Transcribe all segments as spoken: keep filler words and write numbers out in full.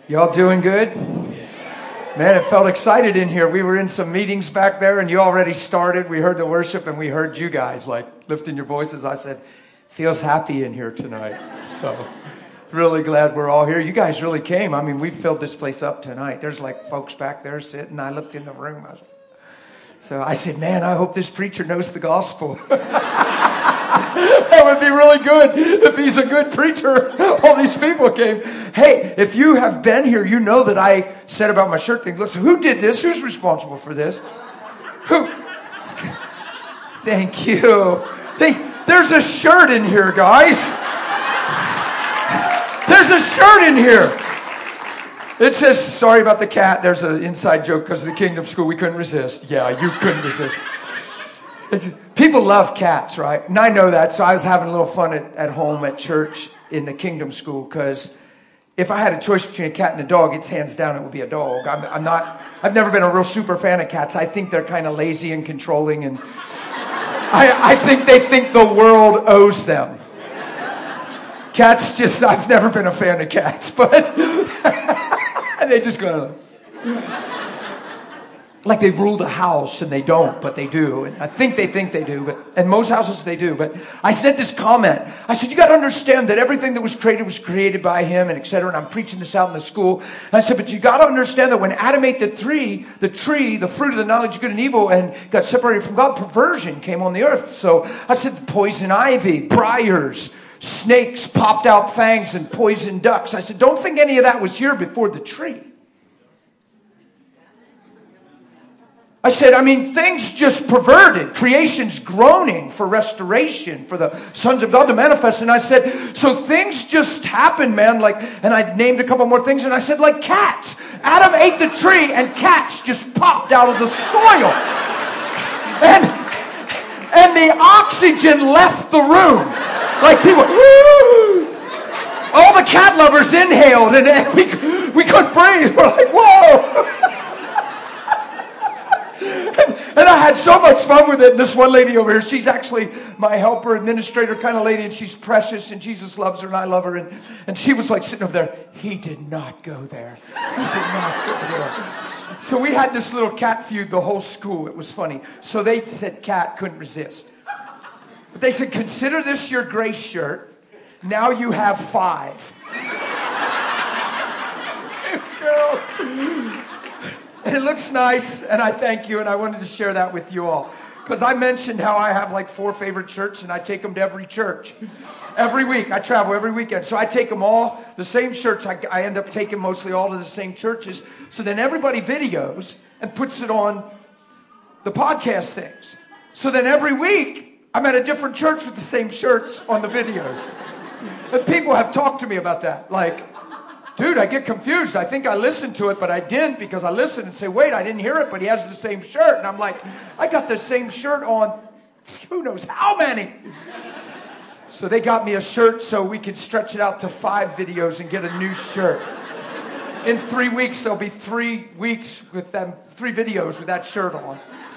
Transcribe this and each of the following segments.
Y'all doing good? Man, it felt excited in here. We were in some meetings back there and you already started. We heard the worship and we heard you guys like lifting your voices. I said, feels happy in here tonight. So really glad we're all here. You guys really came. I mean, we filled this place up tonight. There's like folks back there sitting. I looked in the room. I was, so I said, man, I hope this preacher knows the gospel. That would be really good if he's a good preacher. All these people came. Hey, if you have been here, you know that I said about my shirt thing. Listen, who did this? Who's responsible for this? Who? Thank you. Thank, there's a shirt in here, guys. There's a shirt in here. It says, sorry about the cat. There's an inside joke because of the Kingdom School. We couldn't resist. Yeah, you couldn't resist. It's, people love cats, right? And I know that, so I was having a little fun at, at home at church in the Kingdom School because if I had a choice between a cat and a dog, it's hands down it would be a dog. I'm, I'm not, I've never been a real super fan of cats. I think they're kind of lazy and controlling, and I, I think they think the world owes them. Cats just, I've never been a fan of cats, but they just go like they rule the house, and they don't, but they do. And I think they think they do, but in most houses they do. But I said this comment. I said, you got to understand that everything that was created was created by him, and et cetera. And I'm preaching this out in the school. And I said, but you got to understand that when Adam ate the tree, the tree, the fruit of the knowledge of good and evil, and got separated from God, perversion came on the earth. So I said, poison ivy, briars, snakes popped out fangs, and poison ducks. I said, don't think any of that was here before the tree. I said, I mean, things just perverted. Creation's groaning for restoration, for the sons of God to manifest. And I said, so things just happen, man. Like, and I named a couple more things. And I said, like cats. Adam ate the tree and cats just popped out of the soil. And, and the oxygen left the room. Like people, woo! All the cat lovers inhaled and, and we, we couldn't breathe. We're like, whoa! And, and I had so much fun with it. And this one lady over here, she's actually my helper, administrator kind of lady, and she's precious, and Jesus loves her, and I love her. And, and she was like sitting over there. He did not go there. He did not go there. So we had this little cat feud the whole school. It was funny. So they said cat, couldn't resist. But they said, consider this your grace shirt. Now you have five. Girls. And it looks nice, and I thank you, and I wanted to share that with you all. Because I mentioned how I have like four favorite churches, and I take them to every church. Every week. I travel every weekend. So I take them all, the same church. I, I end up taking mostly all to the same churches. So then everybody videos and puts it on the podcast things. So then every week, I'm at a different church with the same shirts on the videos. And people have talked to me about that. Like, dude, I get confused. I think I listened to it, but I didn't because I listened and say, wait, I didn't hear it, but he has the same shirt. And I'm like, I got the same shirt on who knows how many. So they got me a shirt so we could stretch it out to five videos and get a new shirt. In three weeks, there'll be three weeks with them, three videos with that shirt on.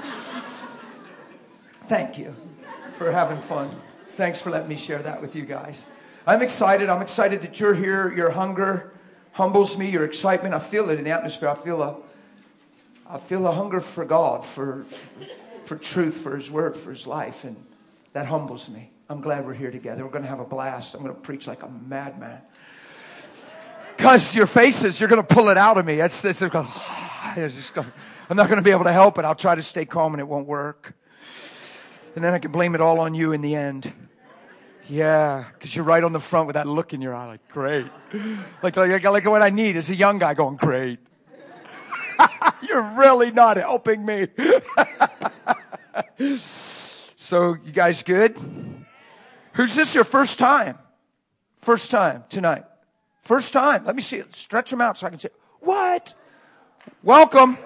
Thank you for having fun. Thanks for letting me share that with you guys. I'm excited. I'm excited that you're here. Your hunger humbles me, your excitement. I feel it in the atmosphere. I feel a, I feel a hunger for God, for, for truth, for His Word, for His life, and that humbles me. I'm glad we're here together. We're going to have a blast. I'm going to preach like a madman. Because your faces, you're going to pull it out of me. It's, it's, it's, it's just going, I'm not going to be able to help it. I'll try to stay calm, and it won't work. And then I can blame it all on you in the end. Yeah, because you're right on the front with that look in your eye, like, great. Like, like, like what I need is a young guy going, great. You're really not helping me. So, you guys good? Who's this your first time? First time tonight. First time. Let me see it. Stretch them out so I can see it. What? Welcome.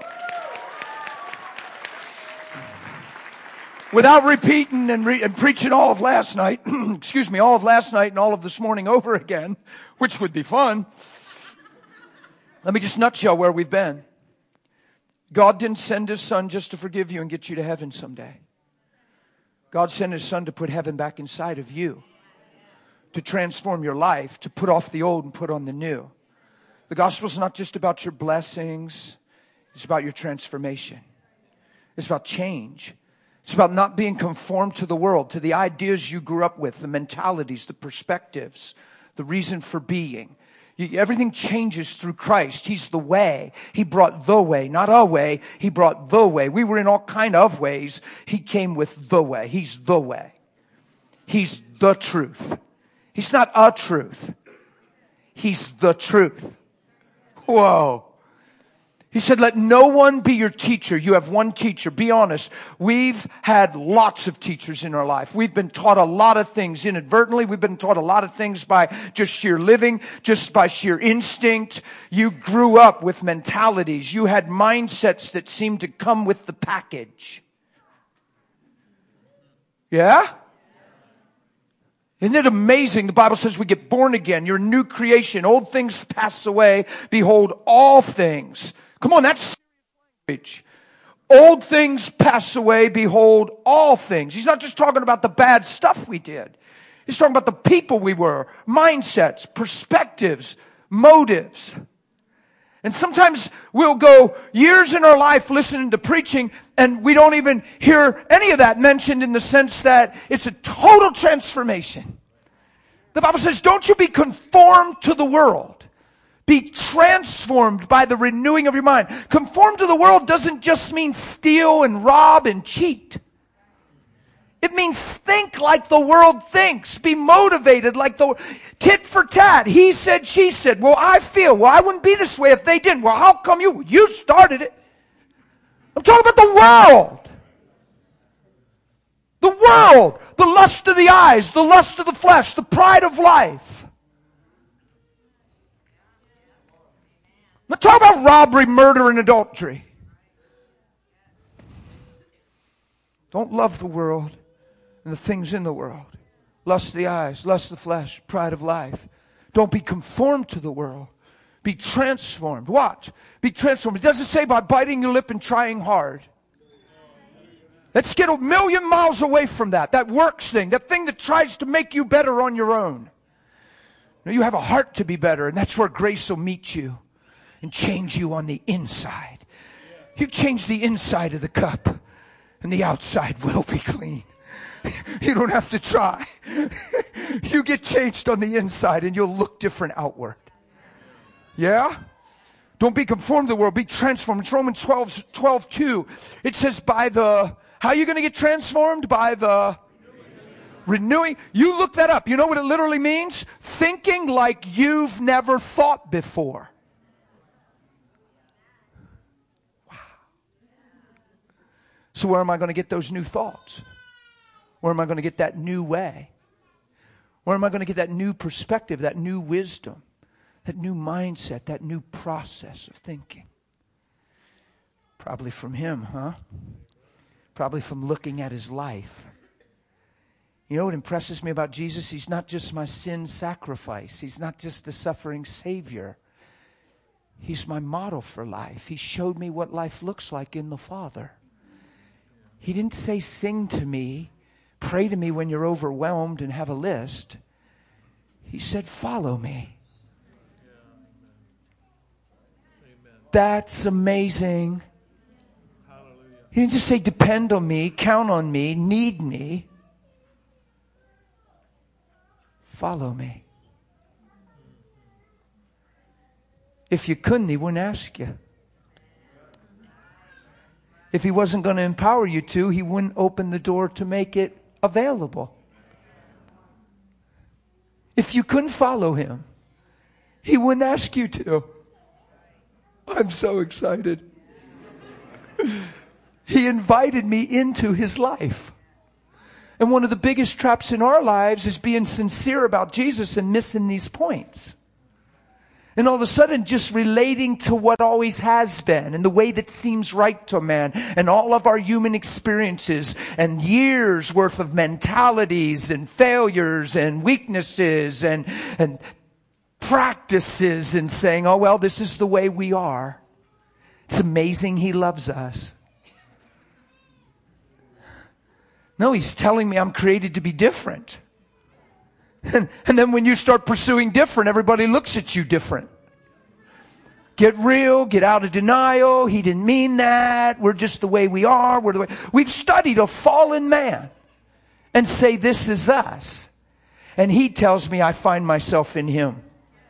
Without repeating and, re- and preaching all of last night, excuse me, all of last night and all of this morning over again, which would be fun. Let me just nutshell where we've been. God didn't send His Son just to forgive you and get you to heaven someday. God sent His Son to put heaven back inside of you, to transform your life, to put off the old and put on the new, The gospel is not just about your blessings. It's about your transformation. It's about change. It's about not being conformed to the world, to the ideas you grew up with, the mentalities, the perspectives, the reason for being. You, everything changes through Christ. He's the way. He brought the way, not a way. He brought the way. We were in all kind of ways. He came with the way. He's the way. He's the truth. He's not a truth. He's the truth. Whoa. He said, let no one be your teacher. You have one teacher. Be honest. We've had lots of teachers in our life. We've been taught a lot of things inadvertently. We've been taught a lot of things by just sheer living, just by sheer instinct. You grew up with mentalities. You had mindsets that seemed to come with the package. Yeah? Isn't it amazing? The Bible says we get born again. You're a new creation. Old things pass away. Behold, all things. Come on, that's language. Old things pass away. Behold, all things. He's not just talking about the bad stuff we did. He's talking about the people we were, mindsets, perspectives, motives. And sometimes we'll go years in our life listening to preaching and we don't even hear any of that mentioned in the sense that it's a total transformation. The Bible says, don't you be conformed to the world. Be transformed by the renewing of your mind. Conform to the world doesn't just mean steal and rob and cheat. It means think like the world thinks. Be motivated like the tit for tat. He said, she said. Well, I feel. Well, I wouldn't be this way if they didn't. Well, how come you? You started it. I'm talking about the world. The world. The lust of the eyes. The lust of the flesh. The pride of life. I'm not talking about robbery, murder, and adultery. Don't love the world and the things in the world. Lust of the eyes, lust of the flesh, pride of life. Don't be conformed to the world. Be transformed. Watch. Be transformed. It doesn't say by biting your lip and trying hard. Let's get a million miles away from that. That works thing. That thing that tries to make you better on your own. No, you have a heart to be better, and that's where grace will meet you and change you on the inside. You change the inside of the cup, and the outside will be clean. You don't have to try. You get changed on the inside, and you'll look different outward. Yeah? Don't be conformed to the world. Be transformed. It's Romans twelve, twelve two. It says by the... How are you going to get transformed? By the... Renewing. You look that up. You know what it literally means? Thinking like you've never thought before. So where am I going to get those new thoughts? Where am I going to get that new way? Where am I going to get that new perspective, that new wisdom, that new mindset, that new process of thinking? Probably from Him, huh? Probably from looking at His life. You know what impresses me about Jesus? He's not just my sin sacrifice. He's not just the suffering Savior. He's my model for life. He showed me what life looks like in the Father. He didn't say, sing to me, pray to me when you're overwhelmed and have a list. He said, follow me. That's amazing. He didn't just say, depend on me, count on me, need me. Follow me. If you couldn't, He wouldn't ask you. If He wasn't going to empower you to, He wouldn't open the door to make it available. If you couldn't follow Him, He wouldn't ask you to. I'm so excited. He invited me into His life. And one of the biggest traps in our lives is being sincere about Jesus and missing these points. And all of a sudden just relating to what always has been and the way that seems right to man and all of our human experiences and years worth of mentalities and failures and weaknesses and, and practices and saying, oh, well, this is the way we are. It's amazing He loves us. No, He's telling me I'm created to be different. And, and then when you start pursuing different, everybody looks at you different. Get real, get out of denial. He didn't mean that. We're just the way we are. We're the way. We've studied a fallen man and say this is us. And he tells me I find myself in him.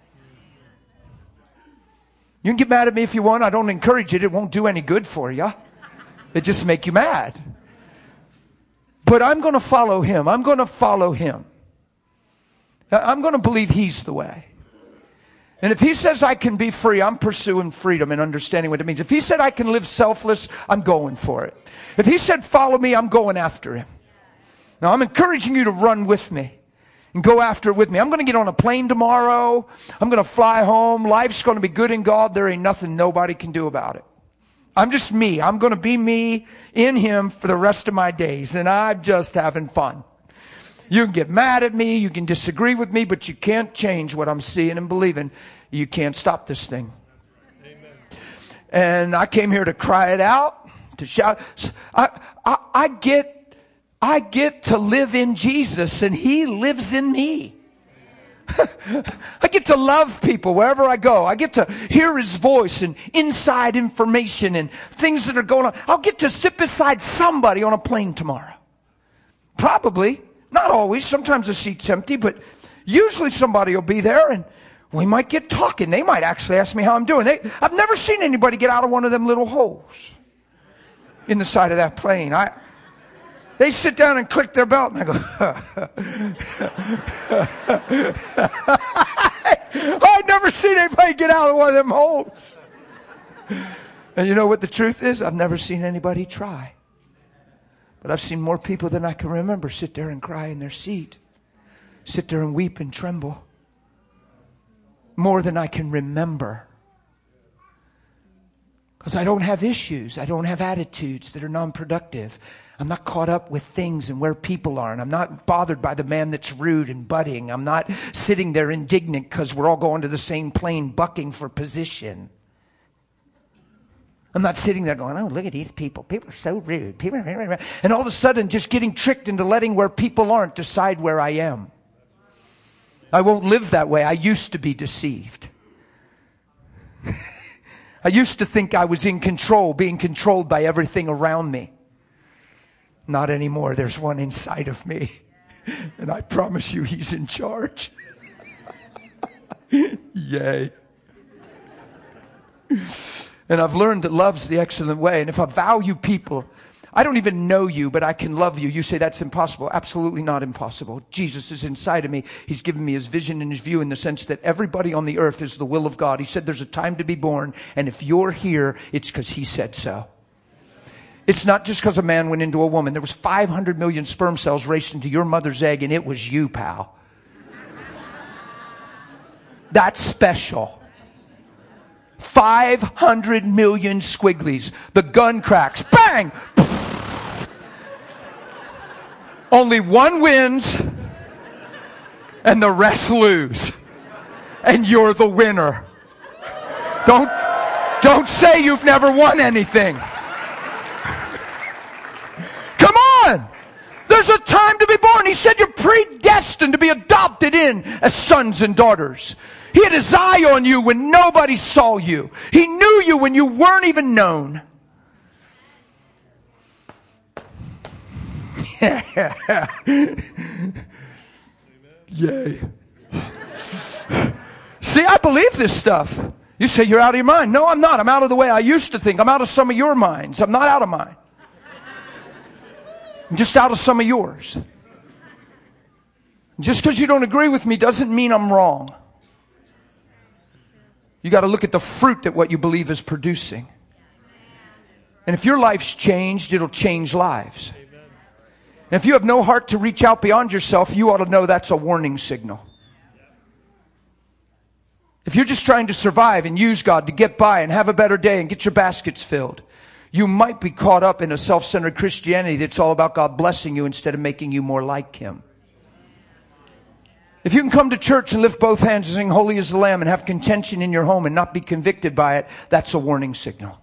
You can get mad at me if you want. I don't encourage it. It won't do any good for you. It just make you mad. But I'm going to follow him. I'm going to follow him. I'm going to believe he's the way. And if he says I can be free, I'm pursuing freedom and understanding what it means. If he said I can live selfless, I'm going for it. If he said follow me, I'm going after him. Now I'm encouraging you to run with me and go after it with me. I'm going to get on a plane tomorrow. I'm going to fly home. Life's going to be good in God. There ain't nothing nobody can do about it. I'm just me. I'm going to be me in him for the rest of my days. And I'm just having fun. You can get mad at me. You can disagree with me, but you can't change what I'm seeing and believing. You can't stop this thing. Amen. And I came here to cry it out, to shout. I, I, I get, I get to live in Jesus and he lives in me. I get to love people wherever I go. I get to hear his voice and inside information and things that are going on. I'll get to sit beside somebody on a plane tomorrow. Probably. Not always. Sometimes the seat's empty, but usually somebody will be there and we might get talking. They might actually ask me how I'm doing. They, I've never seen anybody get out of one of them little holes in the side of that plane. I, they sit down and click their belt and I go, I've never seen anybody get out of one of them holes. And you know what the truth is? I've never seen anybody try. But I've seen more people than I can remember sit there and cry in their seat. Sit there and weep and tremble. More than I can remember. Because I don't have issues. I don't have attitudes that are non-productive. I'm not caught up with things and where people are. And I'm not bothered by the man that's rude and butting. I'm not sitting there indignant because we're all going to the same plane bucking for position. I'm not sitting there going, oh, look at these people. People are so rude. People are... And all of a sudden just getting tricked into letting where people aren't decide where I am. I won't live that way. I used to be deceived. I used to think I was in control, being controlled by everything around me. Not anymore. There's one inside of me. And I promise you he's in charge. Yay. And I've learned that love's the excellent way. And if I value people, I don't even know you, but I can love you. You say that's impossible. Absolutely not impossible. Jesus is inside of me. He's given me his vision and his view in the sense that everybody on the earth is the will of God. He said there's a time to be born. And if you're here, it's because he said so. It's not just because a man went into a woman. There was five hundred million sperm cells raced into your mother's egg, and it was you, pal. That's special. five hundred million squigglies. The gun cracks. Bang! Only one wins and the rest lose. And you're the winner. Don't, don't say you've never won anything. Come on! There's a time to be born. He said you're predestined to be adopted in as sons and daughters. He had his eye on you when nobody saw you. He knew you when you weren't even known. Yay. See, I believe this stuff. You say you're out of your mind. No, I'm not. I'm out of the way I used to think. I'm out of some of your minds. I'm not out of mine. I'm just out of some of yours. Just because you don't agree with me doesn't mean I'm wrong. You got to look at the fruit that what you believe is producing. And if your life's changed, it'll change lives. And if you have no heart to reach out beyond yourself, you ought to know that's a warning signal. If you're just trying to survive and use God to get by and have a better day and get your baskets filled, you might be caught up in a self-centered Christianity that's all about God blessing you instead of making you more like him. If you can come to church and lift both hands and sing Holy is the Lamb and have contention in your home and not be convicted by it, that's a warning signal.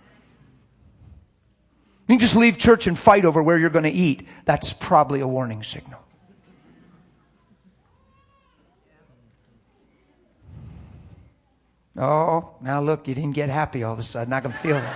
You can just leave church and fight over where you're going to eat. That's probably a warning signal. Oh, now look, you didn't get happy all of a sudden. I can feel that.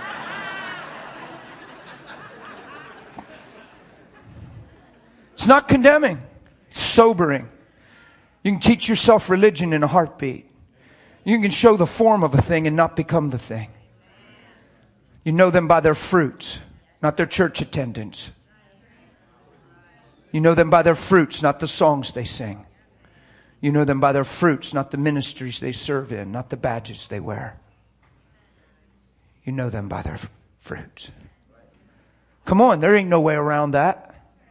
It's not condemning. It's sobering. You can teach yourself religion in a heartbeat. You can show the form of a thing and not become the thing. You know them by their fruits, not their church attendance. You know them by their fruits, not the songs they sing. You know them by their fruits, not the ministries they serve in, not the badges they wear. You know them by their f- fruits. Come on, there ain't no way around that.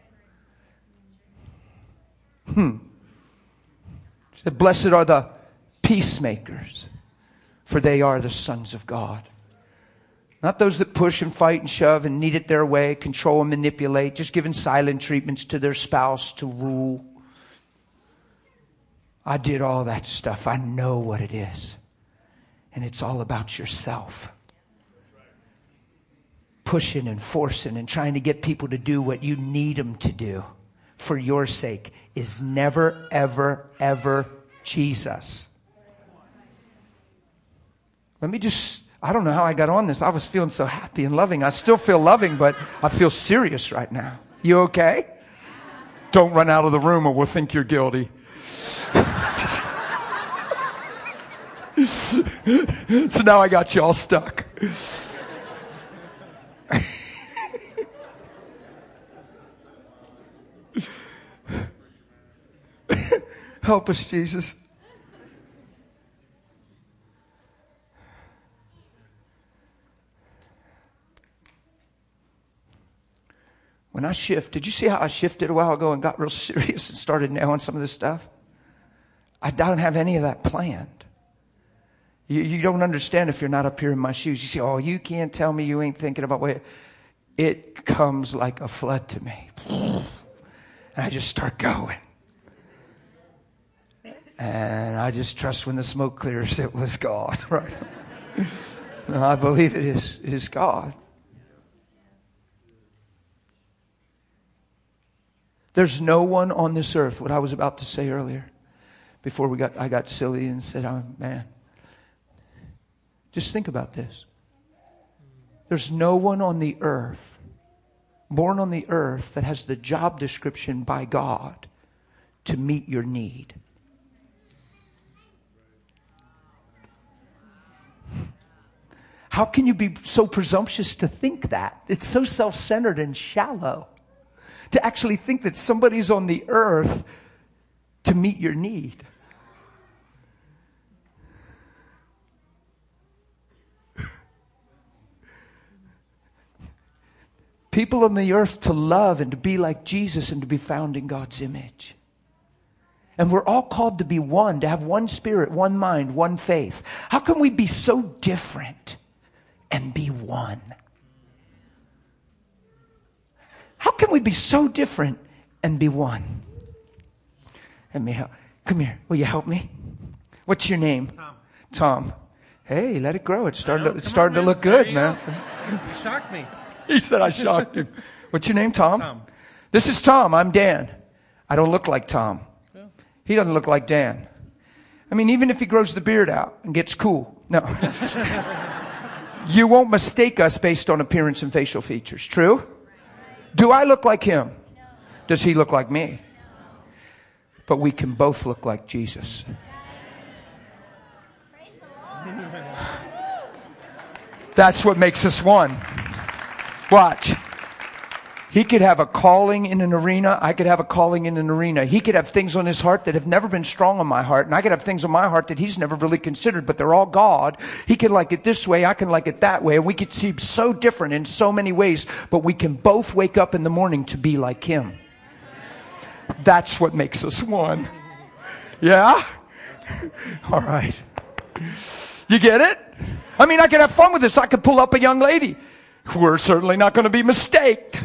Hmm. It said, blessed are the peacemakers, for they are the sons of God. Not those that push and fight and shove and need it their way, control and manipulate, just giving silent treatments to their spouse to rule. I did all that stuff. I know what it is. And it's all about yourself. Pushing and forcing and trying to get people to do what you need them to do for your sake is never, ever, ever Jesus. Let me just, I don't know how I got on this. I was feeling so happy and loving. I still feel loving, but I feel serious right now. You okay? Don't run out of the room or we'll think you're guilty. So now I got you all stuck. Help us, Jesus. When I shift, did you see how I shifted a while ago and got real serious and started nailing some of this stuff? I don't have any of that planned. You, you don't understand if you're not up here in my shoes. You say, oh, you can't tell me you ain't thinking about what. It comes like a flood to me. And I just start going. And I just trust when the smoke clears, it was God, right? No, I believe it is, it is God. There's no one on this earth, what I was about to say earlier, before we got, I got silly and said, oh man. Just think about this. There's no one on the earth, born on the earth, that has the job description by God to meet your need. How can you be so presumptuous to think that? It's so self-centered and shallow to actually think that somebody's on the earth to meet your need. People on the earth to love and to be like Jesus and to be found in God's image. And we're all called to be one, to have one spirit, one mind, one faith. How can we be so different and be one? How can we be so different and be one? Let me help. Come here. Will you help me? What's your name? Tom. Tom. Hey, let it grow. It's starting, to, it's Come starting on, to look good, man. Go. You shocked me. He said I shocked him. What's your name, Tom? Tom. This is Tom. I'm Dan. I don't look like Tom. Yeah. He doesn't look like Dan. I mean, even if he grows the beard out and gets cool. No. You won't mistake us based on appearance and facial features. True? Do I look like him? No. Does he look like me? No. But we can both look like Jesus. Praise the Lord. That's what makes us one. Watch. He could have a calling in an arena. I could have a calling in an arena. He could have things on his heart that have never been strong on my heart. And I could have things on my heart that he's never really considered, but they're all God. He can like it this way. I can like it that way. And we could seem so different in so many ways, but we can both wake up in the morning to be like him. That's what makes us one. Yeah? All right. You get it? I mean, I could have fun with this. I could pull up a young lady. We're certainly not going to be mistaked.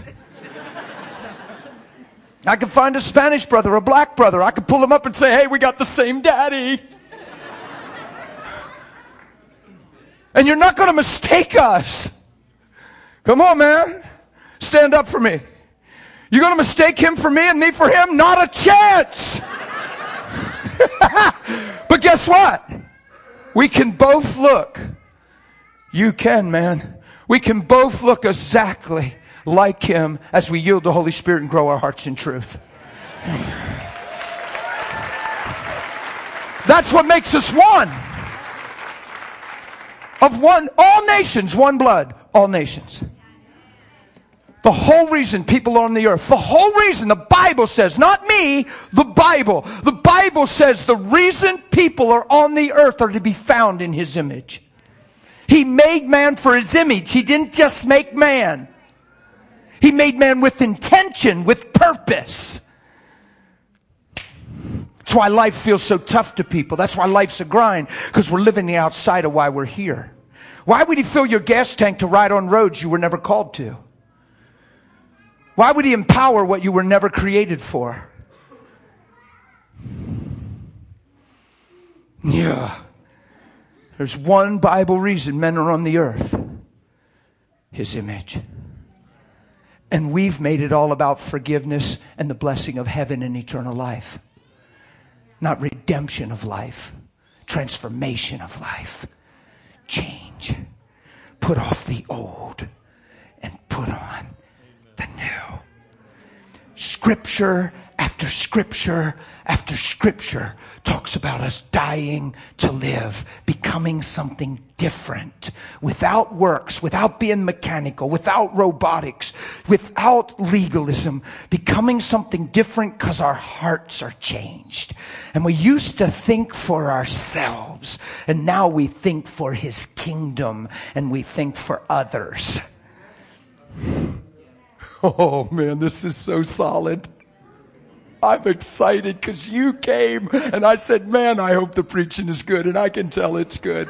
I could find a Spanish brother, a black brother. I could pull them up and say, hey, we got the same daddy. And you're not going to mistake us. Come on, man. Stand up for me. You're going to mistake him for me and me for him? Not a chance. But guess what? We can both look. You can, man. We can both look exactly like Him as we yield the Holy Spirit and grow our hearts in truth. That's what makes us one. Of one, all nations, one blood, all nations. The whole reason people are on the earth, the whole reason the Bible says, not me, the Bible. The Bible says the reason people are on the earth are to be found in His image. He made man for His image. He didn't just make man. He made man with intention, with purpose. That's why life feels so tough to people. That's why life's a grind, because we're living the outside of why we're here. Why would He fill your gas tank to ride on roads you were never called to? Why would He empower what you were never created for? Yeah. There's one Bible reason men are on the earth. His image. And we've made it all about forgiveness and the blessing of heaven and eternal life. Not redemption of life. Transformation of life. Change. Put off the old and put on the new. Scripture after scripture after scripture talks about us dying to live, becoming something different, without works, without being mechanical, without robotics, without legalism, becoming something different because our hearts are changed. And we used to think for ourselves, and now we think for His kingdom, and we think for others. Oh man, this is so solid. I'm excited because you came and I said, man, I hope the preaching is good, and I can tell it's good.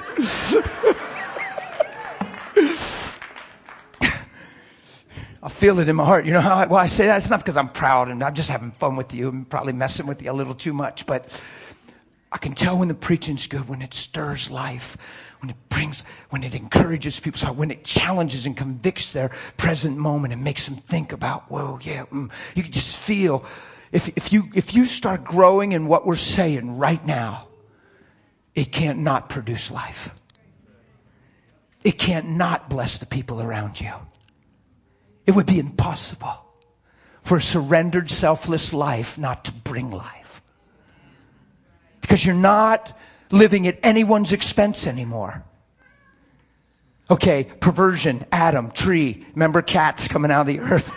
I feel it in my heart. You know how I, why I say that? It's not because I'm proud and I'm just having fun with you and probably messing with you a little too much, but I can tell when the preaching's good, when it stirs life, when it brings, when it encourages people's heart, when it challenges and convicts their present moment and makes them think about, whoa, yeah, mm, you can just feel. If, if you, if you start growing in what we're saying right now, it can't not produce life. It can't not bless the people around you. It would be impossible for a surrendered, selfless life not to bring life. Because you're not living at anyone's expense anymore. Okay, perversion, Adam, tree. Remember cats coming out of the earth?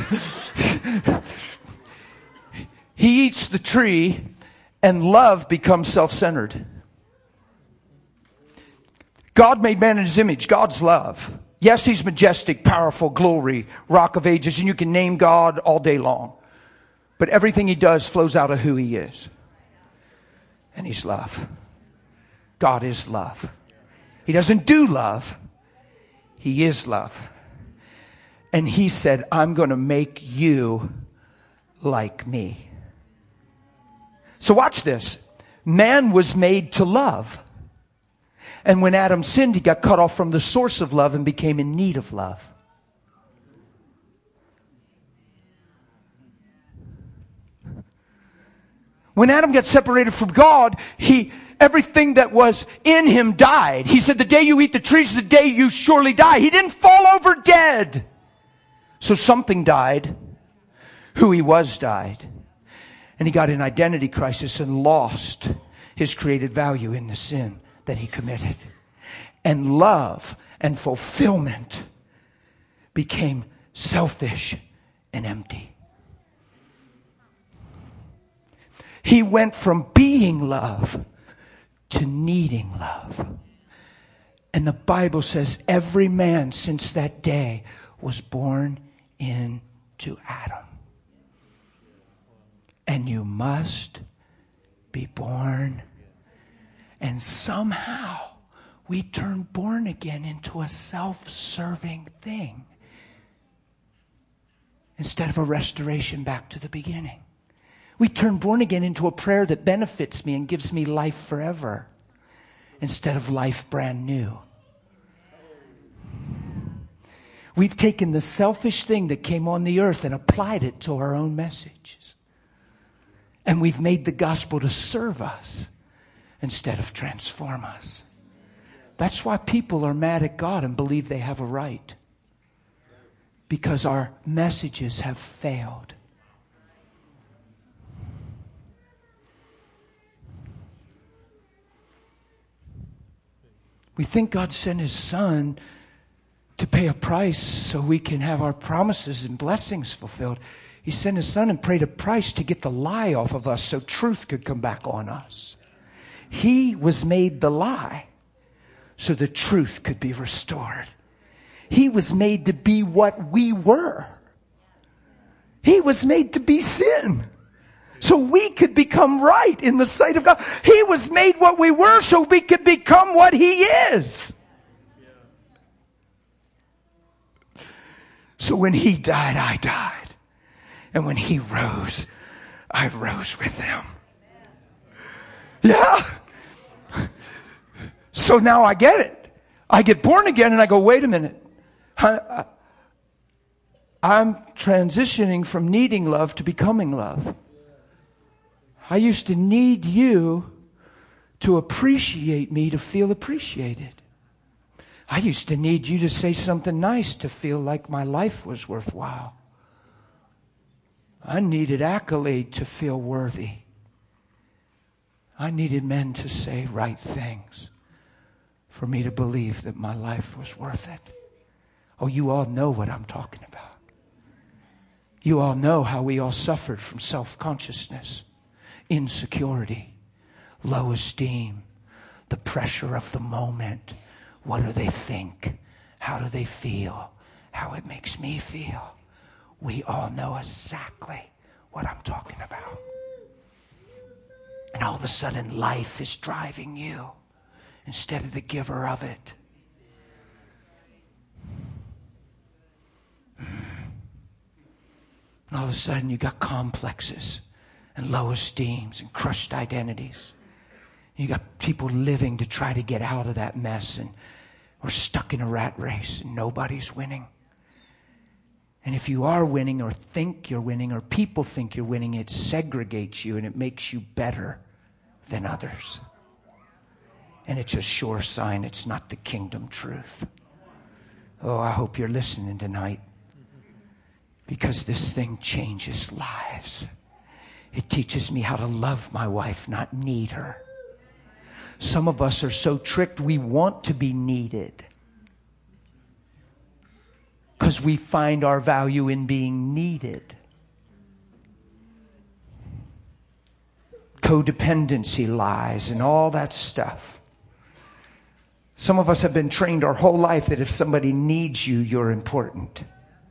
He eats the tree, and love becomes self-centered. God made man in His image. God's love. Yes, He's majestic, powerful, glory, rock of ages, and you can name God all day long. But everything He does flows out of who He is. And He's love. God is love. He doesn't do love. He is love. And He said, I'm going to make you like me. So watch this. Man was made to love. And when Adam sinned, he got cut off from the source of love and became in need of love. When Adam got separated from God, he everything that was in him died. He said, the day you eat the tree is the day you surely die. He didn't fall over dead. So something died. Who he was died. And he got an identity crisis and lost his created value in the sin that he committed. And love and fulfillment became selfish and empty. He went from being love to needing love. And the Bible says every man since that day was born into Adam. And you must be born. And somehow we turn born again into a self-serving thing instead of a restoration back to the beginning. We turn born again into a prayer that benefits me and gives me life forever instead of life brand new. We've taken the selfish thing that came on the earth and applied it to our own messages. And we've made the gospel to serve us instead of transform us. That's why people are mad at God and believe they have a right. Because our messages have failed. We think God sent His Son to pay a price so we can have our promises and blessings fulfilled. He sent His Son and paid a price to get the lie off of us so truth could come back on us. He was made the lie so the truth could be restored. He was made to be what we were. He was made to be sin so we could become right in the sight of God. He was made what we were so we could become what He is. So when He died, I died. And when He rose, I rose with Him. Yeah. So now I get it. I get born again and I go, wait a minute. I, I'm transitioning from needing love to becoming love. I used to need you to appreciate me to feel appreciated. I used to need you to say something nice to feel like my life was worthwhile. I needed accolade to feel worthy. I needed men to say right things for me to believe that my life was worth it. Oh, you all know what I'm talking about. You all know how we all suffered from self-consciousness, insecurity, low esteem, the pressure of the moment. What do they think? How do they feel? How it makes me feel. We all know exactly what I'm talking about. And all of a sudden, life is driving you instead of the giver of it. And all of a sudden, you got complexes and low esteems and crushed identities. You got people living to try to get out of that mess, and we're stuck in a rat race and nobody's winning. And if you are winning or think you're winning or people think you're winning, it segregates you and it makes you better than others. And it's a sure sign it's not the kingdom truth. Oh, I hope you're listening tonight, because this thing changes lives. It teaches me how to love my wife, not need her. Some of us are so tricked we want to be needed because we find our value in being needed. Codependency lies and all that stuff. Some of us have been trained our whole life that if somebody needs you, you're important.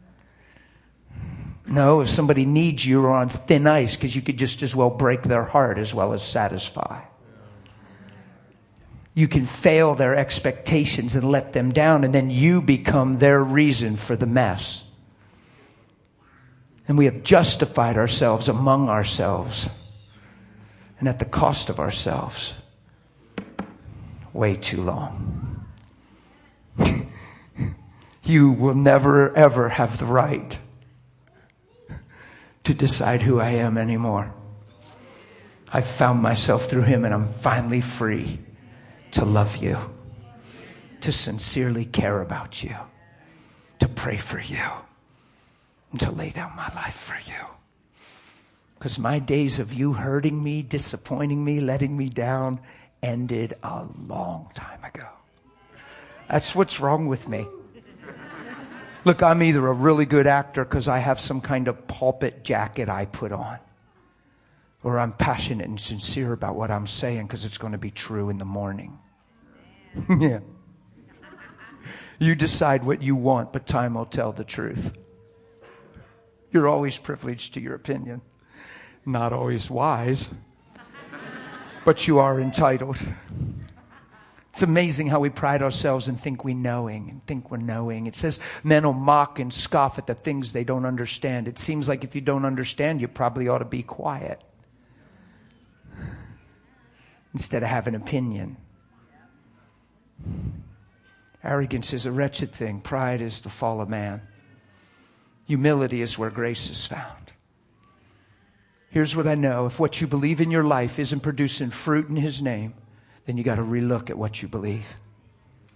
No, if somebody needs you, you're on thin ice because you could just as well break their heart as well as satisfy. You can fail their expectations and let them down, and then you become their reason for the mess. And we have justified ourselves among ourselves and at the cost of ourselves way too long. You will never, ever have the right to decide who I am anymore. I've found myself through Him, and I'm finally free to love you, to sincerely care about you, to pray for you, and to lay down my life for you. Because my days of you hurting me, disappointing me, letting me down ended a long time ago. That's what's wrong with me. Look, I'm either a really good actor because I have some kind of pulpit jacket I put on, or I'm passionate and sincere about what I'm saying because it's going to be true in the morning. Yeah. You decide what you want, but time will tell the truth. You're always privileged to your opinion. Not always wise, but you are entitled. It's amazing how we pride ourselves and think we knowing and think we're knowing. It says men will mock and scoff at the things they don't understand. It seems like if you don't understand, you probably ought to be quiet instead of have an opinion. Arrogance is a wretched thing. Pride is the fall of man. Humility is where grace is found. Here's what I know. If what you believe in your life isn't producing fruit in His name, then you got to relook at what you believe.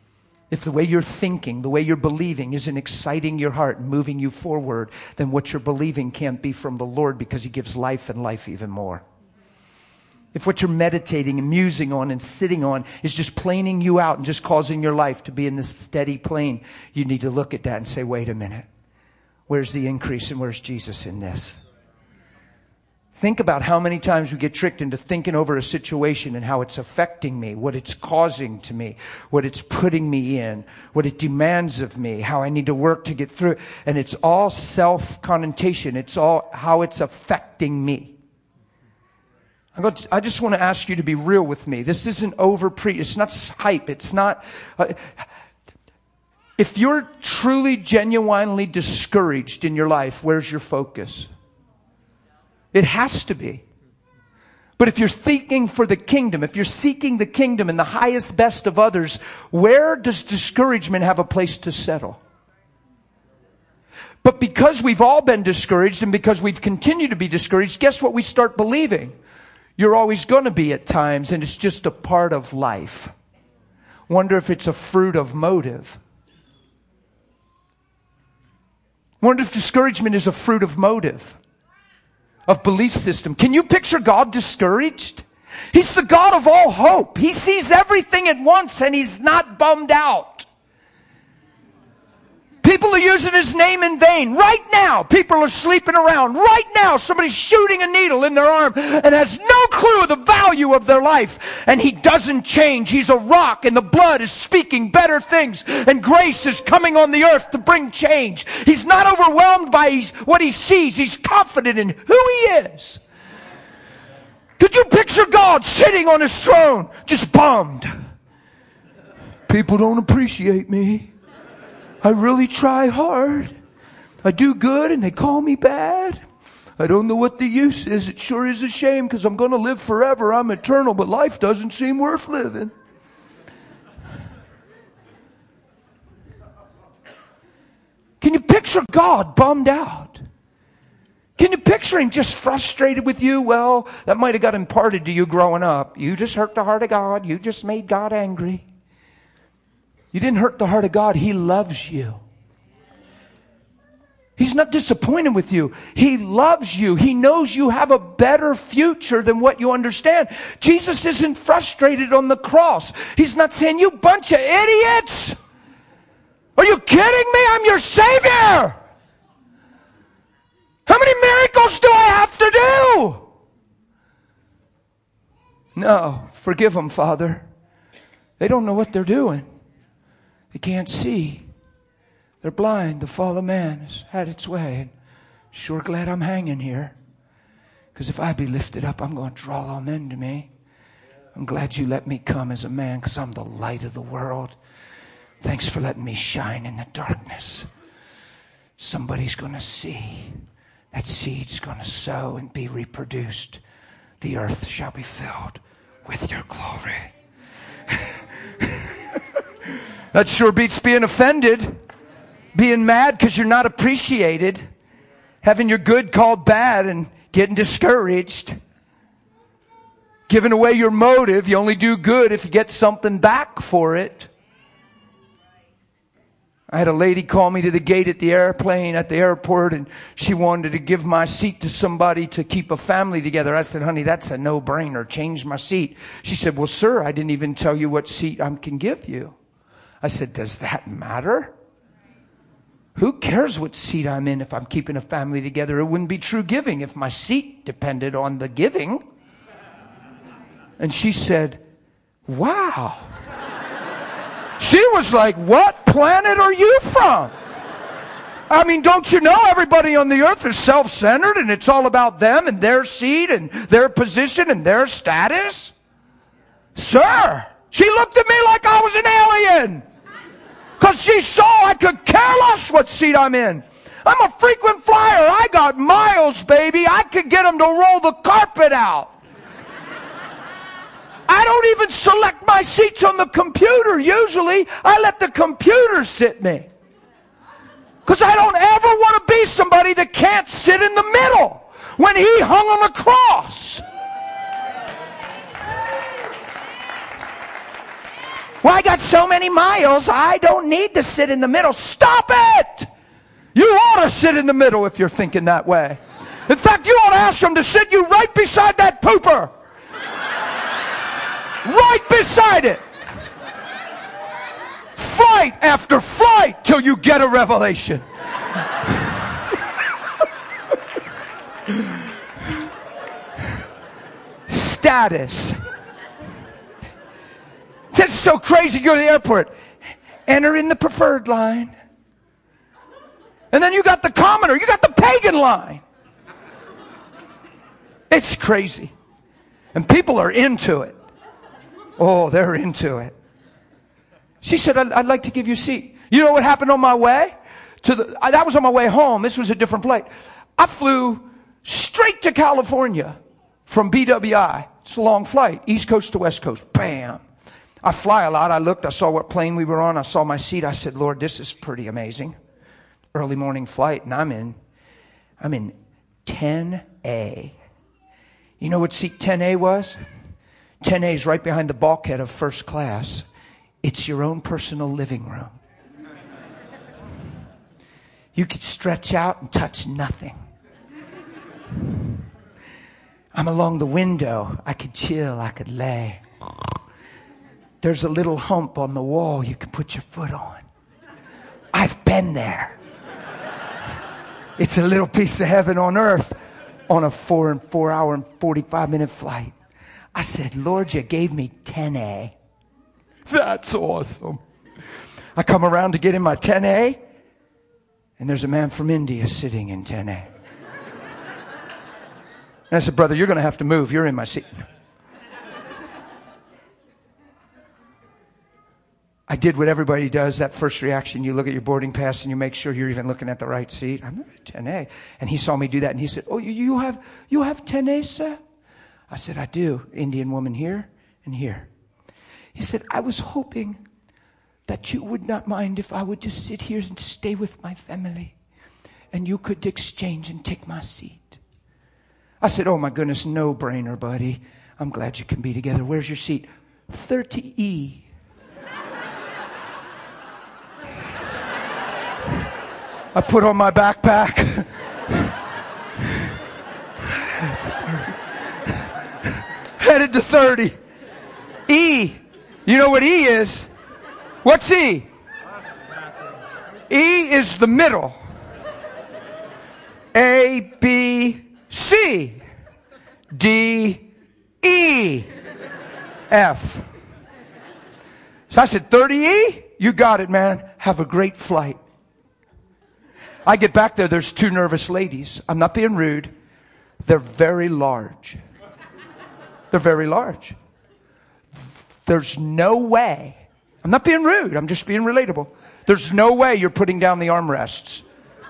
If the way you're thinking, the way you're believing isn't exciting your heart and moving you forward, then what you're believing can't be from the Lord, because He gives life and life even more. If what you're meditating and musing on and sitting on is just planing you out and just causing your life to be in this steady plane, you need to look at that and say, wait a minute. Where's the increase and where's Jesus in this? Think about how many times we get tricked into thinking over a situation and how it's affecting me, what it's causing to me, what it's putting me in, what it demands of me, how I need to work to get through it. And it's all self-connotation. It's all how it's affecting me. I'm going to, I just want to ask you to be real with me. This isn't over pre. It's not hype. It's not. Uh, if you're truly, genuinely discouraged in your life, where's your focus? It has to be. But if you're seeking for the kingdom, if you're seeking the kingdom and the highest best of others, where does discouragement have a place to settle? But because we've all been discouraged and because we've continued to be discouraged, guess what we start believing? You're always going to be at times, and it's just a part of life. Wonder if it's a fruit of motive. Wonder if discouragement is a fruit of motive. Of belief system. Can you picture God discouraged? He's the God of all hope. He sees everything at once and He's not bummed out. People are using His name in vain. Right now, people are sleeping around. Right now, somebody's shooting a needle in their arm and has no clue of the value of their life. And He doesn't change. He's a rock, and the blood is speaking better things. And grace is coming on the earth to bring change. He's not overwhelmed by what He sees. He's confident in who He is. Could you picture God sitting on His throne, just bummed? People don't appreciate me. I really try hard. I do good and they call me bad. I don't know what the use is. It sure is a shame because I'm going to live forever. I'm eternal, but life doesn't seem worth living. Can you picture God bummed out? Can you picture Him just frustrated with you? Well, that might have got imparted to you growing up. You just hurt the heart of God. You just made God angry. You didn't hurt the heart of God. He loves you. He's not disappointed with you. He loves you. He knows you have a better future than what you understand. Jesus isn't frustrated on the cross. He's not saying, you bunch of idiots. Are you kidding me? I'm your Savior. How many miracles do I have to do? No, forgive them, Father. They don't know what they're doing. They can't see. They're blind. The fall of man has had its way. And sure glad I'm hanging here. Because if I be lifted up, I'm going to draw all men to me. I'm glad you let me come as a man because I'm the light of the world. Thanks for letting me shine in the darkness. Somebody's going to see. That seed's going to sow and be reproduced. The earth shall be filled with your glory. That sure beats being offended, being mad because you're not appreciated, having your good called bad and getting discouraged, giving away your motive. You only do good if you get something back for it. I had a lady call me to the gate at the airplane at the airport, and she wanted to give my seat to somebody to keep a family together. I said, honey, that's a no-brainer. Change my seat. She said, well, sir, I didn't even tell you what seat I can give you. I said, does that matter? Who cares what seat I'm in if I'm keeping a family together? It wouldn't be true giving if my seat depended on the giving. And she said, wow. She was like, what planet are you from? I mean, don't you know everybody on the earth is self-centered and it's all about them and their seat and their position and their status? Sir, she looked at me like I was an alien. Because she saw I could care less what seat I'm in. I'm a frequent flyer. I got miles, baby. I could get them to roll the carpet out. I don't even select my seats on the computer. Usually, I let the computer sit me. Because I don't ever want to be somebody that can't sit in the middle when He hung on the cross. Well, I got so many miles, I don't need to sit in the middle. Stop it! You ought to sit in the middle if you're thinking that way. In fact, you ought to ask them to sit you right beside that pooper. Right beside it. Flight after flight till you get a revelation. Status. That's so crazy. You go to the airport. Enter in the preferred line. And then you got the commoner. You got the pagan line. It's crazy. And people are into it. Oh, they're into it. She said, I'd, I'd like to give you a seat. You know what happened on my way? To the, I, that was on my way home. This was a different flight. I flew straight to California from B W I. It's a long flight. East Coast to West Coast. Bam. I fly a lot. I looked. I saw what plane we were on. I saw my seat. I said, Lord, this is pretty amazing. Early morning flight. And I'm in, I'm in ten A. You know what seat ten A was? ten A is right behind the bulkhead of first class. It's your own personal living room. You could stretch out and touch nothing. I'm along the window. I could chill. I could lay. There's a little hump on the wall you can put your foot on. I've been there. It's a little piece of heaven on earth on a four and four hour and forty-five minute flight. I said, Lord, you gave me ten A. That's awesome. I come around to get in my ten A, and there's a man from India sitting in ten A. And I said, brother, you're going to have to move. You're in my seat. I did what everybody does, that first reaction. You look at your boarding pass and you make sure you're even looking at the right seat. I'm at ten A. And he saw me do that, and he said, oh, you, you have you have ten A, sir? I said, I do. Indian woman here and here. He said, I was hoping that you would not mind if I would just sit here and stay with my family, and you could exchange and take my seat. I said, oh my goodness, no brainer, buddy. I'm glad you can be together. Where's your seat? thirty E. I put on my backpack. Headed to thirty. E. You know what E is? What's E? E is the middle. A, B, C, D, E, F. So I said, thirty E? You got it, man. Have a great flight. I get back there, there's two nervous ladies. I'm not being rude. They're very large. They're very large. There's no way. I'm not being rude. I'm just being relatable. There's no way you're putting down the armrests.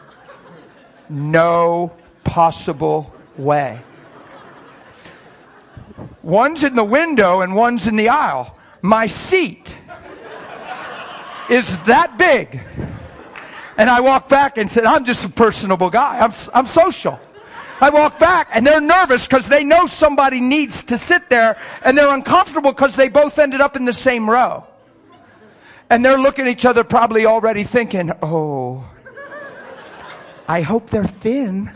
No possible way. One's in the window and one's in the aisle. My seat is that big. And I walked back and said, I'm just a personable guy. I'm, I'm social. I walk back and they're nervous because they know somebody needs to sit there, and they're uncomfortable because they both ended up in the same row. And they're looking at each other probably already thinking, oh, I hope they're thin.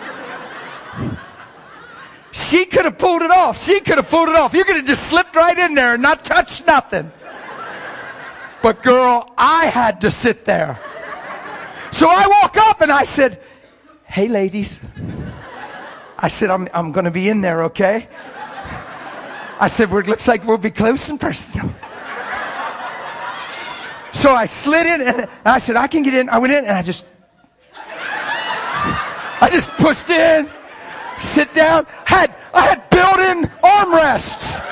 She could have pulled it off. She could have pulled it off. You could have just slipped right in there and not touched nothing. But girl, I had to sit there. So I walk up and I said, hey ladies. I said, I'm, I'm going to be in there, okay? I said, it looks like we'll be close and personal. So I slid in and I said, I can get in. I went in and I just, I just pushed in, sit down. Had, I had built-in armrests.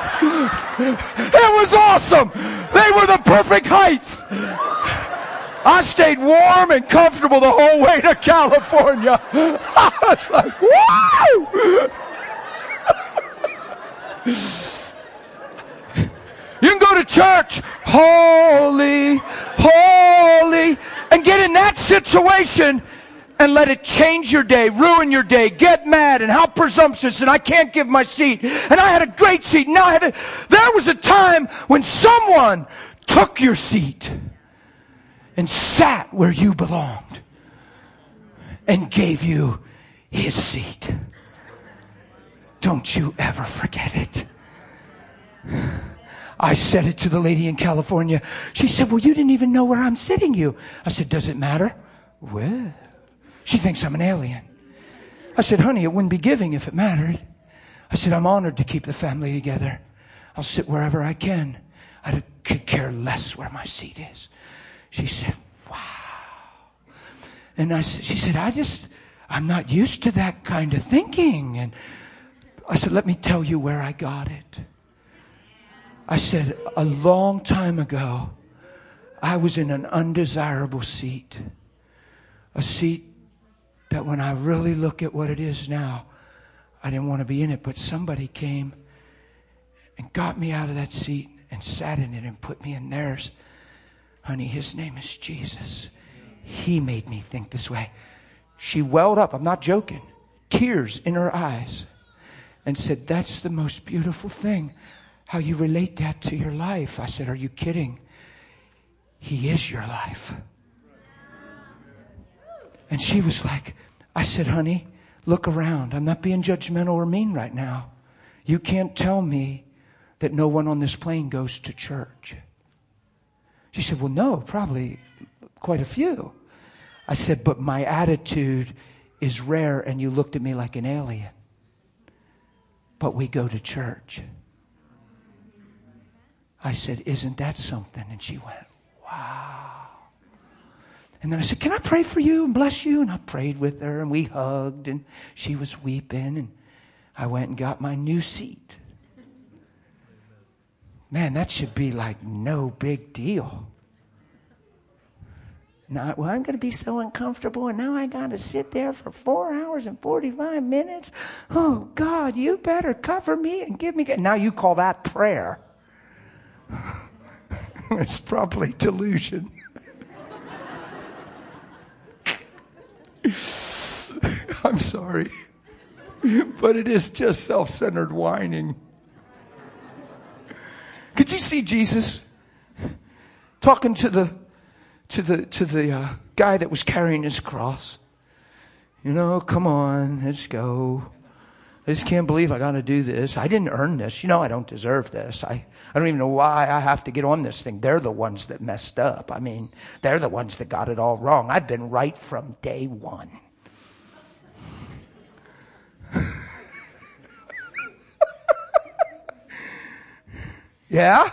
It was awesome. They were the perfect height. I stayed warm and comfortable the whole way to California. I was like, woo! You can go to church, holy, holy, and get in that situation and let it change your day, ruin your day, get mad, and how presumptuous, and I can't give my seat. And I had a great seat. Now I have it. There was a time when someone took your seat and sat where you belonged and gave you his seat. Don't you ever forget it. I said it to the lady in California. She said, well, you didn't even know where I'm sitting you. I said, does it matter? Well, she thinks I'm an alien. I said, honey, it wouldn't be giving if it mattered. I said, I'm honored to keep the family together. I'll sit wherever I can. I could care less where my seat is. She said, wow. And I, she said, I just, I'm not used to that kind of thinking. And I said, let me tell you where I got it. I said, a long time ago, I was in an undesirable seat. A seat that when I really look at what it is now, I didn't want to be in it. But somebody came and got me out of that seat and sat in it and put me in theirs. Honey, his name is Jesus. He made me think this way. She welled up, I'm not joking, tears in her eyes, and said, that's the most beautiful thing, how you relate that to your life. I said, are you kidding? He is your life. And she was like, I said, honey, look around. I'm not being judgmental or mean right now. You can't tell me that no one on this plane goes to church. She said, well, no, probably quite a few. I said, but my attitude is rare, and you looked at me like an alien. But we go to church. I said, isn't that something? And she went, wow. And then I said, can I pray for you and bless you? And I prayed with her, and we hugged, and she was weeping, and I went and got my new seat. Man, that should be like no big deal. Now, well, I'm going to be so uncomfortable, and now I got to sit there for four hours and forty-five minutes. Oh, God, you better cover me and give me... Now you call that prayer. It's probably delusion. I'm sorry. But it is just self-centered whining. Could you see Jesus talking to the to the to the uh, guy that was carrying his cross? You know, come on, let's go. I just can't believe I got to do this. I didn't earn this. You know, I don't deserve this. I, I don't even know why I have to get on this thing. They're the ones that messed up. I mean, they're the ones that got it all wrong. I've been right from day one. Yeah?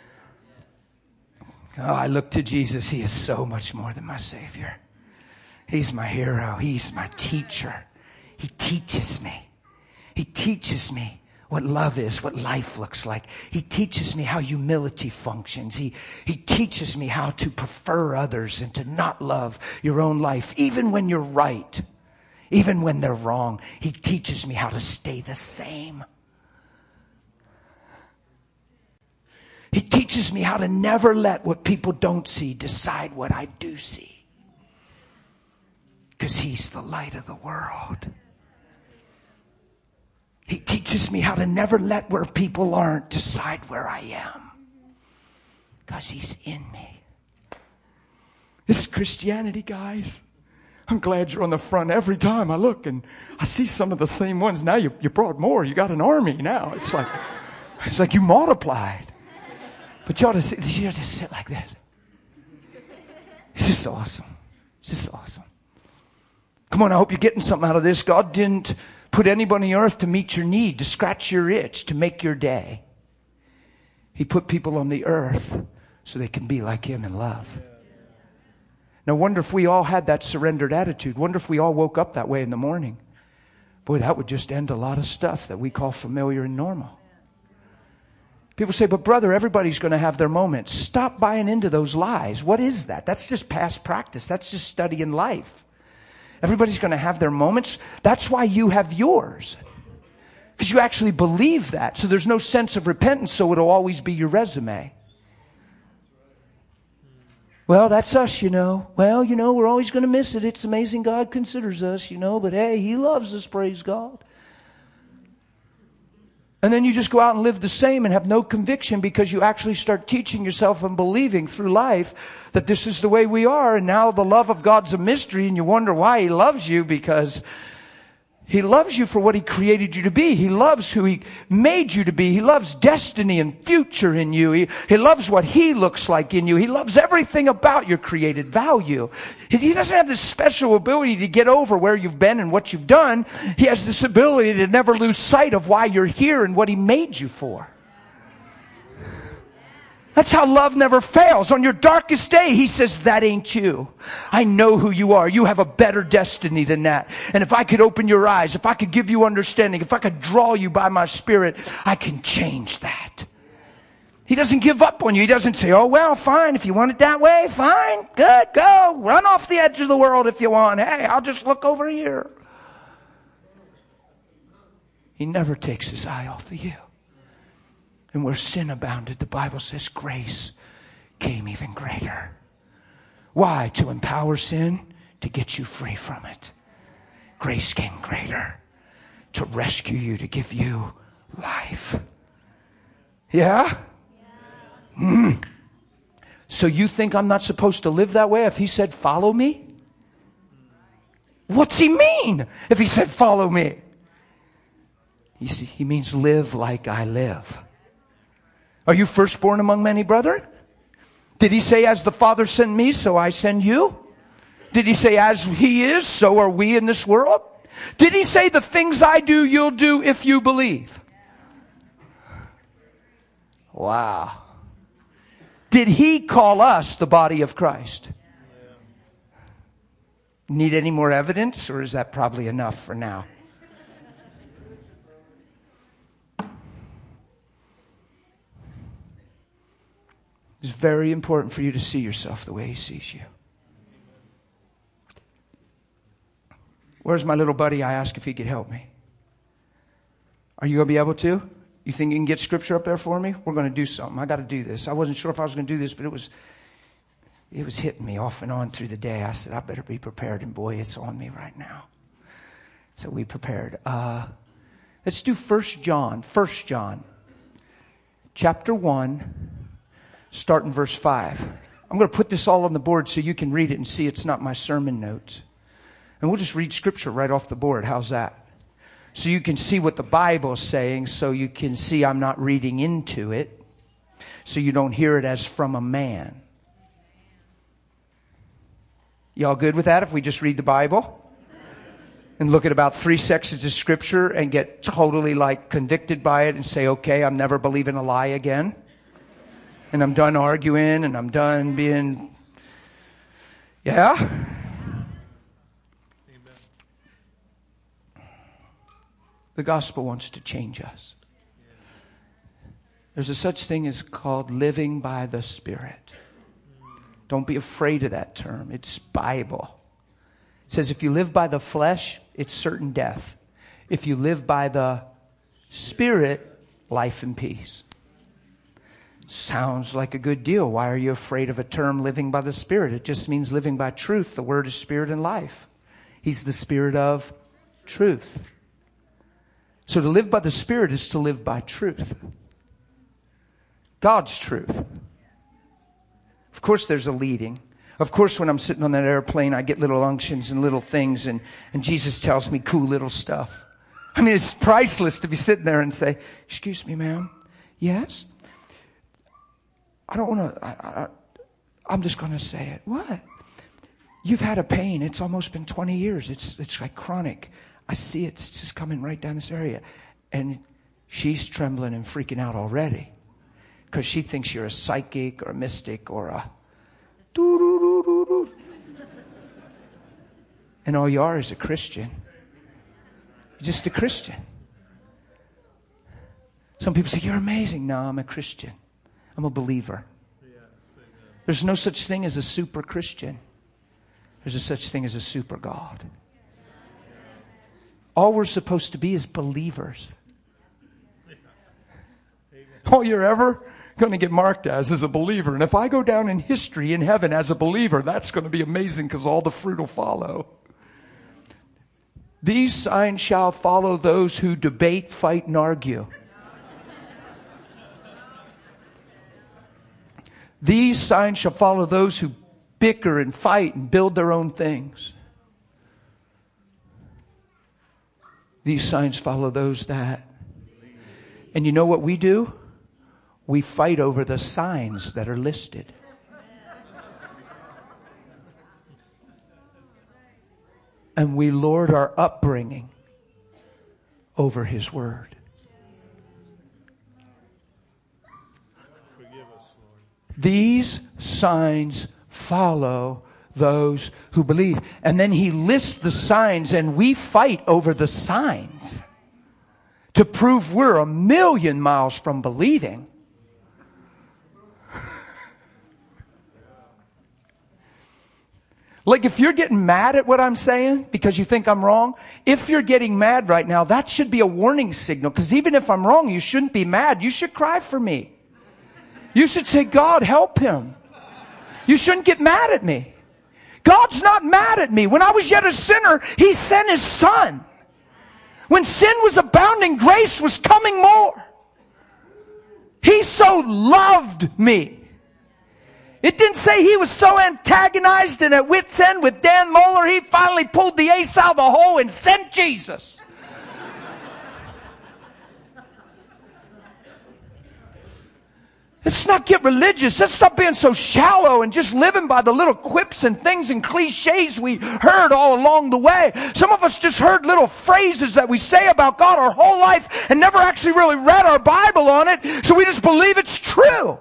Oh, I look to Jesus. He is so much more than my Savior. He's my hero. He's my teacher. He teaches me. He teaches me what love is, what life looks like. He teaches me how humility functions. He, he teaches me how to prefer others and to not love your own life, even when you're right, even when they're wrong. He teaches me how to stay the same. He teaches me how to never let what people don't see decide what I do see. Because he's the light of the world. He teaches me how to never let where people aren't decide where I am. Because he's in me. This is Christianity, guys. I'm glad you're on the front every time I look and I see some of the same ones. Now you, you brought more. You got an army now. It's like, it's like you multiplied. But you ought to sit, you ought to sit like that. It's just awesome. It's just awesome. Come on, I hope you're getting something out of this. God didn't put anybody on earth to meet your need, to scratch your itch, to make your day. He put people on the earth so they can be like him in love. Now, wonder if we all had that surrendered attitude. Wonder if we all woke up that way in the morning. Boy, that would just end a lot of stuff that we call familiar and normal. People say, but brother, everybody's going to have their moments. Stop buying into those lies. What is that? That's just past practice. That's just studying life. Everybody's going to have their moments. That's why you have yours. Because you actually believe that. So there's no sense of repentance, so it'll always be your resume. Well, that's us, you know. Well, you know, we're always going to miss it. It's amazing God considers us, you know. But hey, He loves us, praise God. And then you just go out and live the same and have no conviction because you actually start teaching yourself and believing through life that this is the way we are. And now the love of God's a mystery and you wonder why He loves you, because He loves you for what He created you to be. He loves who He made you to be. He loves destiny and future in you. He, he loves what He looks like in you. He loves everything about your created value. He, he doesn't have this special ability to get over where you've been and what you've done. He has this ability to never lose sight of why you're here and what He made you for. That's how love never fails. On your darkest day, He says, that ain't you. I know who you are. You have a better destiny than that. And if I could open your eyes, if I could give you understanding, if I could draw you by my Spirit, I can change that. He doesn't give up on you. He doesn't say, oh, well, fine. If you want it that way, fine. Good, go. Run off the edge of the world if you want. Hey, I'll just look over here. He never takes His eye off of you. And where sin abounded, the Bible says grace came even greater. Why? To empower sin, to get you free from it. Grace came greater to rescue you, to give you life. Yeah? Mm. So you think I'm not supposed to live that way if He said, follow me? What's He mean if He said, follow me? He, he means live like I live. Are you firstborn among many brethren? Did He say, as the Father sent me, so I send you? Did He say, as He is, so are we in this world? Did He say, the things I do, you'll do if you believe? Wow. Did He call us the body of Christ? Need any more evidence, or is that probably enough for now? It's very important for you to see yourself the way He sees you. Where's my little buddy? I asked if he could help me. Are you going to be able to? You think you can get scripture up there for me? We're going to do something. I got to do this. I wasn't sure if I was going to do this, but it was it was hitting me off and on through the day. I said, I better be prepared. And boy, it's on me right now. So we prepared. Uh, let's do First John. First John. Chapter one. Start in verse five. I'm going to put this all on the board so you can read it and see it's not my sermon notes. And we'll just read scripture right off the board. How's that? So you can see what the Bible is saying, so you can see I'm not reading into it, so you don't hear it as from a man. Y'all good with that if we just read the Bible? And look at about three sections of scripture and get totally like convicted by it and say, okay, I'm never believing a lie again. And I'm done arguing, and I'm done being, yeah? Amen. The gospel wants to change us. There's a such thing as called living by the Spirit. Don't be afraid of that term. It's Bible. It says if you live by the flesh, it's certain death. If you live by the Spirit, life and peace. Sounds like a good deal. Why are you afraid of a term living by the Spirit? It just means living by truth. The Word is Spirit and life. He's the Spirit of truth. So to live by the Spirit is to live by truth. God's truth. Of course there's a leading. Of course when I'm sitting on that airplane I get little unctions and little things and, and Jesus tells me cool little stuff. I mean it's priceless to be sitting there and say, excuse me ma'am. Yes? I don't want to, I, I, I'm just going to say it. What? You've had a pain. It's almost been twenty years. It's it's like chronic. I see it. It's just coming right down this area. And she's trembling and freaking out already because she thinks you're a psychic or a mystic or a doo-doo-doo-doo-doo. And all you are is a Christian. You're just a Christian. Some people say, you're amazing. No, I'm a Christian. I'm a believer. There's no such thing as a super Christian. There's a such thing as a super God. All we're supposed to be is believers. All you're ever going to get marked as as a believer. And if I go down in history in heaven as a believer, that's going to be amazing because all the fruit will follow. These signs shall follow those who debate, fight, and argue. These signs shall follow those who bicker and fight and build their own things. These signs follow those that. And you know what we do? We fight over the signs that are listed. And we lord our upbringing over His Word. These signs follow those who believe. And then He lists the signs, and we fight over the signs to prove we're a million miles from believing. Like if you're getting mad at what I'm saying because you think I'm wrong, if you're getting mad right now, that should be a warning signal. Because even if I'm wrong, you shouldn't be mad. You should cry for me. You should say, God, help him. You shouldn't get mad at me. God's not mad at me. When I was yet a sinner, He sent His Son. When sin was abounding, grace was coming more. He so loved me. It didn't say He was so antagonized and at wit's end with Dan Moeller, He finally pulled the ace out of the hole and sent Jesus. Let's not get religious. Let's stop being so shallow and just living by the little quips and things and cliches we heard all along the way. Some of us just heard little phrases that we say about God our whole life and never actually really read our Bible on it, so we just believe it's true.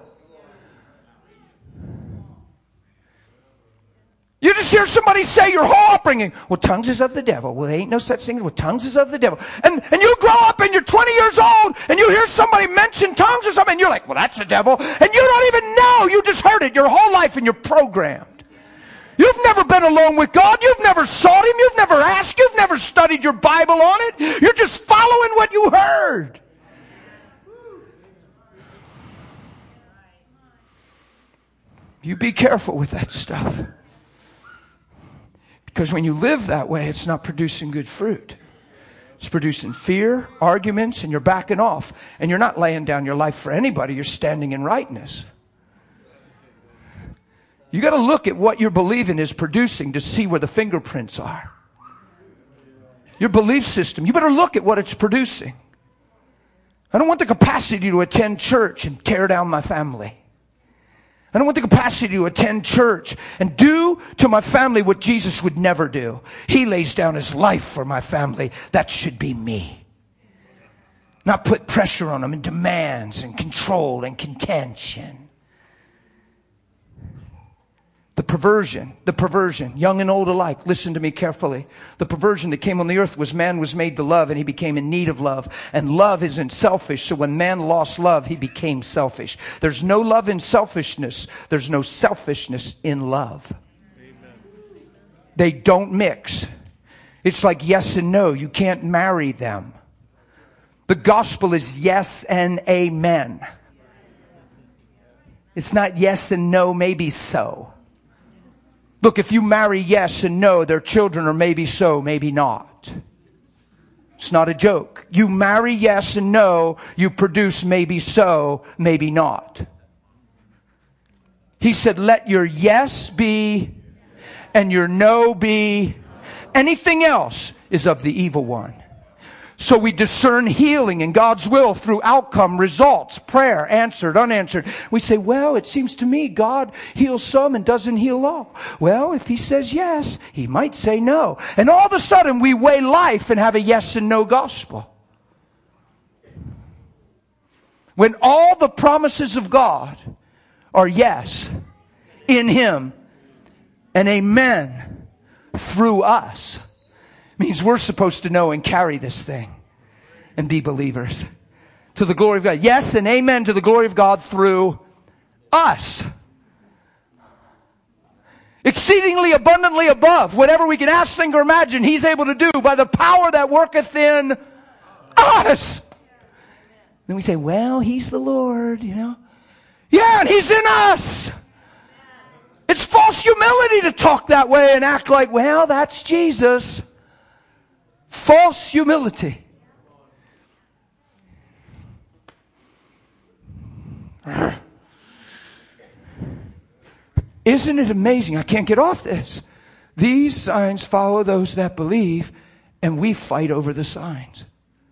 You just hear somebody say your whole upbringing, well, tongues is of the devil. Well, there ain't no such thing as, well, tongues is of the devil. And and you grow up and you're twenty years old and you hear somebody mention tongues or something and you're like, well, that's the devil. And you don't even know. You just heard it your whole life and you're programmed. You've never been alone with God. You've never sought Him. You've never asked. You've never studied your Bible on it. You're just following what you heard. You be careful with that stuff. Because when you live that way, it's not producing good fruit. It's producing fear, arguments, and you're backing off. And you're not laying down your life for anybody. You're standing in rightness. You got to look at what you're believing is producing to see where the fingerprints are. Your belief system, you better look at what it's producing. I don't want the capacity to attend church and tear down my family. I don't want the capacity to attend church and do to my family what Jesus would never do. He lays down His life for my family. That should be me. Not put pressure on them and demands and control and contention. The perversion, the perversion, young and old alike, listen to me carefully. The perversion that came on the earth was man was made to love and he became in need of love. And love isn't selfish, so when man lost love, he became selfish. There's no love in selfishness. There's no selfishness in love. Amen. They don't mix. It's like yes and no. You can't marry them. The gospel is yes and amen. It's not yes and no, maybe so. Look, if you marry yes and no, their children are maybe so, maybe not. It's not a joke. You marry yes and no, you produce maybe so, maybe not. He said, let your yes be and your no be. Anything else is of the evil one. So we discern healing in God's will through outcome, results, prayer, answered, unanswered. We say, well, it seems to me God heals some and doesn't heal all. Well, if He says yes, He might say no. And all of a sudden we weigh life and have a yes and no gospel. When all the promises of God are yes in Him and amen through us, means we're supposed to know and carry this thing and be believers to the glory of God. Yes and amen to the glory of God through us. Exceedingly abundantly above whatever we can ask, think, or imagine, He's able to do by the power that worketh in us. Then we say, well, He's the Lord, you know. Yeah, and He's in us. It's false humility to talk that way and act like, well, that's Jesus. False humility. Isn't it amazing? I can't get off this. These signs follow those that believe, and we fight over the signs.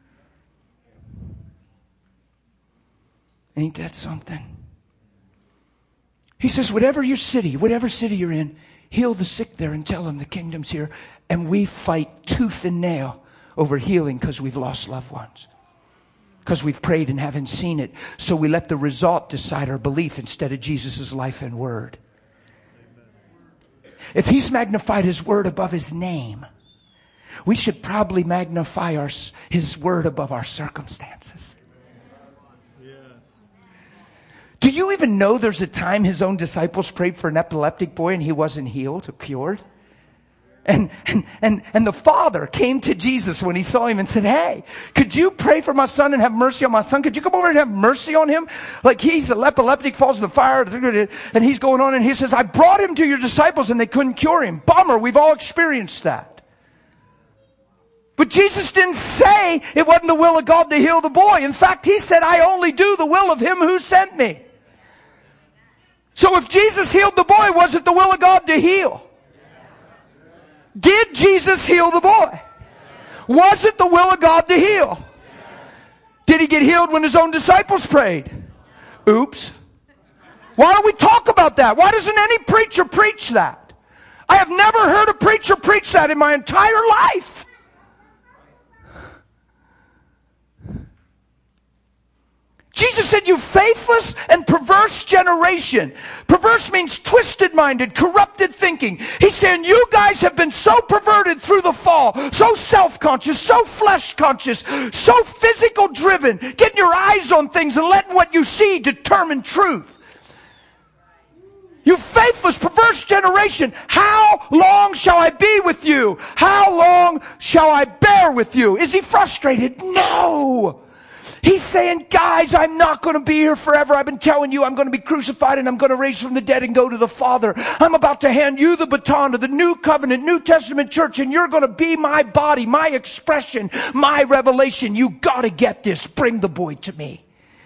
Ain't that something? He says, whatever your city, whatever city you're in, heal the sick there and tell them the kingdom's here. And we fight tooth and nail over healing because we've lost loved ones. Because we've prayed and haven't seen it. So we let the result decide our belief instead of Jesus' life and word. If He's magnified His word above His name, we should probably magnify our, His word above our circumstances. Do you even know there's a time His own disciples prayed for an epileptic boy and he wasn't healed or cured? And, and, and, and the father came to Jesus when he saw him and said, hey, could you pray for my son and have mercy on my son? Could you come over and have mercy on him? Like he's an epileptic, falls in the fire, and he's going on and he says, I brought him to your disciples and they couldn't cure him. Bummer, we've all experienced that. But Jesus didn't say it wasn't the will of God to heal the boy. In fact, He said, I only do the will of Him who sent me. So if Jesus healed the boy, was it the will of God to heal? Did Jesus heal the boy? Was it the will of God to heal? Did He get healed when His own disciples prayed? Oops. Why don't we talk about that? Why doesn't any preacher preach that? I have never heard a preacher preach that in my entire life. Jesus said, you faithless and perverse generation. Perverse means twisted-minded, corrupted thinking. He's saying you guys have been so perverted through the fall, so self-conscious, so flesh-conscious, so physical-driven, getting your eyes on things and letting what you see determine truth. You faithless, perverse generation, how long shall I be with you? How long shall I bear with you? Is He frustrated? No. He's saying, guys, I'm not going to be here forever. I've been telling you I'm going to be crucified and I'm going to raise from the dead and go to the Father. I'm about to hand you the baton of the New Covenant, New Testament church, and you're going to be my body, my expression, my revelation. You got to get this. Bring the boy to me.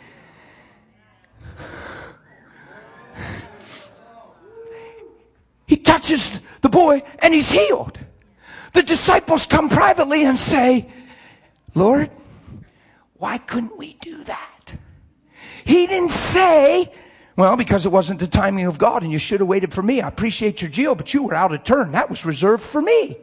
He touches the boy and he's healed. The disciples come privately and say, Lord, why couldn't we do that? He didn't say, well, because it wasn't the timing of God and you should have waited for me. I appreciate your deal, but you were out of turn. That was reserved for me.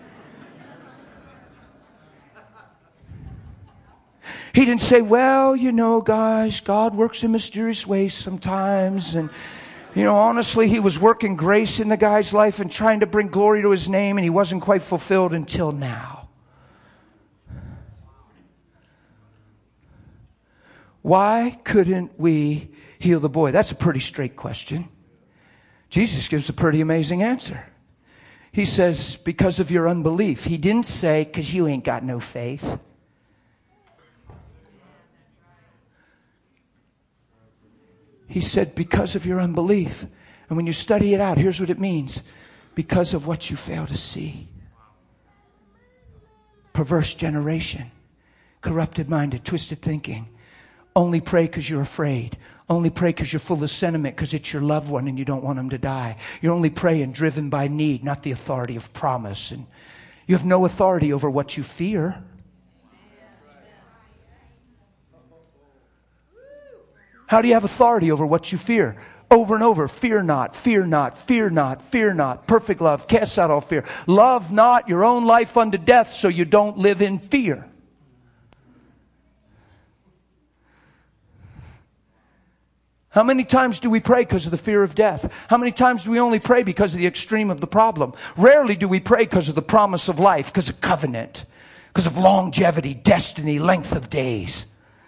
He didn't say, well, you know, guys, God works in mysterious ways sometimes. And, you know, honestly, He was working grace in the guy's life and trying to bring glory to His name, and he wasn't quite fulfilled until now. Why couldn't we heal the boy? That's a pretty straight question. Jesus gives a pretty amazing answer. He says, because of your unbelief. He didn't say, because you ain't got no faith. He said, because of your unbelief. And when you study it out, here's what it means. Because of what you fail to see. Perverse generation. Corrupted minded, twisted thinking. Only pray because you're afraid. Only pray because you're full of sentiment because it's your loved one and you don't want them to die. You're only praying driven by need, not the authority of promise. And you have no authority over what you fear. How do you have authority over what you fear? Over and over. Fear not, fear not, fear not, fear not. Perfect love casts out all fear. Love not your own life unto death so you don't live in fear. How many times do we pray because of the fear of death? How many times do we only pray because of the extreme of the problem? Rarely do we pray because of the promise of life, because of covenant, because of longevity, destiny, length of days.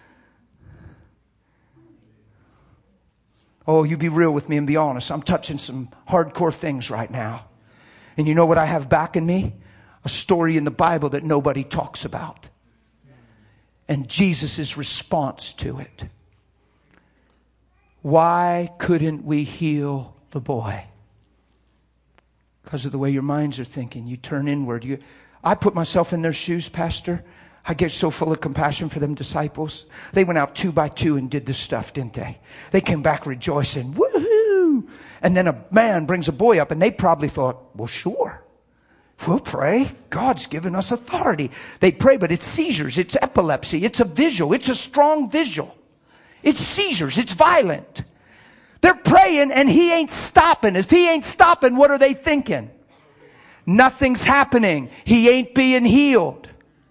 Oh, you be real with me and be honest. I'm touching some hardcore things right now. And you know what I have back in me? A story in the Bible that nobody talks about. And Jesus' response to it. Why couldn't we heal the boy? Because of the way your minds are thinking. You turn inward. You, I put myself in their shoes, Pastor. I get so full of compassion for them disciples. They went out two by two and did this stuff, didn't they? They came back rejoicing. Woohoo! And then a man brings a boy up and they probably thought, well, sure. We'll pray. God's given us authority. They pray, but it's seizures. It's epilepsy. It's a visual. It's a strong visual. It's seizures. It's violent. They're praying and he ain't stopping. If he ain't stopping, what are they thinking? Nothing's happening. He ain't being healed.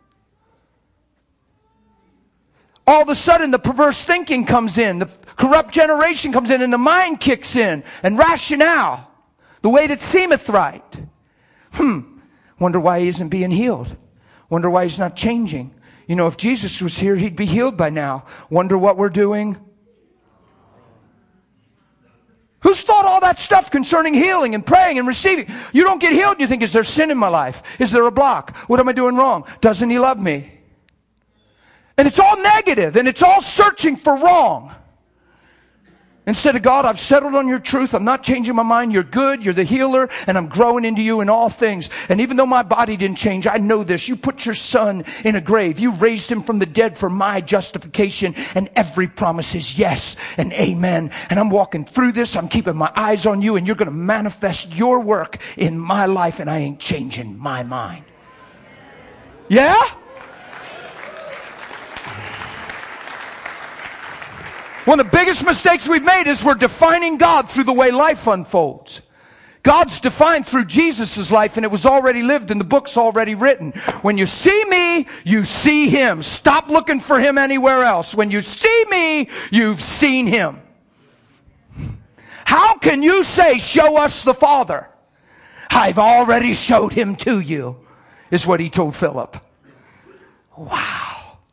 All of a sudden, the perverse thinking comes in. The corrupt generation comes in and the mind kicks in. And rationale. The way that seemeth right. Hmm. Wonder why he isn't being healed. Wonder why he's not changing. You know, if Jesus was here, he'd be healed by now. Wonder what we're doing. Who's thought all that stuff concerning healing and praying and receiving? You don't get healed, you think, is there sin in my life? Is there a block? What am I doing wrong? Doesn't he love me? And it's all negative, and it's all searching for wrong. Instead of, God, I've settled on your truth. I'm not changing my mind. You're good. You're the healer. And I'm growing into you in all things. And even though my body didn't change, I know this. You put your son in a grave. You raised him from the dead for my justification. And every promise is yes and amen. And I'm walking through this. I'm keeping my eyes on you. And you're going to manifest your work in my life. And I ain't changing my mind. Yeah? One of the biggest mistakes we've made is we're defining God through the way life unfolds. God's defined through Jesus' life, and it was already lived and the book's already written. When you see me, you see him. Stop looking for him anywhere else. When you see me, you've seen him. How can you say, show us the Father? I've already showed him to you, is what he told Philip. Wow.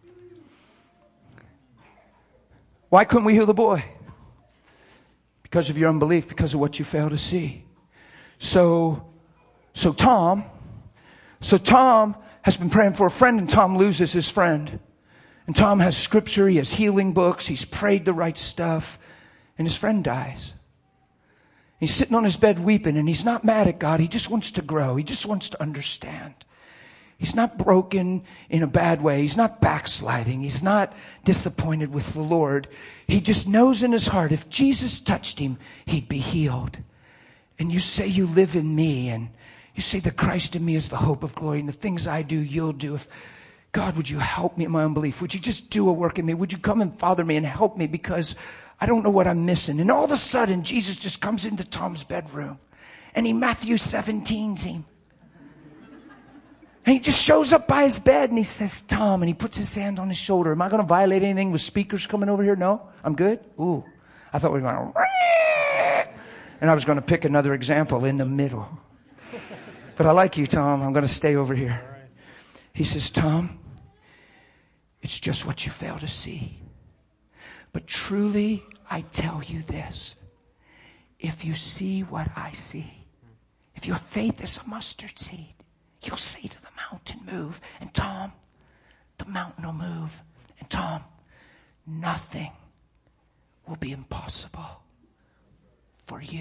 Why couldn't we heal the boy? Because of your unbelief, because of what you fail to see. So, so Tom, so Tom has been praying for a friend and Tom loses his friend. And Tom has scripture, he has healing books, he's prayed the right stuff, and his friend dies. He's sitting on his bed weeping and he's not mad at God, he just wants to grow, he just wants to understand. He's not broken in a bad way. He's not backsliding. He's not disappointed with the Lord. He just knows in his heart if Jesus touched him, he'd be healed. And you say you live in me, and you say the Christ in me is the hope of glory, and the things I do, you'll do. If God, would you help me in my unbelief? Would you just do a work in me? Would you come and father me and help me because I don't know what I'm missing? And all of a sudden, Jesus just comes into Tom's bedroom, and he Matthew seventeens him. And he just shows up by his bed and he says, Tom, and he puts his hand on his shoulder. Am I going to violate anything with speakers coming over here? No? I'm good? Ooh. I thought we were going to... And I was going to pick another example in the middle. But I like you, Tom. I'm going to stay over here. He says, Tom, it's just what you fail to see. But truly, I tell you this. If you see what I see, if your faith is a mustard seed, you'll say to the mountain, move. And Tom, the mountain will move. And Tom, nothing will be impossible for you.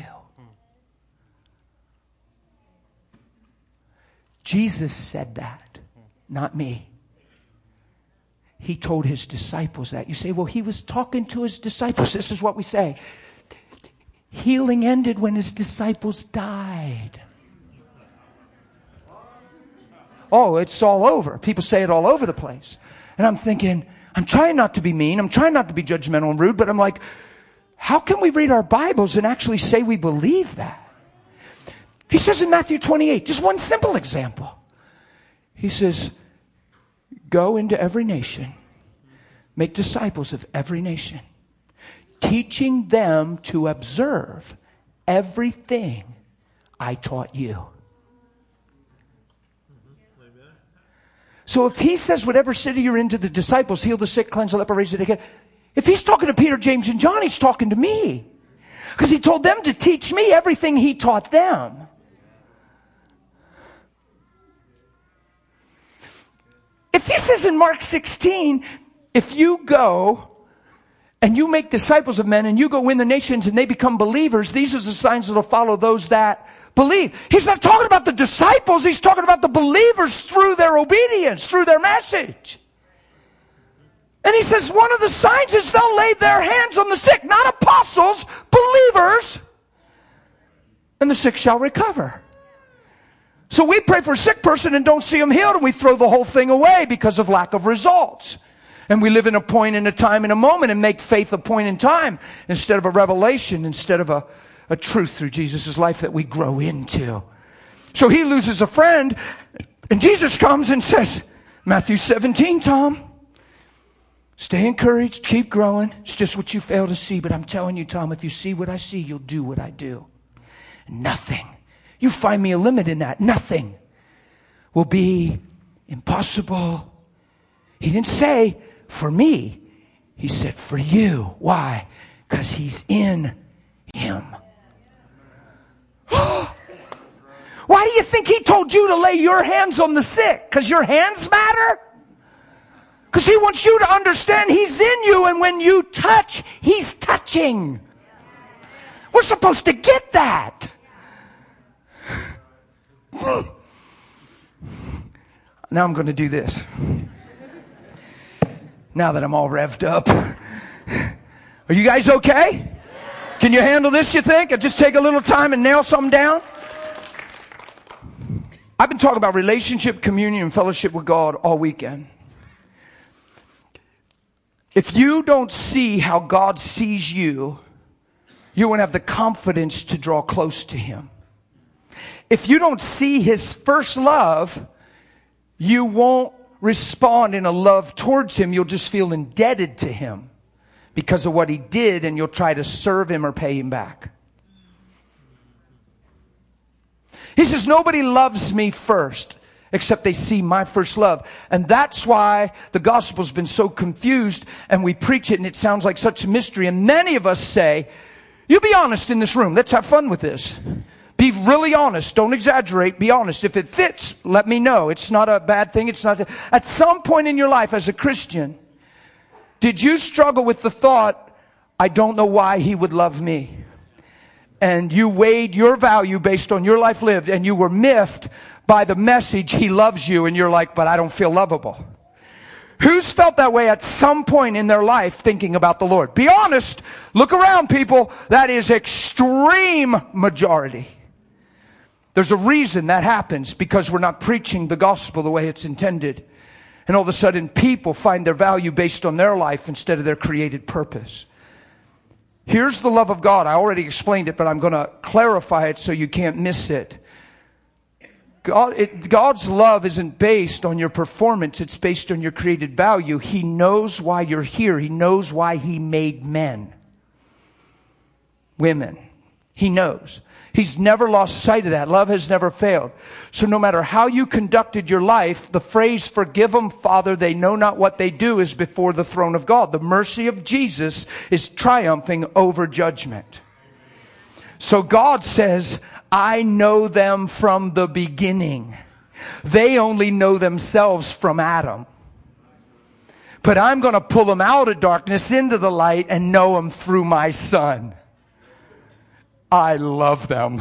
Jesus said that, not me. He told his disciples that. You say, well, he was talking to his disciples. This is what we say. Healing ended when his disciples died. Oh, it's all over. People say it all over the place. And I'm thinking, I'm trying not to be mean. I'm trying not to be judgmental and rude. But I'm like, how can we read our Bibles and actually say we believe that? He says in Matthew twenty-eight, just one simple example. He says, go into every nation, make disciples of every nation, teaching them to observe everything I taught you. So if he says, whatever city you're in, to the disciples, heal the sick, cleanse the leper, raise the dead. If he's talking to Peter, James, and John, he's talking to me. Because he told them to teach me everything he taught them. If he says in Mark sixteen, if you go and you make disciples of men and you go win the nations and they become believers, these are the signs that will follow those that believe. He's not talking about the disciples. He's talking about the believers through their obedience, through their message. And he says one of the signs is they'll lay their hands on the sick, not apostles, believers, and the sick shall recover. So we pray for a sick person and don't see them healed, and we throw the whole thing away because of lack of results. And we live in a point in a time in a moment and make faith a point in time instead of a revelation, instead of a, a truth through Jesus' life that we grow into. So he loses a friend, and Jesus comes and says, Matthew seventeen, Tom, stay encouraged, keep growing. It's just what you fail to see, but I'm telling you, Tom, if you see what I see, you'll do what I do. Nothing. You find me a limit in that. Nothing will be impossible. He didn't say for me. He said for you. Why? Because he's in him. Why do you think he told you to lay your hands on the sick? Because your hands matter? Because he wants you to understand he's in you, and when you touch, he's touching. We're supposed to get that. Now I'm going to do this. Now that I'm all revved up. Are you guys okay? Can you handle this, you think? Or just take a little time and nail something down? I've been talking about relationship, communion, and fellowship with God all weekend. If you don't see how God sees you, you won't have the confidence to draw close to him. If you don't see his first love, you won't respond in a love towards him. You'll just feel indebted to him because of what he did, and you'll try to serve him or pay him back. He says, nobody loves me first except they see my first love. And that's why the gospel's been so confused, and we preach it and it sounds like such a mystery. And many of us say, you be honest in this room. Let's have fun with this. Be really honest. Don't exaggerate. Be honest. If it fits, let me know. It's not a bad thing. It's not. A, at some point in your life as a Christian, did you struggle with the thought, I don't know why he would love me? And you weighed your value based on your life lived, and you were miffed by the message, he loves you, and you're like, but I don't feel lovable. Who's felt that way at some point in their life thinking about the Lord? Be honest. Look around, people. That is extreme majority. There's a reason that happens, because we're not preaching the gospel the way it's intended. And all of a sudden people find their value based on their life instead of their created purpose. Here's the love of God. I already explained it, but I'm going to clarify it so you can't miss it. God, it, God's love isn't based on your performance. It's based on your created value. He knows why you're here. He knows why he made men, women. He knows. He's never lost sight of that. Love has never failed. So no matter how you conducted your life, the phrase, forgive them, Father, they know not what they do, is before the throne of God. The mercy of Jesus is triumphing over judgment. So God says, I know them from the beginning. They only know themselves from Adam. But I'm going to pull them out of darkness into the light and know them through my Son. I love them.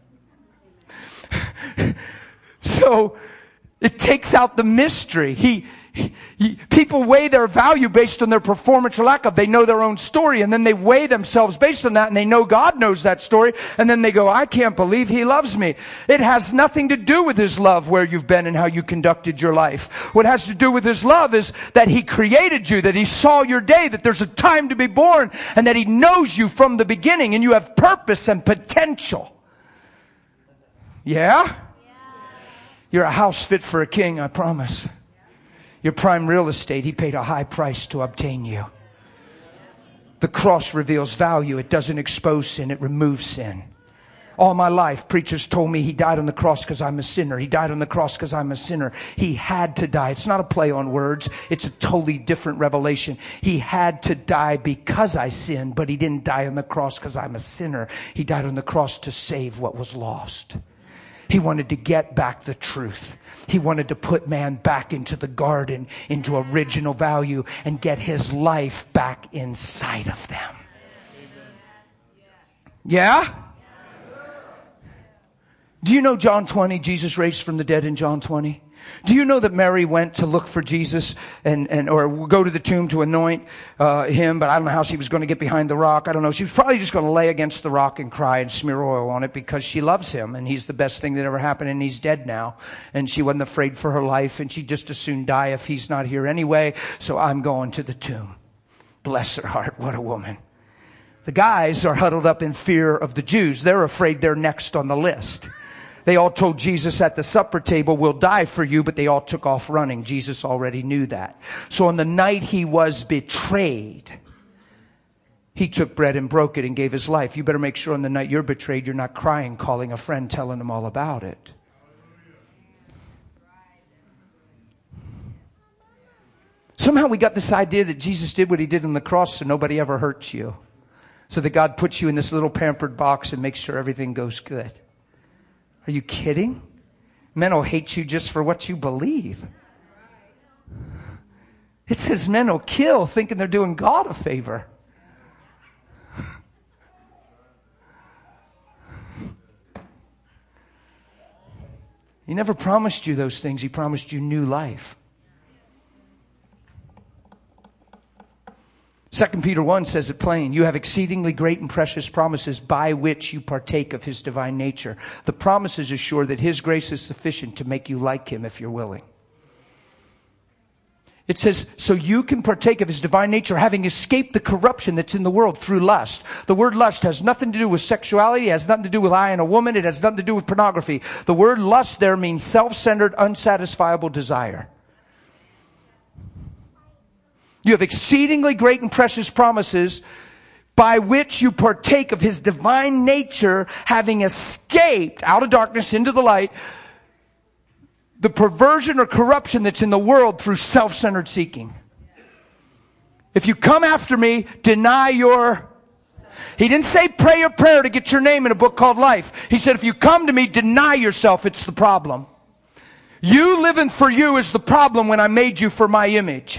So it takes out the mystery. He, he, people weigh their value based on their performance or lack of. They know their own story, and then they weigh themselves based on that, and they know God knows that story, and then they go, I can't believe he loves me. It has nothing to do with his love where you've been and how you conducted your life. What has to do with his love is that he created you, that he saw your day, that there's a time to be born, and that he knows you from the beginning, and you have purpose and potential. Yeah? You're a house fit for a king, I promise. Your prime real estate, he paid a high price to obtain you. The cross reveals value. It doesn't expose sin. It removes sin. All my life, preachers told me he died on the cross because I'm a sinner. He died on the cross because I'm a sinner. He had to die. It's not a play on words. It's a totally different revelation. He had to die because I sinned, but he didn't die on the cross because I'm a sinner. He died on the cross to save what was lost. He wanted to get back the truth. He wanted to put man back into the garden, into original value, and get his life back inside of them. Yeah? Do you know John twenty, Jesus raised from the dead in John twenty? Do you know that Mary went to look for Jesus and, and or go to the tomb to anoint uh, him, but I don't know how she was going to get behind the rock. I don't know. She was probably just going to lay against the rock and cry and smear oil on it because she loves him and he's the best thing that ever happened and he's dead now. And she wasn't afraid for her life and she'd just as soon die if he's not here anyway. So I'm going to the tomb. Bless her heart. What a woman. The guys are huddled up in fear of the Jews. They're afraid they're next on the list. They all told Jesus at the supper table, we'll die for you, but they all took off running. Jesus already knew that. So on the night he was betrayed, he took bread and broke it and gave his life. You better make sure on the night you're betrayed, you're not crying, calling a friend, telling them all about it. Somehow we got this idea that Jesus did what he did on the cross so nobody ever hurts you. So that God puts you in this little pampered box and makes sure everything goes good. Are you kidding? Men will hate you just for what you believe. It says men will kill thinking they're doing God a favor. He never promised you those things. He promised you new life. Second Peter one says it plain. You have exceedingly great and precious promises by which you partake of his divine nature. The promises assure that his grace is sufficient to make you like him if you're willing. It says, so you can partake of his divine nature having escaped the corruption that's in the world through lust. The word lust has nothing to do with sexuality. It has nothing to do with eyeing a woman. It has nothing to do with pornography. The word lust there means self-centered, unsatisfiable desire. You have exceedingly great and precious promises by which you partake of his divine nature, having escaped out of darkness into the light, the perversion or corruption that's in the world through self-centered seeking. If you come after me, deny your... He didn't say pray a prayer to get your name in a book called life. He said if you come to me, deny yourself. It's the problem. You living for you is the problem when I made you for my image.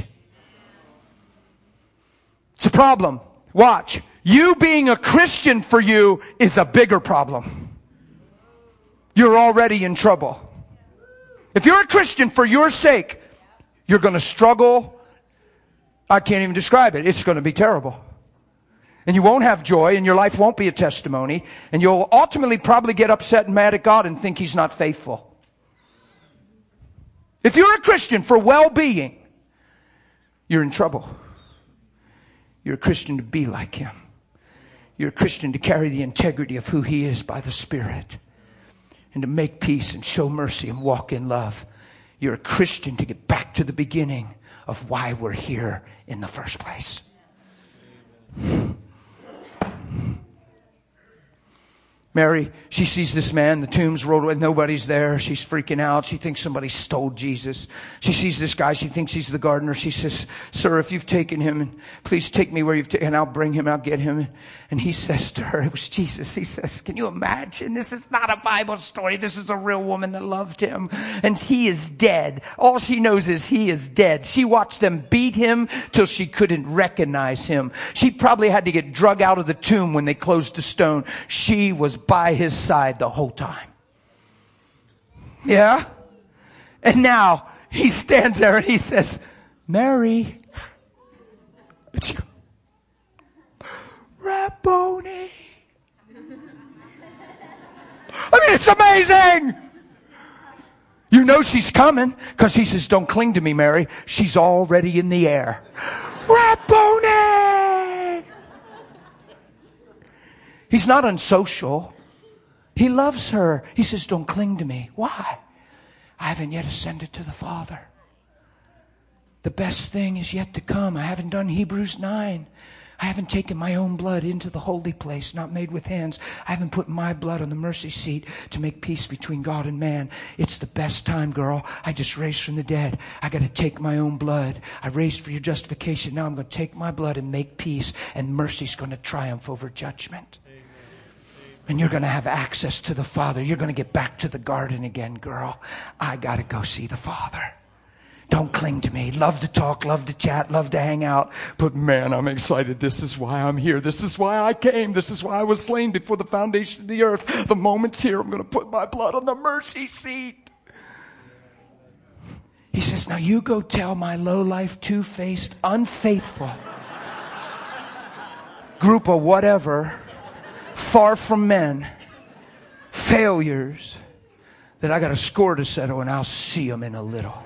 It's a problem. Watch. You being a Christian for you is a bigger problem. You're already in trouble. If you're a Christian for your sake, you're going to struggle. I can't even describe it. It's going to be terrible. And you won't have joy, and your life won't be a testimony, and you'll ultimately probably get upset and mad at God and think he's not faithful. If you're a Christian for well-being, you're in trouble. You're a Christian to be like him. You're a Christian to carry the integrity of who he is by the Spirit. And to make peace and show mercy and walk in love. You're a Christian to get back to the beginning of why we're here in the first place. Mary, she sees this man, the tomb's rolled away, nobody's there. She's freaking out. She thinks somebody stole Jesus. She sees this guy. She thinks he's the gardener. She says, sir, if you've taken him, please take me where you've taken, and I'll bring him, I'll get him. And he says to her, it was Jesus. He says, can you imagine? This is not a Bible story. This is a real woman that loved him. And he is dead. All she knows is he is dead. She watched them beat him till she couldn't recognize him. She probably had to get drug out of the tomb when they closed the stone. She was by his side the whole time. Yeah? And now he stands there and he says, Mary. Rabboni. I mean, it's amazing. You know she's coming because he says, don't cling to me, Mary. She's already in the air. Rabboni. He's not unsocial. He loves her. He says, don't cling to me. Why? I haven't yet ascended to the Father. The best thing is yet to come. I haven't done Hebrews nine. I haven't taken my own blood into the holy place, not made with hands. I haven't put my blood on the mercy seat to make peace between God and man. It's the best time, girl. I just raised from the dead. I got to take my own blood. I raised for your justification. Now I'm going to take my blood and make peace, and mercy's going to triumph over judgment. And you're going to have access to the Father. You're going to get back to the garden again, girl. I got to go see the Father. Don't cling to me. Love to talk, love to chat, love to hang out. But man, I'm excited. This is why I'm here. This is why I came. This is why I was slain before the foundation of the earth. The moment's here. I'm going to put my blood on the mercy seat. He says, now you go tell my low-life, two-faced, unfaithful group of whatever, far from men, failures, that I got a score to settle and I'll see them in a little.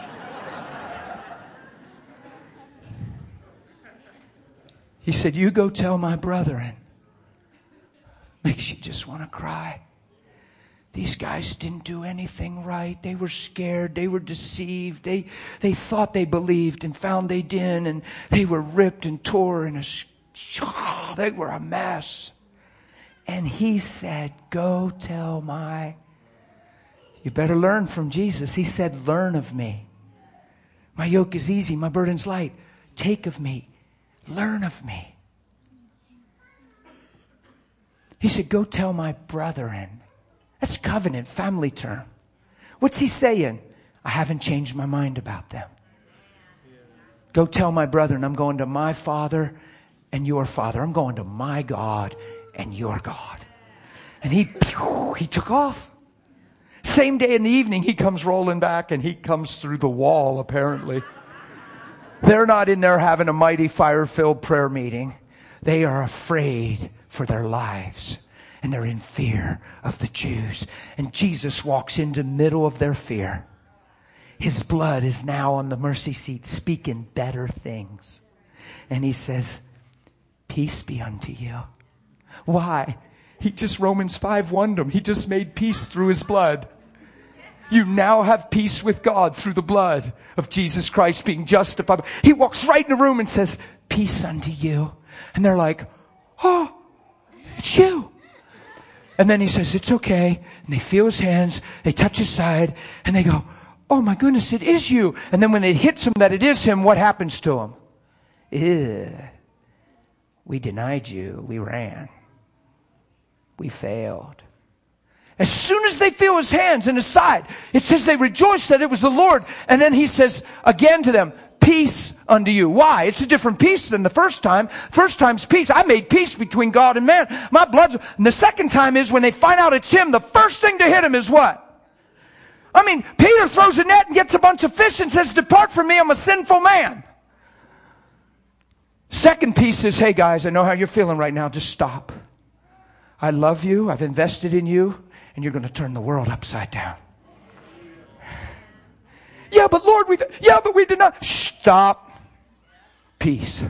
He said, you go tell my brethren. Makes you just want to cry. These guys didn't do anything right. They were scared. They were deceived. They, they thought they believed and found they didn't. And they were ripped and tore. And a, they were a mess. And he said, go tell my... You better learn from Jesus. He said, learn of me. My yoke is easy. My burden's light. Take of me. Learn of me. He said, go tell my brethren. That's covenant, family term. What's he saying? I haven't changed my mind about them. Go tell my brethren, I'm going to my Father and your Father. I'm going to my God and your God. And he, he took off. Same day in the evening, he comes rolling back and he comes through the wall, apparently. They're not in there having a mighty fire-filled prayer meeting. They are afraid for their lives. And they're in fear of the Jews. And Jesus walks into the middle of their fear. His blood is now on the mercy seat speaking better things. And he says, peace be unto you. Why? He just, Romans five one them. He just made peace through his blood. You now have peace with God through the blood of Jesus Christ being justified. He walks right in the room and says, peace unto you. And they're like, oh, it's you. And then he says, it's okay. And they feel his hands. They touch his side. And they go, oh my goodness, it is you. And then when it hits him that it is him, what happens to him? Ew. We denied you. We ran. We failed. As soon as they feel his hands and his side, it says they rejoiced that it was the Lord. And then he says again to them, peace unto you. Why? It's a different peace than the first time. First time's peace. I made peace between God and man. My blood's... And the second time is when they find out it's him, the first thing to hit him is what? I mean, Peter throws a net and gets a bunch of fish and says, depart from me, I'm a sinful man. Second piece is, hey guys, I know how you're feeling right now. Just stop. I love you. I've invested in you. And you're going to turn the world upside down. Yeah, but Lord, we yeah, but we did not. Stop. Peace.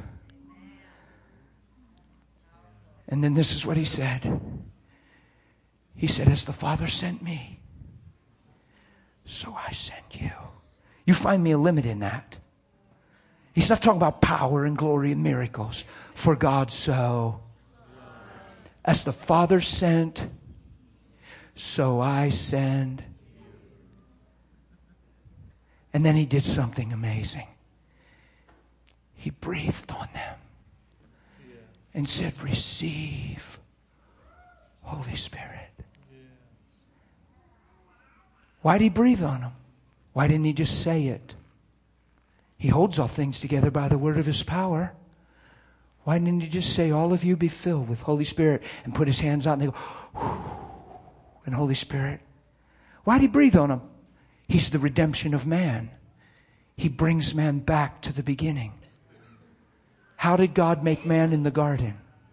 And then this is what he said. He said, as the Father sent me, so I send you. You find me a limit in that. He's not talking about power and glory and miracles. For God so. As the Father sent, so I send. And then he did something amazing. He breathed on them and said, receive Holy Spirit. Why did he breathe on them? Why didn't he just say it? He holds all things together by the word of his power. Why didn't he just say, all of you be filled with Holy Spirit, and put his hands out and they go, whew, and Holy Spirit? Why did he breathe on them? He's the redemption of man. He brings man back to the beginning. How did God make man in the garden?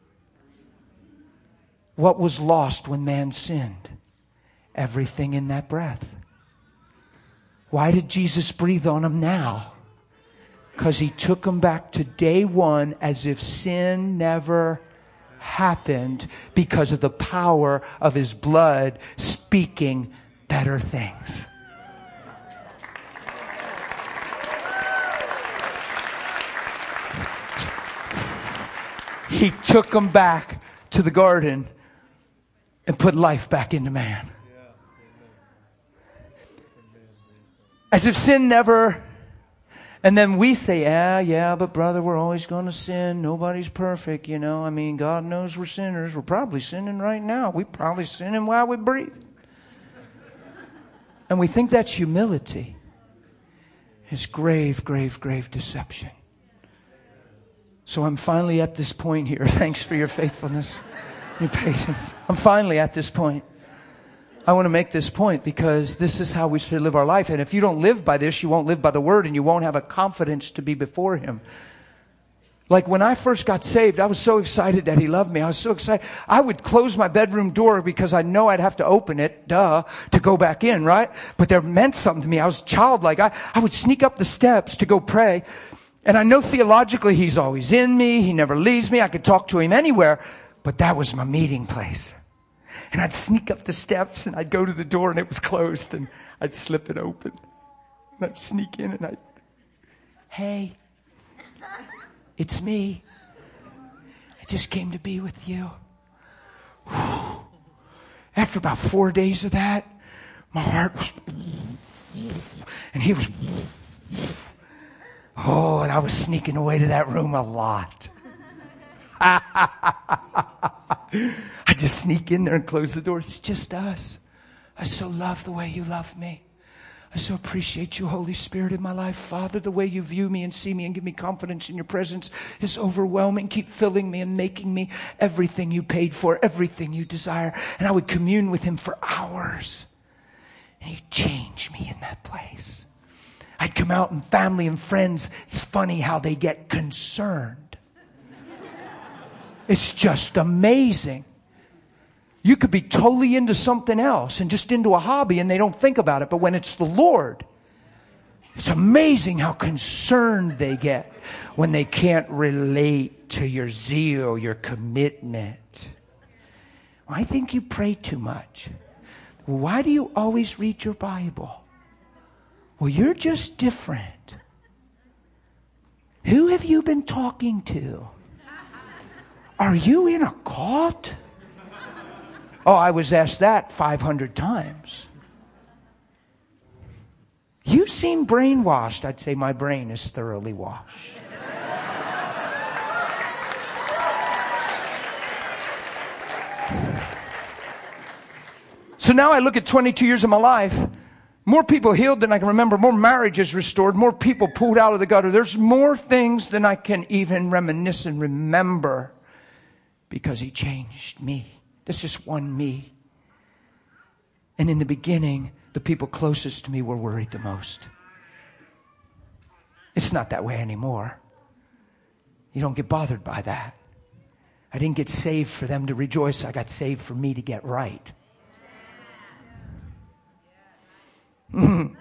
What was lost when man sinned? Everything in that breath. Why did Jesus breathe on them now? Because he took them back to day one as if sin never happened, because of the power of his blood speaking better things. He took them back to the garden and put life back into man. As if sin never... And then we say, yeah, yeah, but brother, we're always going to sin. Nobody's perfect, you know. I mean, God knows we're sinners. We're probably sinning right now. We're probably sinning while we breathe. And we think that's humility. It's grave, grave, grave deception. So I'm finally at this point here. Thanks for your faithfulness, your patience. I'm finally at this point. I want to make this point because this is how we should live our life. And if you don't live by this, you won't live by the Word, and you won't have a confidence to be before Him. Like when I first got saved, I was so excited that He loved me. I was so excited. I would close my bedroom door because I know I'd have to open it, duh, to go back in, right? But that meant something to me. I was childlike. I, I would sneak up the steps to go pray. And I know theologically He's always in me. He never leaves me. I could talk to Him anywhere. But that was my meeting place. And I'd sneak up the steps and I'd go to the door and it was closed and I'd slip it open. And I'd sneak in and I'd, hey, it's me. I just came to be with you. Whew. After about four days of that, my heart was, and he was, oh, and I was sneaking away to that room a lot. I just sneak in there and close the door. It's just us. I so love the way you love me. I so appreciate you, Holy Spirit, in my life. Father, the way you view me and see me and give me confidence in your presence is overwhelming. Keep filling me and making me everything you paid for, everything you desire. And I would commune with Him for hours. And He'd change me in that place. I'd come out and family and friends, it's funny how they get concerned. It's just amazing. You could be totally into something else and just into a hobby and they don't think about it. But when it's the Lord, it's amazing how concerned they get when they can't relate to your zeal, your commitment. Well, I think you pray too much. Well, why do you always read your Bible? Well, you're just different. Who have you been talking to? Are you in a cult? Oh, I was asked that five hundred times. You seem brainwashed. I'd say my brain is thoroughly washed. So now I look at twenty-two years of my life. More people healed than I can remember. More marriages restored. More people pulled out of the gutter. There's more things than I can even reminisce and remember. Because He changed me. This is one me. And in the beginning, the people closest to me were worried the most. It's not that way anymore. You don't get bothered by that. I didn't get saved for them to rejoice. I got saved for me to get right. Mm.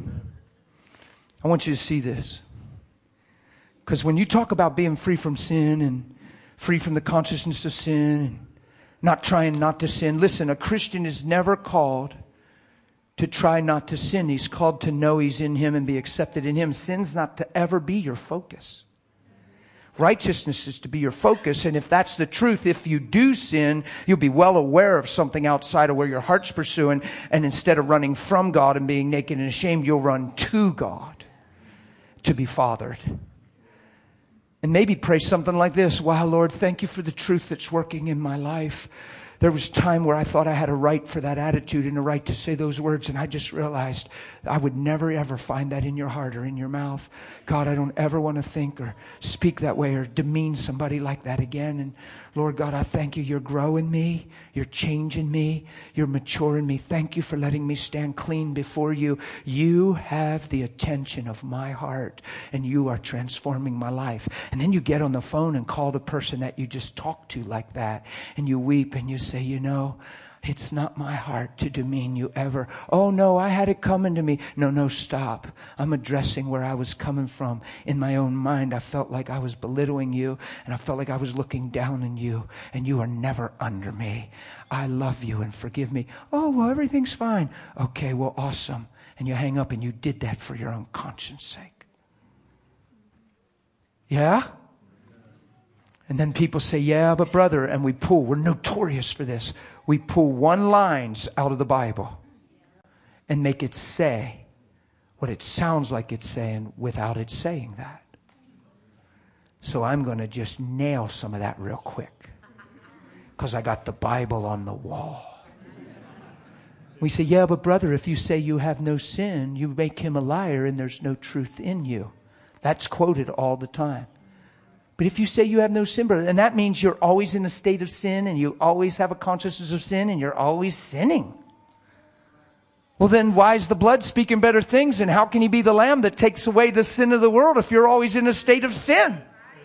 I want you to see this. Because when you talk about being free from sin and free from the consciousness of sin and not trying not to sin. Listen, a Christian is never called to try not to sin. He's called to know He's in Him and be accepted in Him. Sin's not to ever be your focus. Righteousness is to be your focus. And if that's the truth, if you do sin, you'll be well aware of something outside of where your heart's pursuing. And instead of running from God and being naked and ashamed, you'll run to God to be fathered. And maybe pray something like this. Wow, Lord, thank you for the truth that's working in my life. There was time where I thought I had a right for that attitude and a right to say those words. And I just realized I would never, ever find that in your heart or in your mouth. God, I don't ever want to think or speak that way or demean somebody like that again. And Lord God, I thank you. You're growing me. You're changing me. You're maturing me. Thank you for letting me stand clean before you. You have the attention of my heart and you are transforming my life. And then you get on the phone and call the person that you just talked to like that. And you weep and you say, you know, it's not my heart to demean you ever. Oh, no, I had it coming to me. No, no, stop. I'm addressing where I was coming from. In my own mind, I felt like I was belittling you, and I felt like I was looking down on you, and you are never under me. I love you and forgive me. Oh, well, everything's fine. Okay, well, awesome. And you hang up, and you did that for your own conscience sake. Yeah? And then people say, yeah, but brother, and we pull. We're notorious for this. We pull one lines out of the Bible and make it say what it sounds like it's saying without it saying that. So I'm going to just nail some of that real quick. Because I got the Bible on the wall. We say, yeah, but brother, if you say you have no sin, you make him a liar and there's no truth in you. That's quoted all the time. But if you say you have no sin, brother, and that means you're always in a state of sin and you always have a consciousness of sin and you're always sinning. Well, then why is the blood speaking better things? And how can he be the lamb that takes away the sin of the world if you're always in a state of sin?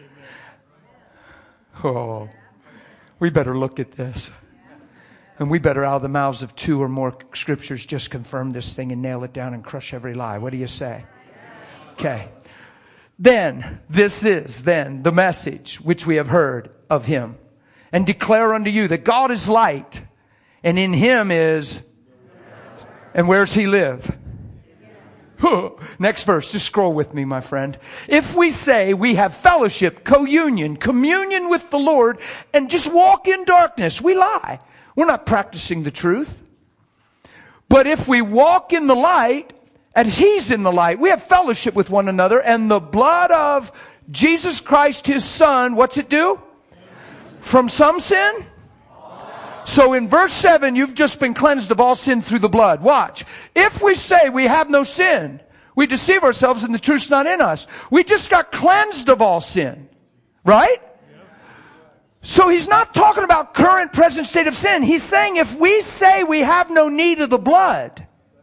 Oh, we better look at this. And we better, out of the mouths of two or more scriptures, just confirm this thing and nail it down and crush every lie. What do you say? Okay. Then, this is then the message which we have heard of him, and declare unto you that God is light, and in him is, and where's he live? Next verse, just scroll with me, my friend. If we say we have fellowship, co-union, communion with the Lord, and just walk in darkness, we lie. We're not practicing the truth. But if we walk in the light, as he's in the light, we have fellowship with one another, and the blood of Jesus Christ, his son, what's it do? From some sin? So in verse seven, you've just been cleansed of all sin through the blood. Watch. If we say we have no sin, we deceive ourselves and the truth's not in us. We just got cleansed of all sin. Right? So he's not talking about current, present state of sin. He's saying if we say we have no need of the blood.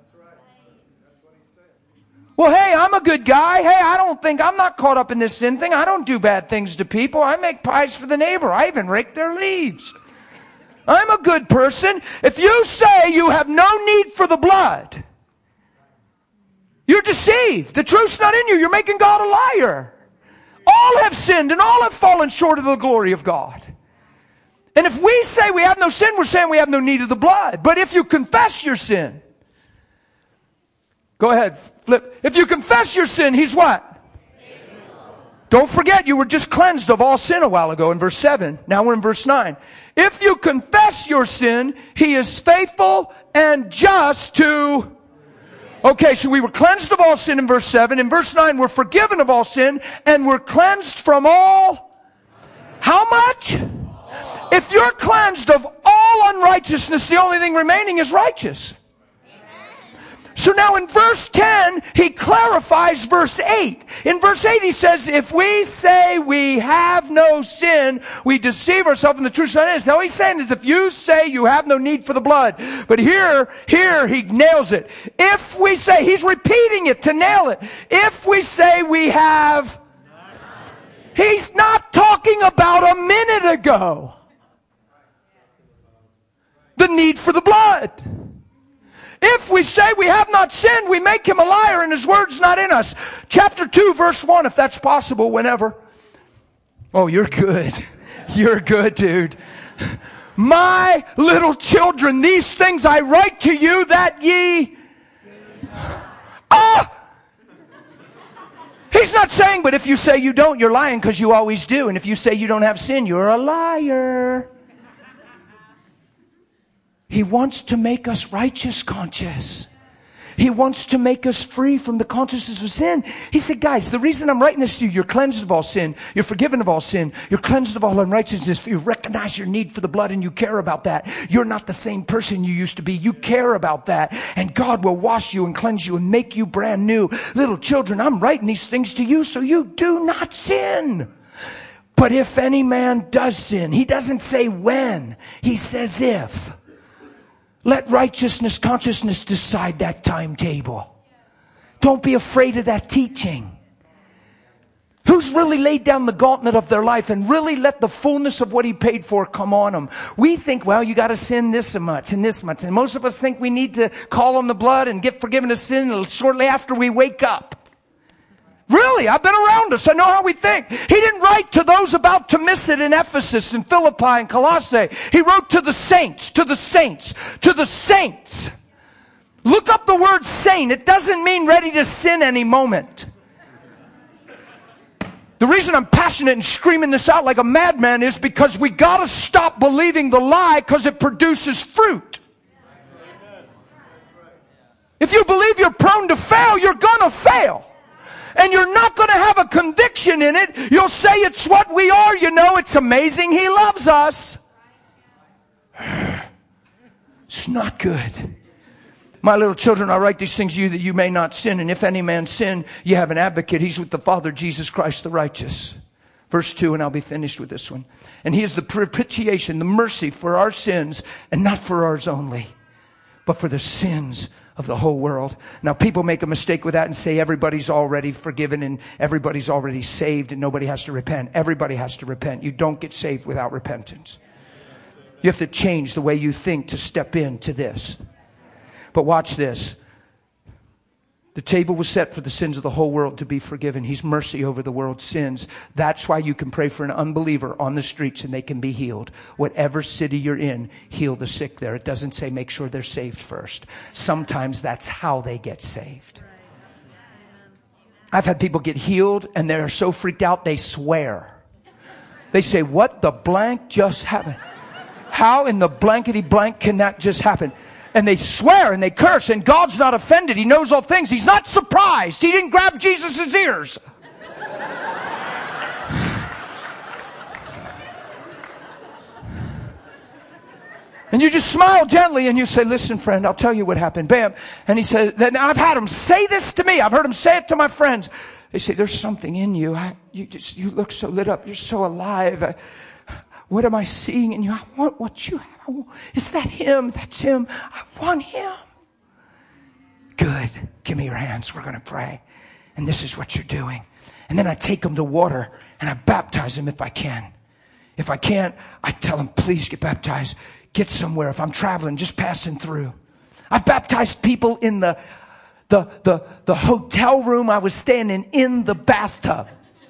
Well, hey, I'm a good guy. Hey, I don't think, I'm not caught up in this sin thing. I don't do bad things to people. I make pies for the neighbor. I even rake their leaves. I'm a good person. If you say you have no need for the blood, you're deceived. The truth's not in you. You're making God a liar. All have sinned and all have fallen short of the glory of God. And if we say we have no sin, we're saying we have no need of the blood. But if you confess your sin, go ahead, flip. If you confess your sin, he's what? Don't forget, you were just cleansed of all sin a while ago in verse seven. Now we're in verse nine. If you confess your sin, he is faithful and just to... Okay, so we were cleansed of all sin in verse seven. In verse nine, we're forgiven of all sin and we're cleansed from all... How much? If you're cleansed of all unrighteousness, the only thing remaining is righteous. So now in verse ten, he clarifies verse eight. In verse eight he says, if we say we have no sin, we deceive ourselves and the truth is not in us. All he's saying is if you say you have no need for the blood. But here, here he nails it. If we say, he's repeating it to nail it. If we say we have, he's not talking about a minute ago. The need for the blood. If we say we have not sinned, we make him a liar and his word's not in us. Chapter two, verse one, if that's possible, whenever. Oh, you're good. You're good, dude. My little children, these things I write to you that ye... Ah! He's not saying, but if you say you don't, you're lying because you always do. And if you say you don't have sin, you're a liar. He wants to make us righteous conscious. He wants to make us free from the consciousness of sin. He said, guys, the reason I'm writing this to you, you're cleansed of all sin. You're forgiven of all sin. You're cleansed of all unrighteousness. You recognize your need for the blood and you care about that. You're not the same person you used to be. You care about that. And God will wash you and cleanse you and make you brand new. Little children, I'm writing these things to you so you do not sin. But if any man does sin, he doesn't say when. He says if. Let righteousness, consciousness decide that timetable. Don't be afraid of that teaching. Who's really laid down the gauntlet of their life and really let the fullness of what he paid for come on them? We think, well, you got to sin this much and this much. And most of us think we need to call on the blood and get forgiven of sin shortly after we wake up. Really, I've been around us. I know how we think. He didn't write to those about to miss it in Ephesus and Philippi and Colossae. He wrote to the saints, to the saints, to the saints. Look up the word saint. It doesn't mean ready to sin any moment. The reason I'm passionate and screaming this out like a madman is because we got to stop believing the lie because it produces fruit. If you believe you're prone to fail, you're going to fail. And you're not going to have a conviction in it. You'll say it's what we are. You know, it's amazing He loves us. It's not good. My little children, I write these things to you that you may not sin. And if any man sin, you have an advocate. He's with the Father, Jesus Christ the righteous. Verse two, and I'll be finished with this one. And He is the propitiation, the mercy for our sins, and not for ours only, but for the sins of the whole world. Now, people make a mistake with that and say everybody's already forgiven and everybody's already saved and nobody has to repent. Everybody has to repent. You don't get saved without repentance. You have to change the way you think to step into this. But watch this. The table was set for the sins of the whole world to be forgiven. He's mercy over the world's sins. That's why you can pray for an unbeliever on the streets and they can be healed. Whatever city you're in, heal the sick there. It doesn't say make sure they're saved first. Sometimes that's how they get saved. I've had people get healed and they're so freaked out they swear. They say, what the blank just happened? How in the blankety blank can that just happen? And they swear and they curse, and God's not offended. He knows all things. He's not surprised. He didn't grab Jesus' ears. And you just smile gently and you say, listen, friend, I'll tell you what happened. Bam. And he says, then I've had him say this to me. I've heard him say it to my friends. They say, there's something in you. I, you just, you look so lit up. You're so alive. I, what am I seeing in you? I want what you have. Is that Him? That's Him. I want Him. Good. Give me your hands. We're going to pray. And this is what you're doing. And then I take them to water and I baptize them if I can. If I can't, I tell them, please get baptized. Get somewhere. If I'm traveling, just passing through. I've baptized people in the, the, the, the hotel room. I was standing in the bathtub.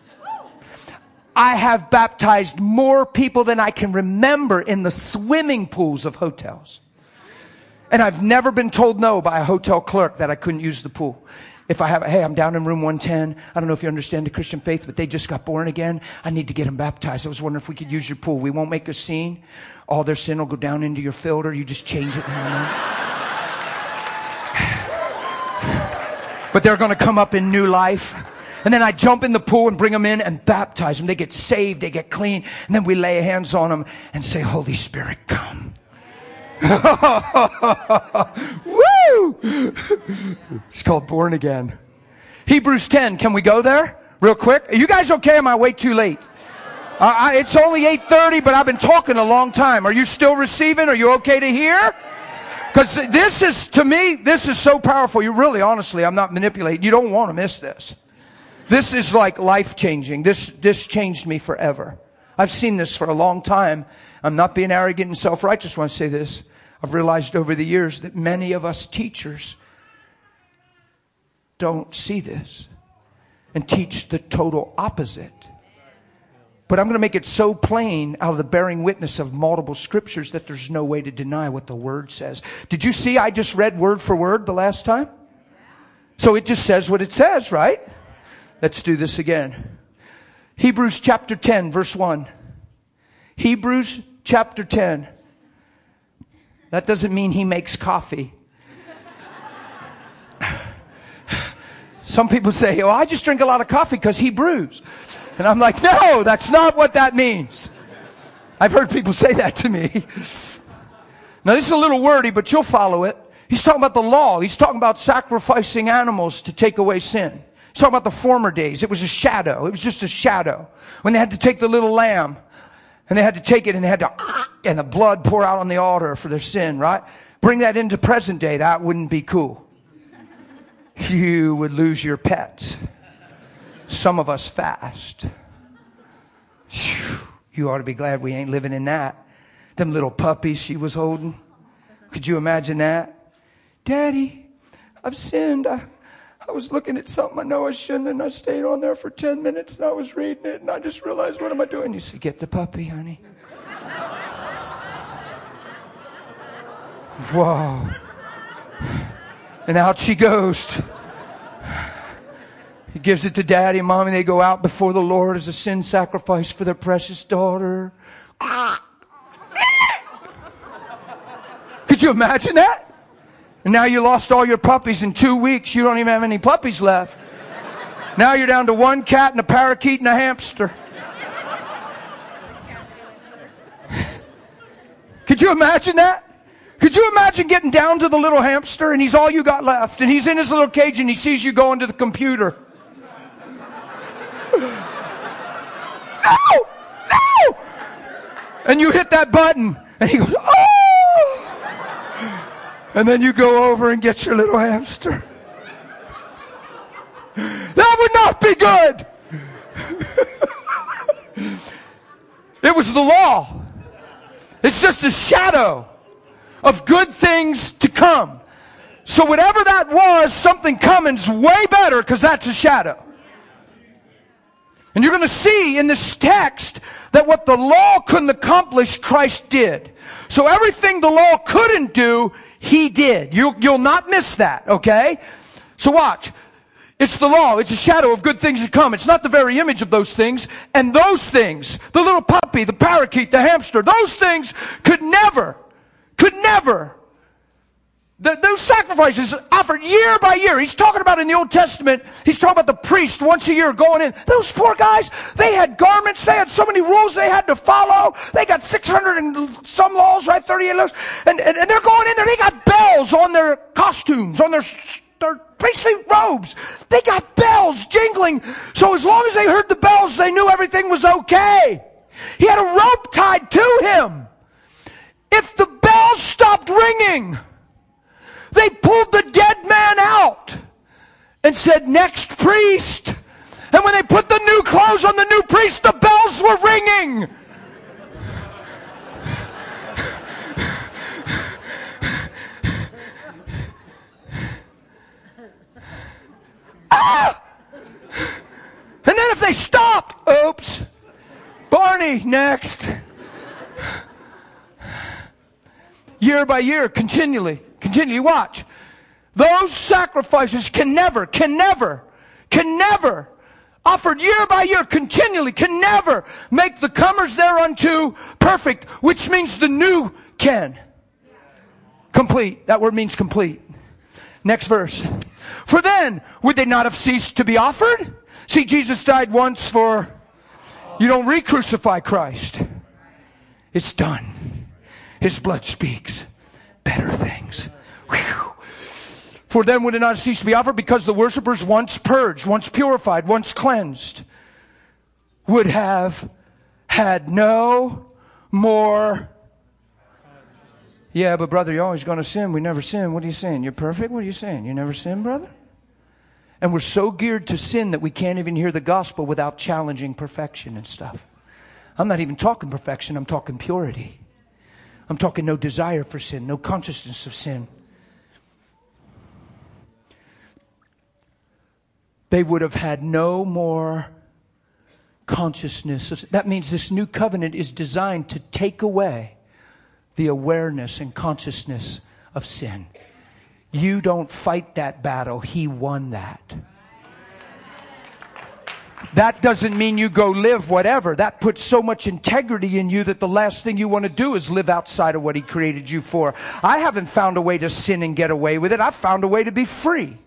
I have baptized more people than I can remember in the swimming pools of hotels. And I've never been told no by a hotel clerk that I couldn't use the pool. If I have, hey, I'm down in room one ten. I don't know if you understand the Christian faith, but they just got born again. I need to get them baptized. I was wondering if we could use your pool. We won't make a scene. All their sin will go down into your filter. You just change it. But they're going to come up in new life. And then I jump in the pool and bring them in and baptize them. They get saved. They get clean. And then we lay hands on them and say, Holy Spirit, come. Woo! It's called born again. Hebrews ten. Can we go there real quick? Are you guys okay? Am I way too late? Uh, I, it's only eight thirty, but I've been talking a long time. Are you still receiving? Are you okay to hear? Because this is, to me, this is so powerful. You really, honestly, I'm not manipulating. You don't want to miss this. This is like life-changing. This, this changed me forever. I've seen this for a long time. I'm not being arrogant and self-righteous when I say this. I've realized over the years that many of us teachers don't see this and teach the total opposite. But I'm going to make it so plain out of the bearing witness of multiple scriptures that there's no way to deny what the Word says. Did you see I just read word for word the last time? So it just says what it says, right? Let's do this again. Hebrews chapter ten, verse one. Hebrews chapter ten. That doesn't mean he makes coffee. Some people say, oh, I just drink a lot of coffee because he brews. And I'm like, no, that's not what that means. I've heard people say that to me. Now, this is a little wordy, but you'll follow it. He's talking about the law. He's talking about sacrificing animals to take away sin. He's talking about the former days. It was a shadow. It was just a shadow. When they had to take the little lamb, and they had to take it and they had to, and the blood pour out on the altar for their sin, right? Bring that into present day. That wouldn't be cool. You would lose your pets. Some of us fast. You ought to be glad we ain't living in that. Them little puppies she was holding. Could you imagine that? Daddy, I've sinned. I, I was looking at something I know I shouldn't, and I stayed on there for ten minutes, and I was reading it, and I just realized, what am I doing? You say, get the puppy, honey. Whoa. And out she goes. He gives it to daddy and mommy. They go out before the Lord as a sin sacrifice for their precious daughter. Could you imagine that? And now you lost all your puppies in two weeks. You don't even have any puppies left. Now you're down to one cat and a parakeet and a hamster. Could you imagine that? Could you imagine getting down to the little hamster and he's all you got left and he's in his little cage and he sees you going to the computer? No! No! And you hit that button and he goes, oh! And then you go over and get your little hamster. That would not be good. It was the law. It's just a shadow of good things to come. So whatever that was, something coming's way better because that's a shadow. And you're going to see in this text that what the law couldn't accomplish, Christ did. So everything the law couldn't do, He did. You, you'll not miss that, okay? So watch. It's the law. It's a shadow of good things to come. It's not the very image of those things. And those things, the little puppy, the parakeet, the hamster, those things could never, could never, the, those sacrifices offered year by year. He's talking about in the Old Testament, he's talking about the priest once a year going in. Those poor guys, they had garments, they had so many rules they had to follow. They got six hundred and some laws, right? thirty-eight laws. And, and, and they're going in there, they got bells on their costumes, on their their priestly robes. They got bells jingling. So as long as they heard the bells, they knew everything was okay. He had a rope tied to him. If the bells stopped ringing, they pulled the dead man out and said, next priest. And when they put the new clothes on the new priest, the bells were ringing. Ah! And then if they stopped, oops, Barney, next. Year by year, continually, continually, watch. Those sacrifices can never, can never, can never, offered year by year, continually, can never make the comers thereunto perfect, which means the new can. Complete. That word means complete. Next verse. For then, would they not have ceased to be offered? See, Jesus died once for, you don't re-crucify Christ. It's done. His blood speaks better things. Whew. For then would it not cease to be offered, because the worshipers once purged, once purified, once cleansed, would have had no more. Yeah, but brother, you're always going to sin. We never sin. What are you saying? You're perfect? What are you saying? You never sin, brother? And we're so geared to sin that we can't even hear the gospel without challenging perfection and stuff. I'm not even talking perfection. I'm talking purity. I'm talking no desire for sin, no consciousness of sin. They would have had no more consciousness of sin. That means this new covenant is designed to take away the awareness and consciousness of sin. You don't fight that battle. He won that. That doesn't mean you go live whatever. That puts so much integrity in you that the last thing you want to do is live outside of what He created you for. I haven't found a way to sin and get away with it. I've found a way to be free.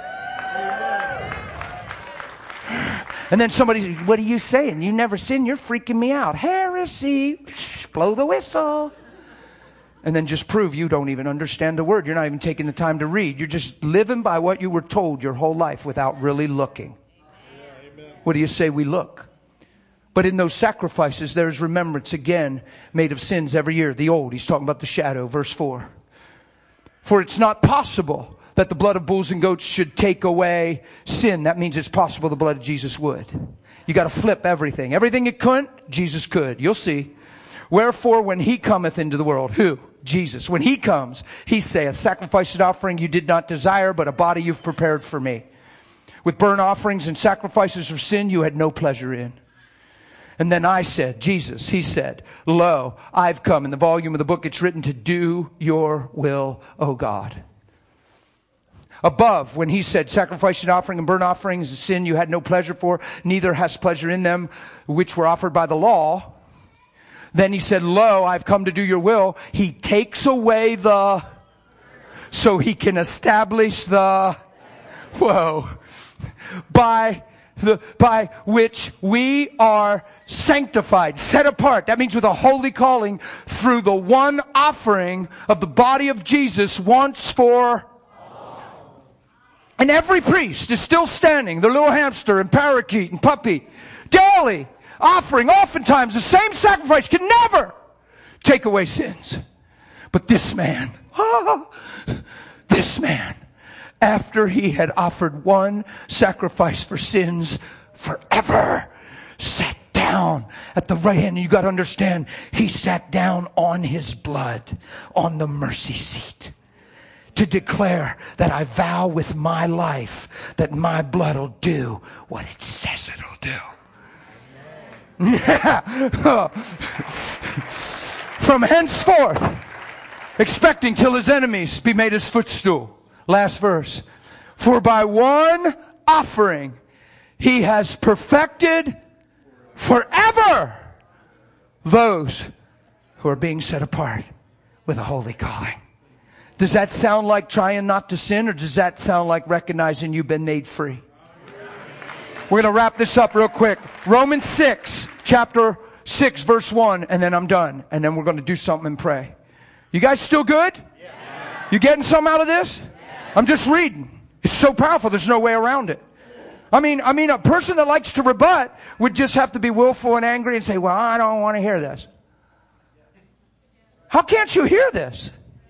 And then somebody, what are you saying? You never sin? You're freaking me out. Heresy. Blow the whistle. And then just prove you don't even understand the word. You're not even taking the time to read. You're just living by what you were told your whole life without really looking. Yeah, what do you say we look? But in those sacrifices, there's remembrance again made of sins every year. The old, he's talking about the shadow, verse four. For it's not possible that the blood of bulls and goats should take away sin. That means it's possible the blood of Jesus would. You got to flip everything. Everything it couldn't, Jesus could. You'll see. Wherefore, when He cometh into the world, who? Jesus. When He comes, He saith, sacrifice and offering you did not desire, but a body you've prepared for me. With burnt offerings and sacrifices of sin you had no pleasure in. And then I said, Jesus, He said, lo, I've come. In the volume of the book it's written, to do your will, O God. Above, when He said, sacrifice and offering and burnt offerings of sin you had no pleasure for, neither hast pleasure in them which were offered by the law. Then He said, lo, I've come to do your will. He takes away the... so he can establish the, whoa, by the, by which we are sanctified, set apart. That means with a holy calling through the one offering of the body of Jesus once for all. And every priest is still standing, the little hamster and parakeet and puppy, daily offering oftentimes the same sacrifice can never take away sins. But this man, ah, this man, after he had offered one sacrifice for sins forever, sat down at the right hand. And you got to understand, he sat down on his blood, on the mercy seat, to declare that I vow with my life that my blood will do what it says it'll do. Yeah. From henceforth, expecting till his enemies be made his footstool. Last verse. For by one offering he has perfected forever those who are being set apart with a holy calling. Does that sound like trying not to sin, or does that sound like recognizing you've been made free? We're going to wrap this up real quick. Romans six, chapter six, verse one, and then I'm done. And then we're going to do something and pray. You guys still good? Yeah. You getting something out of this? Yeah. I'm just reading. It's so powerful, there's no way around it. I mean, I mean, a person that likes to rebut would just have to be willful and angry and say, well, I don't want to hear this. How can't you hear this?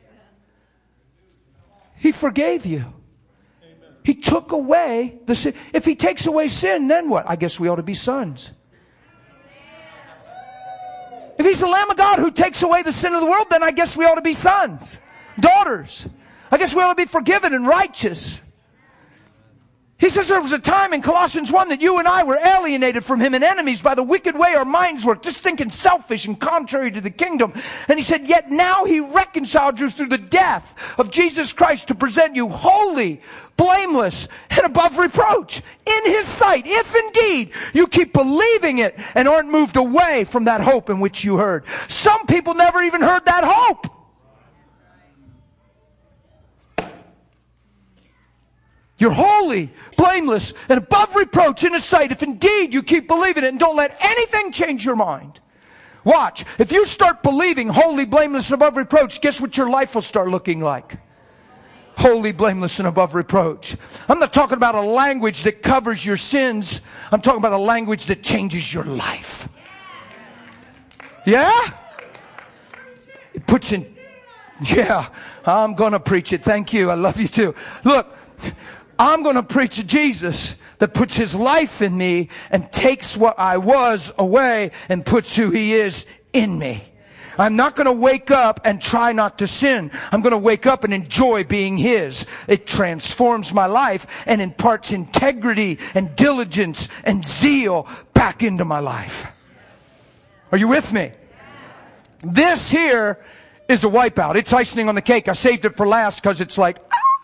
He forgave you. He took away the sin. If he takes away sin, then what? I guess we ought to be sons. If he's the Lamb of God who takes away the sin of the world, then I guess we ought to be sons, daughters. I guess we ought to be forgiven and righteous. He says there was a time in Colossians one that you and I were alienated from him and enemies by the wicked way our minds work, just thinking selfish and contrary to the kingdom. And he said, yet now he reconciled you through the death of Jesus Christ to present you holy, blameless, and above reproach in his sight, if indeed you keep believing it and aren't moved away from that hope in which you heard. Some people never even heard that hope. You're holy, blameless, and above reproach in his sight if indeed you keep believing it and don't let anything change your mind. Watch. If you start believing holy, blameless, and above reproach, guess what your life will start looking like? Holy, blameless, and above reproach. I'm not talking about a language that covers your sins. I'm talking about a language that changes your life. Yeah? It puts in... Yeah, I'm going to preach it. Thank you. I love you too. Look. I'm going to preach a Jesus that puts his life in me and takes what I was away and puts who he is in me. I'm not going to wake up and try not to sin. I'm going to wake up and enjoy being his. It transforms my life and imparts integrity and diligence and zeal back into my life. Are you with me? This here is a wipeout. It's icing on the cake. I saved it for last because it's like,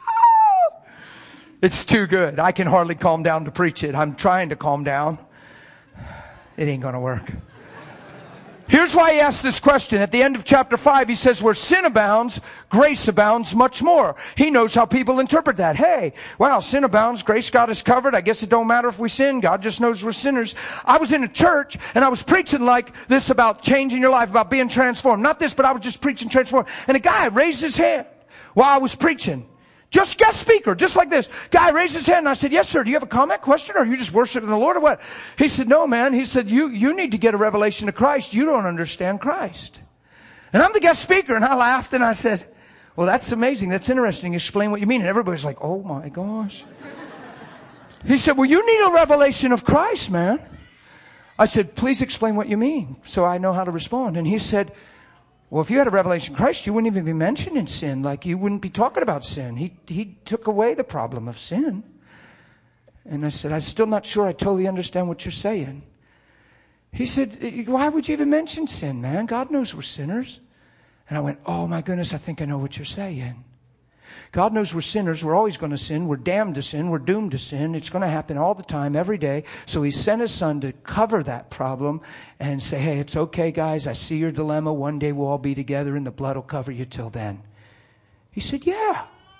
it's too good. I can hardly calm down to preach it. I'm trying to calm down. It ain't going to work. Here's why he asked this question. At the end of chapter five, he says, where sin abounds, grace abounds much more. He knows how people interpret that. Hey, wow, sin abounds, grace got us covered. I guess it don't matter if we sin. God just knows we're sinners. I was in a church, and I was preaching like this about changing your life, about being transformed. Not this, but I was just preaching transformed. And a guy raised his hand while I was preaching. Just guest speaker, just like this. Guy raised his hand and I said, yes, sir. Do you have a comment, question, or are you just worshiping the Lord or what? He said, no, man. He said, you, you need to get a revelation of Christ. You don't understand Christ. And I'm the guest speaker. And I laughed and I said, well, that's amazing. That's interesting. Explain what you mean. And everybody's like, oh my gosh. He said, well, you need a revelation of Christ, man. I said, please explain what you mean so I know how to respond. And he said, well, if you had a revelation of Christ, you wouldn't even be mentioning sin. Like, you wouldn't be talking about sin. He, he took away the problem of sin. And I said, I'm still not sure I totally understand what you're saying. He said, why would you even mention sin, man? God knows we're sinners. And I went, oh my goodness, I think I know what you're saying. God knows we're sinners. We're always going to sin. We're damned to sin. We're doomed to sin. It's going to happen all the time, every day. So he sent his son to cover that problem and say, hey, it's okay, guys. I see your dilemma. One day we'll all be together and the blood will cover you till then. He said, yeah.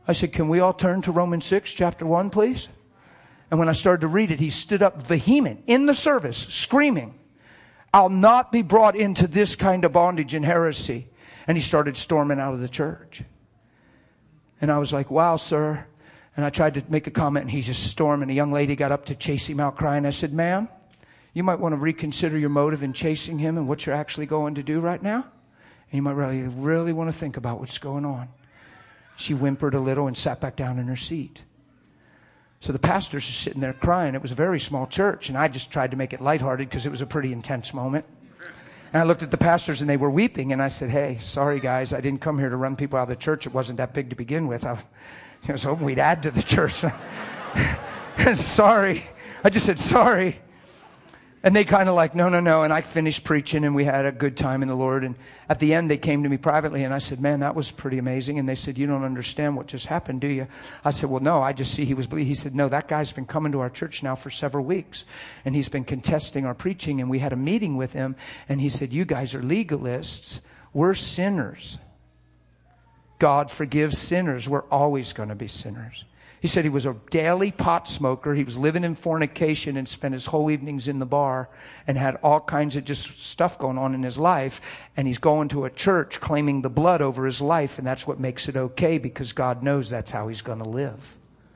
I said, can we all turn to Romans six, chapter one, please? And when I started to read it, he stood up vehement in the service, screaming, I'll not be brought into this kind of bondage and heresy. And he started storming out of the church. And I was like, wow, sir. And I tried to make a comment, and he's just storming. A young lady got up to chase him out crying. I said, ma'am, you might want to reconsider your motive in chasing him and what you're actually going to do right now. And you might really, really want to think about what's going on. She whimpered a little and sat back down in her seat. So the pastors are sitting there crying. It was a very small church, and I just tried to make it lighthearted because it was a pretty intense moment. And I looked at the pastors, and they were weeping, and I said, hey, sorry, guys, I didn't come here to run people out of the church. It wasn't that big to begin with. I, I was hoping we'd add to the church. Sorry. I just said, sorry. And they kind of like, no, no, no. And I finished preaching, and we had a good time in the Lord. And at the end, they came to me privately, and I said, man, that was pretty amazing. And they said, you don't understand what just happened, do you? I said, well, no, I just see he was bleeding. He said, no, that guy's been coming to our church now for several weeks. And he's been contesting our preaching. And we had a meeting with him. And he said, you guys are legalists. We're sinners. God forgives sinners. We're always going to be sinners. He said he was a daily pot smoker. He was living in fornication and spent his whole evenings in the bar and had all kinds of just stuff going on in his life. And he's going to a church claiming the blood over his life. And that's what makes it okay, because God knows that's how he's going to live.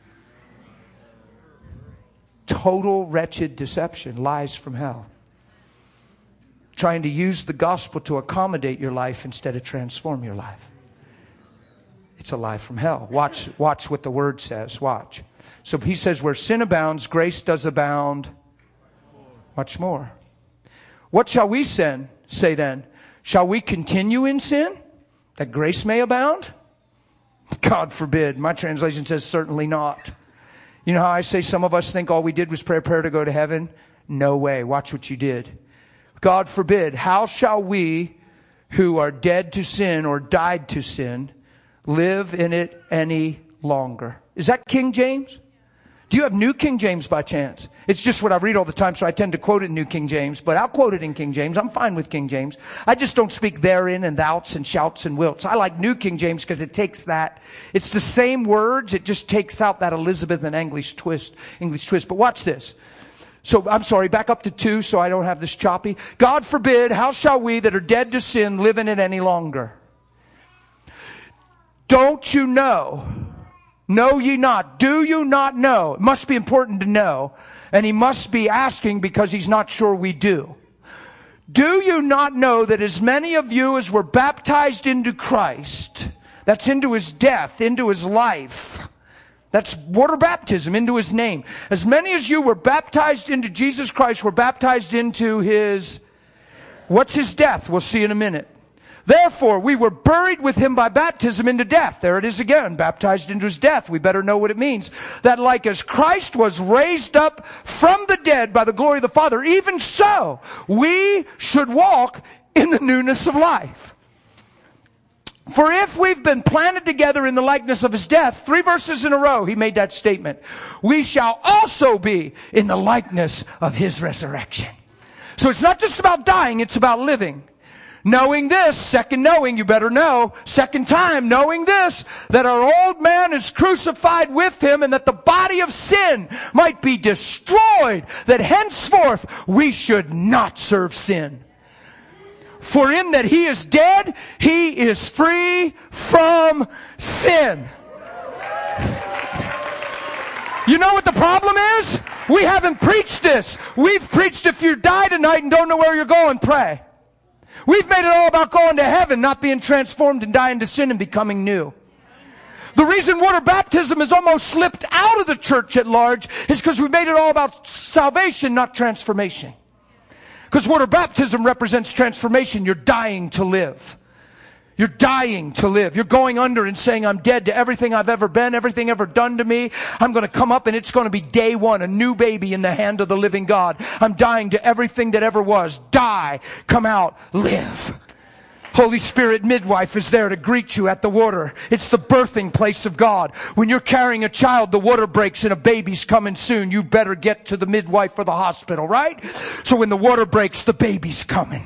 Total wretched deception, lies from hell. Trying to use the gospel to accommodate your life instead of transform your life. It's a lie from hell. Watch, watch what the word says. Watch. So he says, where sin abounds, grace does abound much more. What shall we sin, say then? Shall we continue in sin, that grace may abound? God forbid. My translation says, certainly not. You know how I say some of us think all we did was pray a prayer to go to heaven? No way. Watch what you did. God forbid. How shall we who are dead to sin or died to sin live in it any longer? Is that King James? Do you have New King James by chance? It's just what I read all the time, so I tend to quote it in New King James, but I'll quote it in King James. I'm fine with King James. I just don't speak therein and thou's and shouts and wilts. I like New King James because it takes that. It's the same words. It just takes out that Elizabethan English twist, English twist. But watch this. So, I'm sorry, back up to two so I don't have this choppy. God forbid, how shall we that are dead to sin live in it any longer? Don't you know? Know ye not? Do you not know? It must be important to know. And he must be asking because he's not sure we do. Do you not know that as many of you as were baptized into Christ, that's into his death, into his life, that's water baptism, into his name. As many as you were baptized into Jesus Christ were baptized into his, what's his death? We'll see in a minute. Therefore, we were buried with him by baptism into death. There it is again, baptized into his death. We better know what it means. That like as Christ was raised up from the dead by the glory of the Father, even so, we should walk in the newness of life. For if we've been planted together in the likeness of his death, three verses in a row, he made that statement, we shall also be in the likeness of his resurrection. So it's not just about dying, it's about living. Knowing this, second knowing, you better know, second time, knowing this, that our old man is crucified with him and that the body of sin might be destroyed, that henceforth we should not serve sin. For in that he is dead, he is free from sin. You know what the problem is? We haven't preached this. We've preached if you die tonight and don't know where you're going, pray. We've made it all about going to heaven, not being transformed and dying to sin and becoming new. The reason water baptism has almost slipped out of the church at large is because we've made it all about salvation, not transformation. Because water baptism represents transformation. You're dying to live. You're dying to live. You're going under and saying, I'm dead to everything I've ever been, everything ever done to me. I'm going to come up and it's going to be day one, a new baby in the hand of the living God. I'm dying to everything that ever was. Die, come out, live. Holy Spirit midwife is there to greet you at the water. It's the birthing place of God. When you're carrying a child, the water breaks and a baby's coming soon. You better get to the midwife or the hospital, right? So when the water breaks, the baby's coming.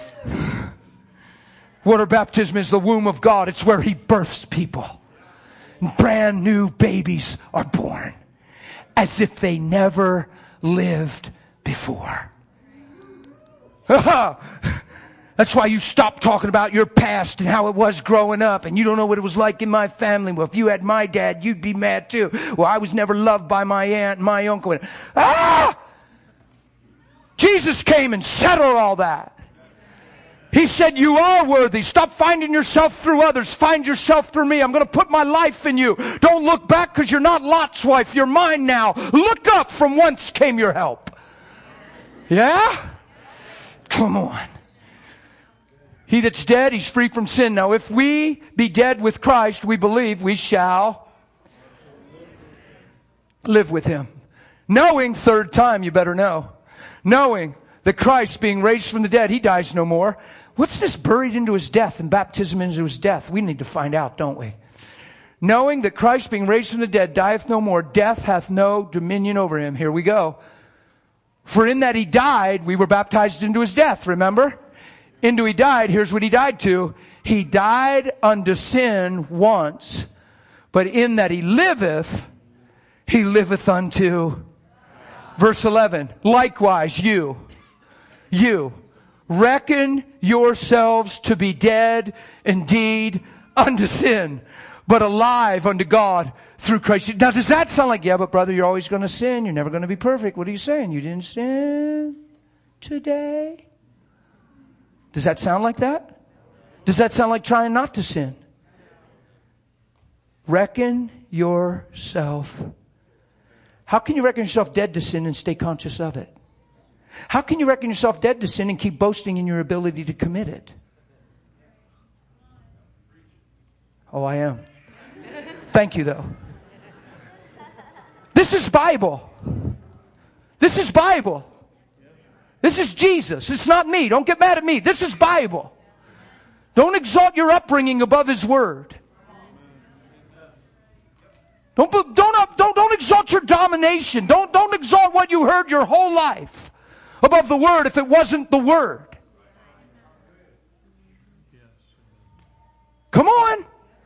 Water baptism is the womb of God. It's where he births people. Brand new babies are born as if they never lived before. That's why you stop talking about your past and how it was growing up, and you don't know what it was like in my family. Well, if you had my dad, you'd be mad too. Well, I was never loved by my aunt and my uncle. Ah! Jesus came and settled all that. He said, you are worthy. Stop finding yourself through others. Find yourself through me. I'm going to put my life in you. Don't look back, because you're not Lot's wife. You're mine now. Look up, from whence came your help. Yeah? Come on. He that's dead, he's free from sin. Now, if we be dead with Christ, we believe we shall live with him. Knowing, third time, you better know. Knowing that Christ, being raised from the dead, he dies no more. What's this buried into his death and baptism into his death? We need to find out, don't we? Knowing that Christ, being raised from the dead, dieth no more. Death hath no dominion over him. Here we go. For in that he died, we were baptized into his death, remember? Into he died, here's what he died to. He died unto sin once, but in that he liveth, he liveth unto. Verse eleven, likewise you, you, reckon yourselves to be dead indeed unto sin, but alive unto God through Christ. Now does that sound like, yeah, but brother, you're always going to sin. You're never going to be perfect. What are you saying? You didn't sin today? Does that sound like that? Does that sound like trying not to sin? Reckon yourself. How can you reckon yourself dead to sin and stay conscious of it? How can you reckon yourself dead to sin and keep boasting in your ability to commit it? Oh, I am. Thank you, though. This is Bible. This is Bible. This is Jesus. It's not me. Don't get mad at me. This is Bible. Don't exalt your upbringing above his word. Don't, don't, don't, don't exalt your domination. Don't, don't exalt what you heard your whole life above the word if it wasn't the word. Come on.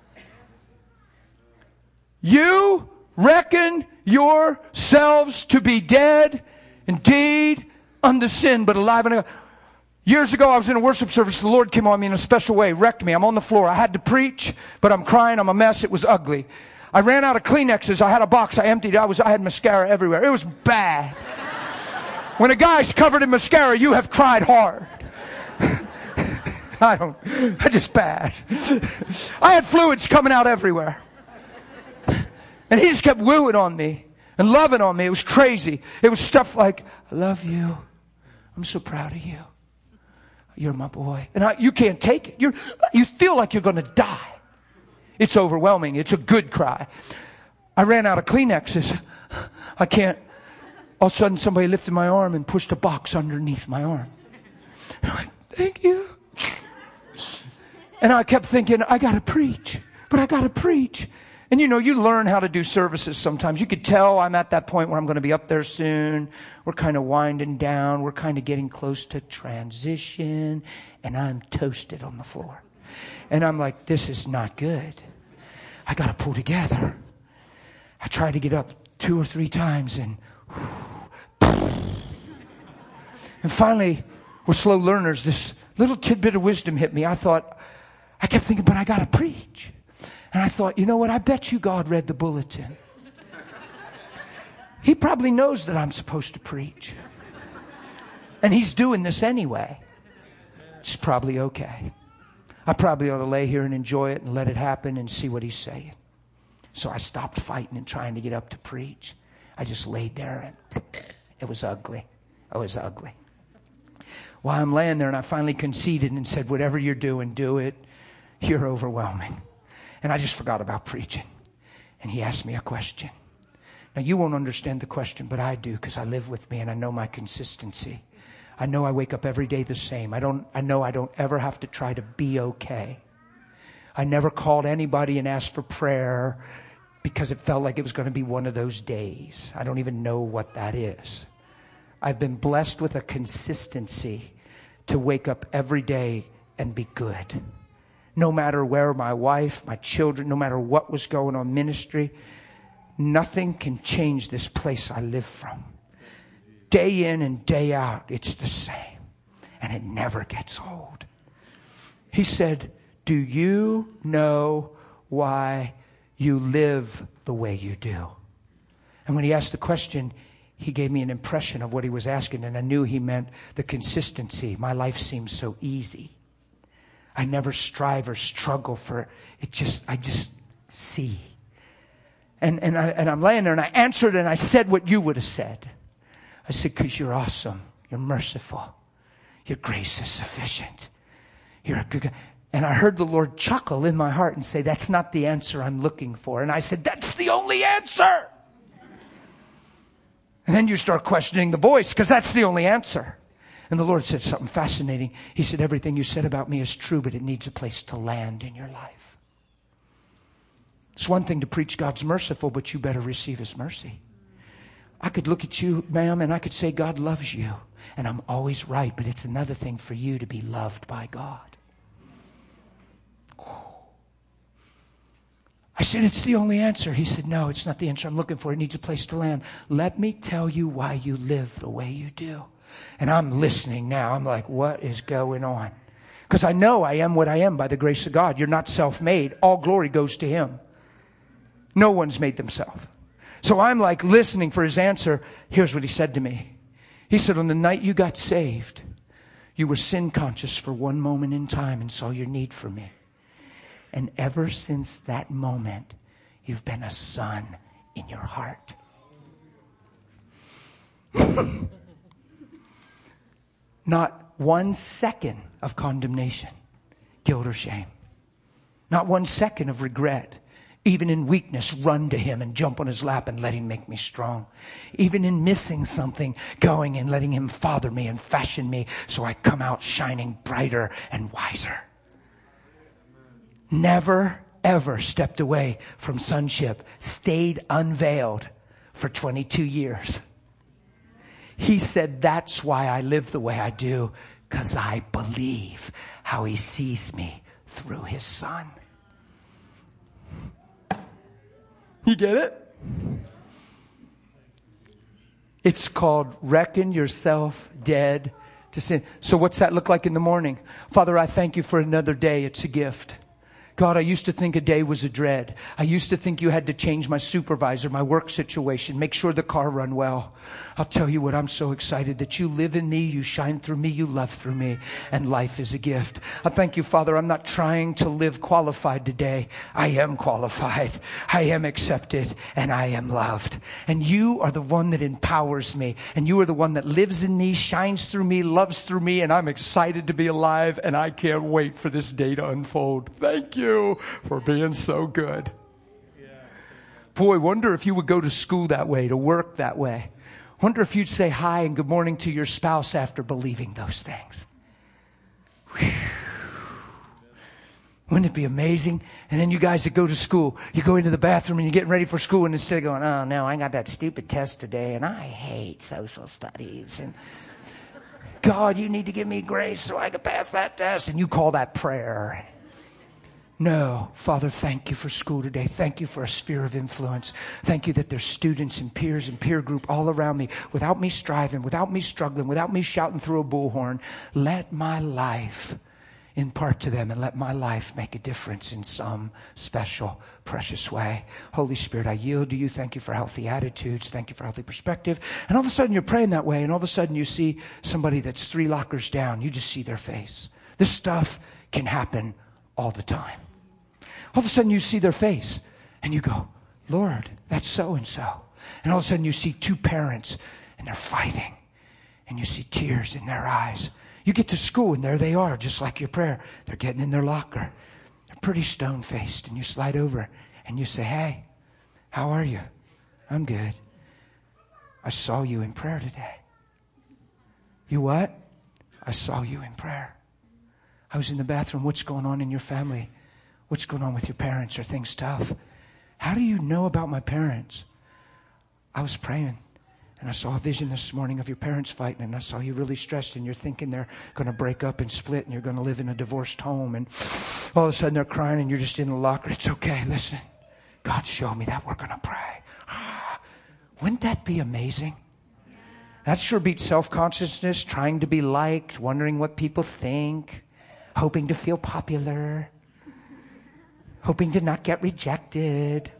You reckon yourselves to be dead indeed unto sin, but alive unto God. Years ago, I was in a worship service. The Lord came on me in a special way, wrecked me. I'm on the floor. I had to preach, but I'm crying. I'm a mess. It was ugly. I ran out of Kleenexes. I had a box. I emptied. I was. I had mascara everywhere. It was bad. When a guy's covered in mascara, you have cried hard. I don't. That's just bad. I had fluids coming out everywhere, and he just kept wooing on me and loving on me. It was crazy. It was stuff like, "I love you. I'm so proud of you. You're my boy." And I, you can't take it. You're, you feel like you're going to die. It's overwhelming. It's a good cry. I ran out of Kleenexes. I can't. All of a sudden, somebody lifted my arm and pushed a box underneath my arm. And I'm like, thank you. And I kept thinking, I got to preach. But I got to preach. And you know, you learn how to do services sometimes. You could tell I'm at that point where I'm going to be up there soon. We're kind of winding down. We're kind of getting close to transition. And I'm toasted on the floor. And I'm like, this is not good. I got to pull together. I tried to get up two or three times and and finally, we're slow learners. This little tidbit of wisdom hit me. I thought, I kept thinking, but I got to preach. And I thought, you know what? I bet you God read the bulletin. He probably knows that I'm supposed to preach. And he's doing this anyway. It's probably okay. I probably ought to lay here and enjoy it and let it happen and see what he's saying. So I stopped fighting and trying to get up to preach. I just laid there and it was ugly. It was ugly. While I'm laying there, and I finally conceded and said, whatever you're doing, do it. You're overwhelming. And I just forgot about preaching. And he asked me a question. Now, you won't understand the question, but I do, because I live with me and I know my consistency. I know I wake up every day the same. I don't. I know I don't ever have to try to be okay. I never called anybody and asked for prayer because it felt like it was going to be one of those days. I don't even know what that is. I've been blessed with a consistency to wake up every day and be good. no matter where my wife, my children, no matter what was going on ministry, nothing can change this place I live from. Day in and day out, it's the same. And it never gets old. He said, do you know why you live the way you do? And when he asked the question, he gave me an impression of what he was asking, and I knew he meant the consistency. My life seems so easy. I never strive or struggle for it. Just I just see. And and I and I'm laying there and I answered and I said what you would have said. I said, because you're awesome. You're merciful. Your grace is sufficient. You're a good guy. And I heard the Lord chuckle in my heart and say, that's not the answer I'm looking for. And I said, that's the only answer. And then you start questioning the voice, because that's the only answer. And the Lord said something fascinating. He said, everything you said about me is true, but it needs a place to land in your life. It's one thing to preach God's merciful, but you better receive His mercy. I could look at you, ma'am, and I could say God loves you. And I'm always right, but it's another thing for you to be loved by God. I said, it's the only answer. He said, no, it's not the answer I'm looking for. It needs a place to land. Let me tell you why you live the way you do. And I'm listening now. I'm like, what is going on? Because I know I am what I am by the grace of God. You're not self-made. All glory goes to Him. No one's made themselves. So I'm like listening for His answer. Here's what He said to me. He said, on the night you got saved, you were sin conscious for one moment in time and saw your need for me. And ever since that moment, you've been a son in your heart. Not one second of condemnation, guilt or shame. Not one second of regret. Even in weakness, run to Him and jump on His lap and let Him make me strong. Even in missing something, going and letting Him father me and fashion me so I come out shining brighter and wiser. Never, ever stepped away from sonship. Stayed unveiled for twenty-two years. He said, that's why I live the way I do, because I believe how He sees me through His Son. You get it? It's called reckon yourself dead to sin. So what's that look like in the morning? Father, I thank You for another day. It's a gift. God, I used to think a day was a dread. I used to think You had to change my supervisor, my work situation, make sure the car run well. I'll tell you what, I'm so excited that You live in me, You shine through me, You love through me, and life is a gift. I thank You, Father, I'm not trying to live qualified today. I am qualified. I am accepted, and I am loved. And You are the one that empowers me, and You are the one that lives in me, shines through me, loves through me, and I'm excited to be alive, and I can't wait for this day to unfold. Thank You for being so good. Boy, wonder if you would go to school that way, to work that way. Wonder if you'd say hi and good morning to your spouse after believing those things. Whew. Wouldn't it be amazing? And then you guys that go to school, you go into the bathroom and you're getting ready for school, and instead of going, oh no, I got that stupid test today and I hate social studies, and God, You need to give me grace so I can pass that test, and you call that prayer. No, Father, thank You for school today. Thank You for a sphere of influence. Thank You that there's students and peers and peer group all around me. Without me striving, without me struggling, without me shouting through a bullhorn, let my life impart to them, and let my life make a difference in some special, precious way. Holy Spirit, I yield to You. Thank You for healthy attitudes. Thank You for healthy perspective. And all of a sudden you're praying that way, and all of a sudden you see somebody that's three lockers down. You just see their face. This stuff can happen all the time. All of a sudden you see their face and you go, Lord, that's so-and-so. And all of a sudden you see two parents and they're fighting, and you see tears in their eyes. You get to school and there they are, just like your prayer. They're getting in their locker. They're pretty stone-faced, and you slide over and you say, hey, how are you? I'm good. I saw you in prayer today. You what? I saw you in prayer. I was in the bathroom. What's going on in your family? What's going on with your parents? Are things tough? How do you know about my parents? I was praying, And I saw a vision this morning of your parents fighting, and I saw you really stressed, and you're thinking they're going to break up and split, and you're going to live in a divorced home, and all of a sudden they're crying, and you're just in the locker. It's okay. Listen, God showed me that. We're going to pray. Wouldn't that be amazing? That sure beats self-consciousness, trying to be liked, wondering what people think, hoping to feel popular, hoping to not get rejected.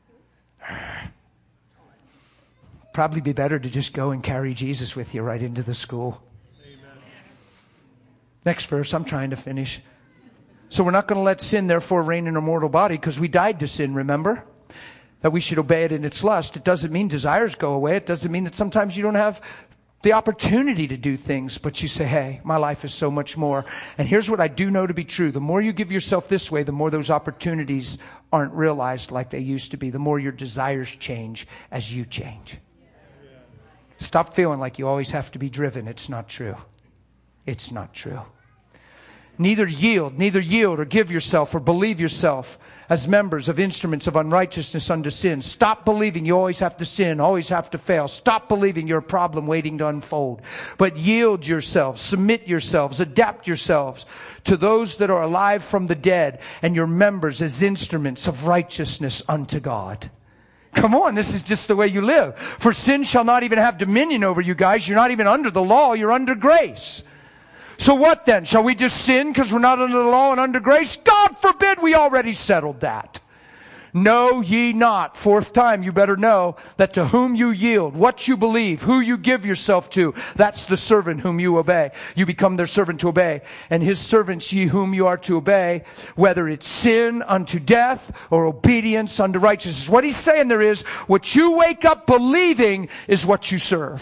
Probably be better to just go and carry Jesus with you right into the school. Amen. Next verse, I'm trying to finish. So we're not going to let sin therefore reign in our mortal body, because we died to sin, remember? That we should obey it in its lust. It doesn't mean desires go away. It doesn't mean that sometimes you don't have the opportunity to do things, but you say, hey, my life is so much more. And here's what I do know to be true. The more you give yourself this way, the more those opportunities aren't realized like they used to be. The more your desires change as you change. Stop feeling like you always have to be driven. It's not true. It's not true. Neither yield, neither yield or give yourself or believe yourself as members of instruments of unrighteousness unto sin. Stop believing you always have to sin, always have to fail. Stop believing you're a problem waiting to unfold. But yield yourselves, submit yourselves, adapt yourselves to those that are alive from the dead, and your members as instruments of righteousness unto God. Come on, this is just the way you live. For sin shall not even have dominion over you guys. You're not even under the law, you're under grace. So what then? Shall we just sin because we're not under the law and under grace? God forbid, we already settled that. Know ye not. Fourth time, you better know that to whom you yield, what you believe, who you give yourself to, that's the servant whom you obey. You become their servant to obey. And his servants ye whom you are to obey, whether it's sin unto death or obedience unto righteousness. What he's saying there is, what you wake up believing is what you serve.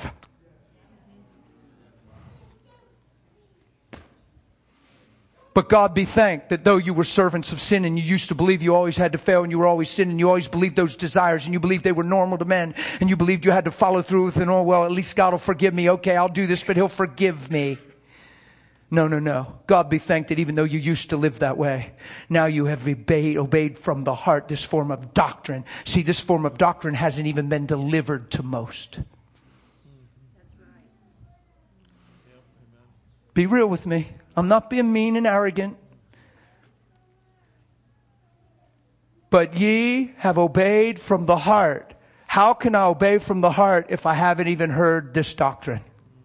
But God be thanked that though you were servants of sin and you used to believe you always had to fail and you were always sinning and you always believed those desires and you believed they were normal to men and you believed you had to follow through with it, oh, well, at least God will forgive me. Okay, I'll do this, but He'll forgive me. No, no, no. God be thanked that even though you used to live that way, now you have obeyed, obeyed from the heart this form of doctrine. See, this form of doctrine hasn't even been delivered to most. That's right. Be real with me. I'm not being mean and arrogant. But ye have obeyed from the heart. How can I obey from the heart if I haven't even heard this doctrine?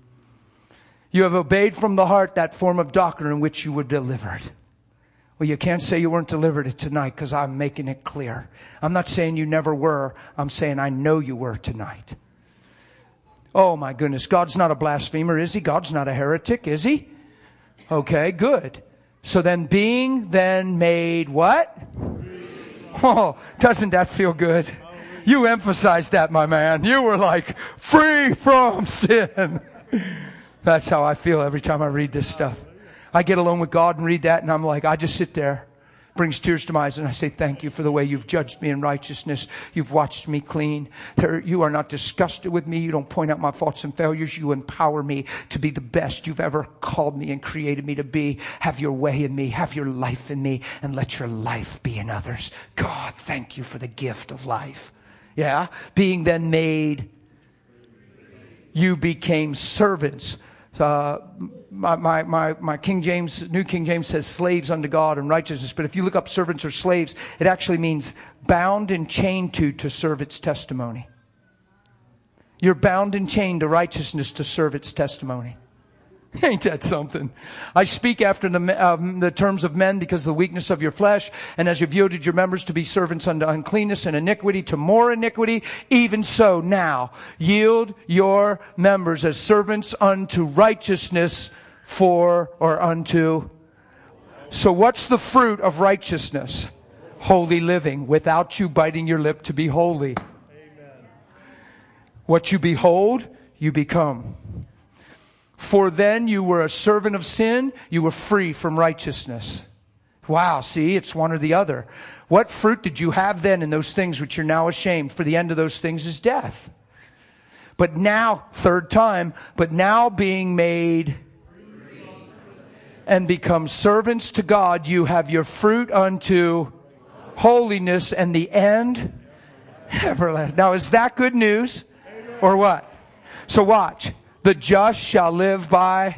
You have obeyed from the heart that form of doctrine in which you were delivered. Well, you can't say you weren't delivered tonight because I'm making it clear. I'm not saying you never were. I'm saying I know you were tonight. Oh my goodness. God's not a blasphemer, is He? God's not a heretic, is He? Okay, good. So then being then made what? Oh, doesn't that feel good? You emphasized that, my man. You were like, free from sin. That's how I feel every time I read this stuff. I get alone with God and read that and I'm like, I just sit there. Brings tears to my eyes and I say, thank you for the way you've judged me in righteousness. You've watched me clean. There, you are not disgusted with me. You don't point out my faults and failures. You empower me to be the best you've ever called me and created me to be. Have your way in me. Have your life in me. And let your life be in others. God, thank you for the gift of life. Yeah? Being then made, you became servants. Uh, my, my, my, my King James, New King James says slaves unto God and righteousness. But if you look up servants or slaves, it actually means bound and chained to, to serve its testimony. You're bound and chained to righteousness to serve its testimony. Ain't that something? I speak after the, um, the terms of men because of the weakness of your flesh. And as you've yielded your members to be servants unto uncleanness and iniquity to more iniquity, even so now yield your members as servants unto righteousness for or unto. So what's the fruit of righteousness? Holy living, without you biting your lip to be holy. Amen. What you behold, you become. For then you were a servant of sin, you were free from righteousness. Wow, see, it's one or the other. What fruit did you have then in those things which you're now ashamed? For the end of those things is death. But now, third time, but now being made and become servants to God, you have your fruit unto holiness and the end everlasting. Now, is that good news or what? So watch. The just shall live by.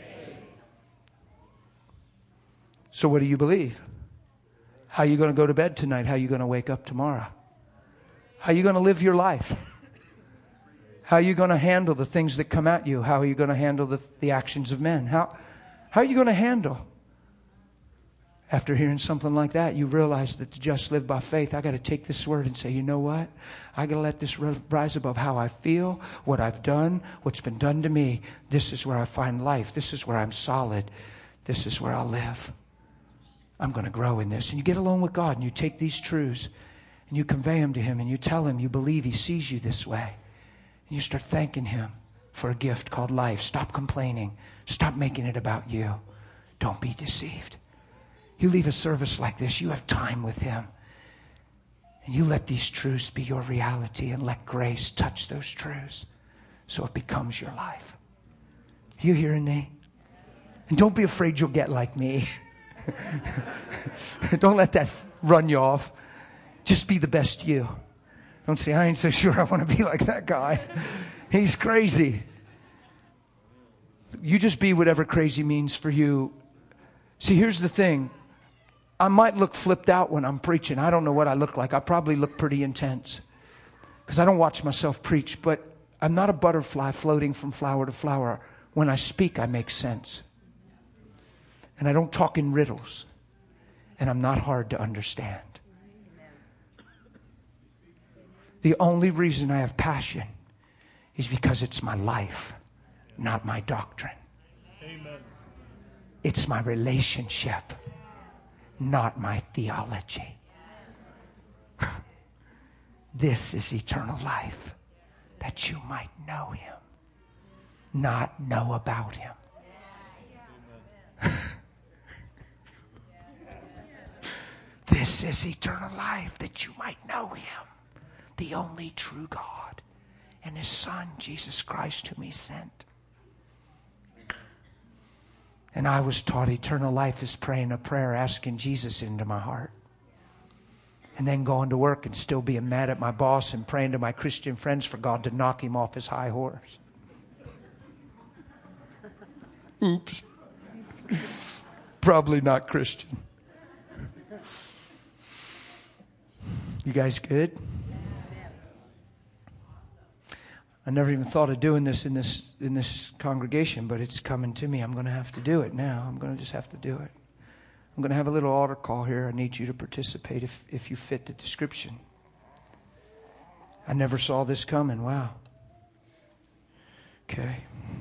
So what do you believe? How are you going to go to bed tonight? How are you going to wake up tomorrow? How are you going to live your life? How are you going to handle the things that come at you? How are you going to handle the, the actions of men? How, how are you going to handle? After hearing something like that, you realize that to just live by faith, I got to take this word and say, you know what? I got to let this rise above how I feel, what I've done, what's been done to me. This is where I find life. This is where I'm solid. This is where I'll live. I'm going to grow in this. And you get alone with God and you take these truths and you convey them to Him and you tell Him you believe He sees you this way. And you start thanking Him for a gift called life. Stop complaining. Stop making it about you. Don't be deceived. You leave a service like this, you have time with Him. And you let these truths be your reality and let grace touch those truths so it becomes your life. Are you hearing me? And don't be afraid you'll get like me. Don't let that run you off. Just be the best you. Don't say, I ain't so sure I want to be like that guy. He's crazy. You just be whatever crazy means for you. See, here's the thing. I might look flipped out when I'm preaching. I don't know what I look like. I probably look pretty intense because I don't watch myself preach. But I'm not a butterfly floating from flower to flower. When I speak, I make sense. And I don't talk in riddles. And I'm not hard to understand. The only reason I have passion is because it's my life, not my doctrine. Amen. It's my relationship, not my theology. This is eternal life, that you might know Him, not know about Him. This is eternal life, that you might know Him, the only true God, and His Son, Jesus Christ, whom He sent. And I was taught eternal life is praying a prayer, asking Jesus into my heart. And then going to work and still being mad at my boss and praying to my Christian friends for God to knock him off his high horse. Oops. Probably not Christian. You guys good? I never even thought of doing this in this in this congregation, but it's coming to me. I'm going to have to do it now. I'm going to just have to do it. I'm going to have a little altar call here. I need you to participate if, if you fit the description. I never saw this coming. Wow. Okay.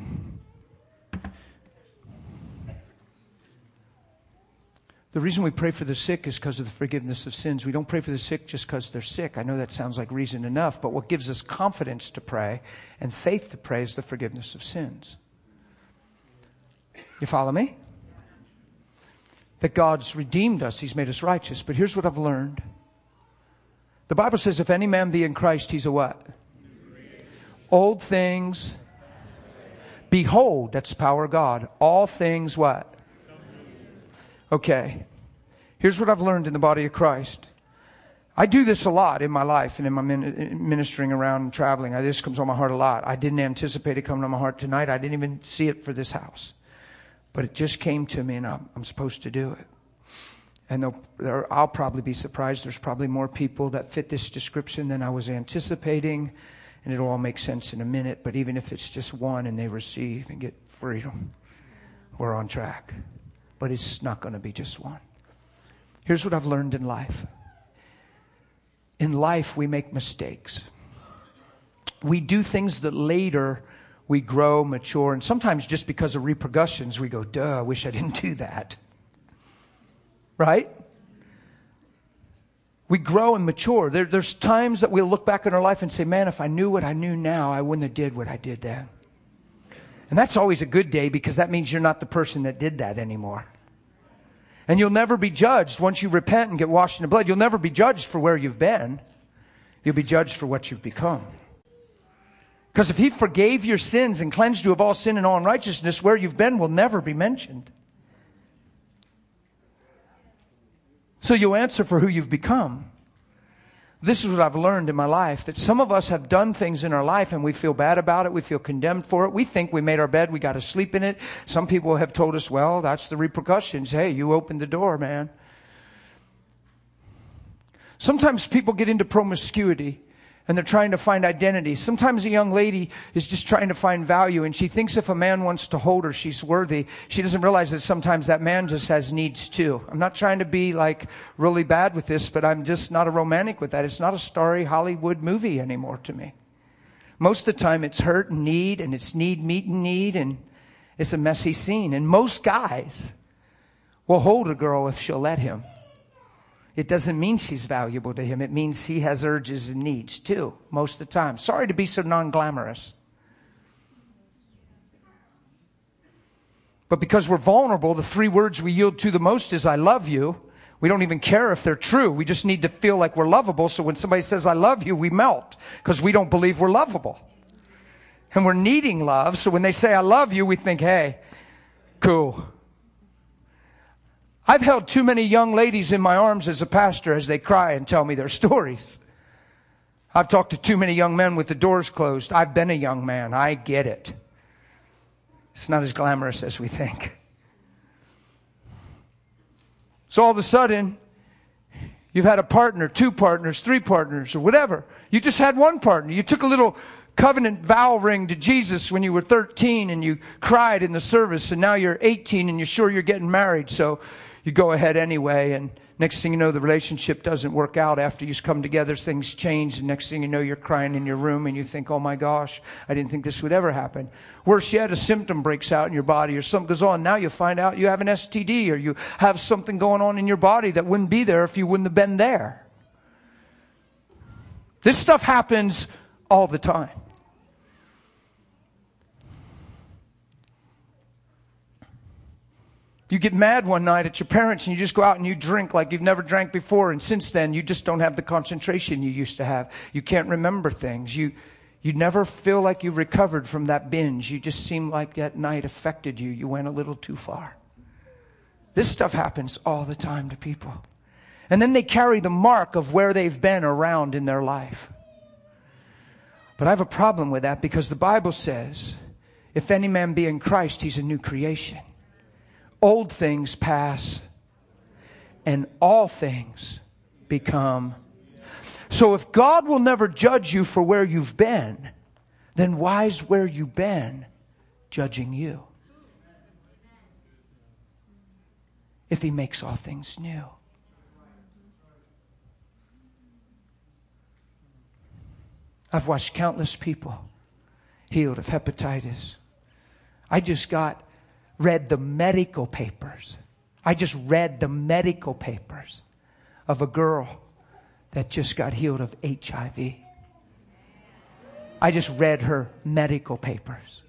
The reason we pray for the sick is because of the forgiveness of sins. We don't pray for the sick just because they're sick. I know that sounds like reason enough, but what gives us confidence to pray and faith to pray is the forgiveness of sins. You follow me? That God's redeemed us. He's made us righteous. But here's what I've learned. The Bible says if any man be in Christ, he's a what? Old things. Behold, that's the power of God. All things what? Okay. Here's what I've learned in the body of Christ. I do this a lot in my life and in my ministering around and traveling. I, this comes on my heart a lot. I didn't anticipate it coming on my heart tonight. I didn't even see it for this house. But it just came to me and I'm, I'm supposed to do it. And there, I'll probably be surprised. There's probably more people that fit this description than I was anticipating. And it'll all make sense in a minute. But even if it's just one and they receive and get freedom, we're on track. But it's not going to be just one. Here's what I've learned in life. In life, we make mistakes. We do things that later we grow, mature, and sometimes just because of repercussions, we go, duh, I wish I didn't do that. Right? We grow and mature. There, there's times that we'll look back in our life and say, man, if I knew what I knew now, I wouldn't have did what I did then. And that's always a good day because that means you're not the person that did that anymore. And you'll never be judged once you repent and get washed in the blood. You'll never be judged for where you've been. You'll be judged for what you've become. Because if He forgave your sins and cleansed you of all sin and all unrighteousness, where you've been will never be mentioned. So you'll answer for who you've become. This is what I've learned in my life, that some of us have done things in our life and we feel bad about it. We feel condemned for it. We think we made our bed. We got to sleep in it. Some people have told us, well, that's the repercussions. Hey, you opened the door, man. Sometimes people get into promiscuity and they're trying to find identity. Sometimes a young lady is just trying to find value and she thinks if a man wants to hold her, she's worthy. She doesn't realize that sometimes that man just has needs too. I'm not trying to be like really bad with this, but I'm just not a romantic with that. It's not a starry Hollywood movie anymore to me. Most of the time it's hurt and need, and it's need meeting need, and it's a messy scene. And most guys will hold a girl if she'll let him. It doesn't mean she's valuable to him. It means he has urges and needs too, most of the time. Sorry to be so non-glamorous. But because we're vulnerable, the three words we yield to the most is, I love you. We don't even care if they're true. We just need to feel like we're lovable. So when somebody says, I love you, we melt because we don't believe we're lovable. And we're needing love. So when they say, I love you, we think, hey, cool. I've held too many young ladies in my arms as a pastor as they cry and tell me their stories. I've talked to too many young men with the doors closed. I've been a young man. I get it. It's not as glamorous as we think. So all of a sudden, you've had a partner, two partners, three partners, or whatever. You just had one partner. You took a little covenant vow ring to Jesus when you were thirteen and you cried in the service, and now you're eighteen and you're sure you're getting married. So you go ahead anyway, and next thing you know, the relationship doesn't work out. After you come together, things change, and next thing you know, you're crying in your room, and you think, oh my gosh, I didn't think this would ever happen. Worse yet, a symptom breaks out in your body, or something goes on. Now you find out you have an S T D, or you have something going on in your body that wouldn't be there if you wouldn't have been there. This stuff happens all the time. You get mad one night at your parents and you just go out and you drink like you've never drank before. And since then, you just don't have the concentration you used to have. You can't remember things. You, you never feel like you recovered from that binge. You just seem like that night affected you. You went a little too far. This stuff happens all the time to people. And then they carry the mark of where they've been around in their life. But I have a problem with that because the Bible says, if any man be in Christ, he's a new creation. Old things pass and all things become. So if God will never judge you for where you've been, then why's where you've been judging you? If He makes all things new. I've watched countless people healed of hepatitis. I just got read the medical papers. I just read the medical papers of a girl that just got healed of H I V. I just read her medical papers.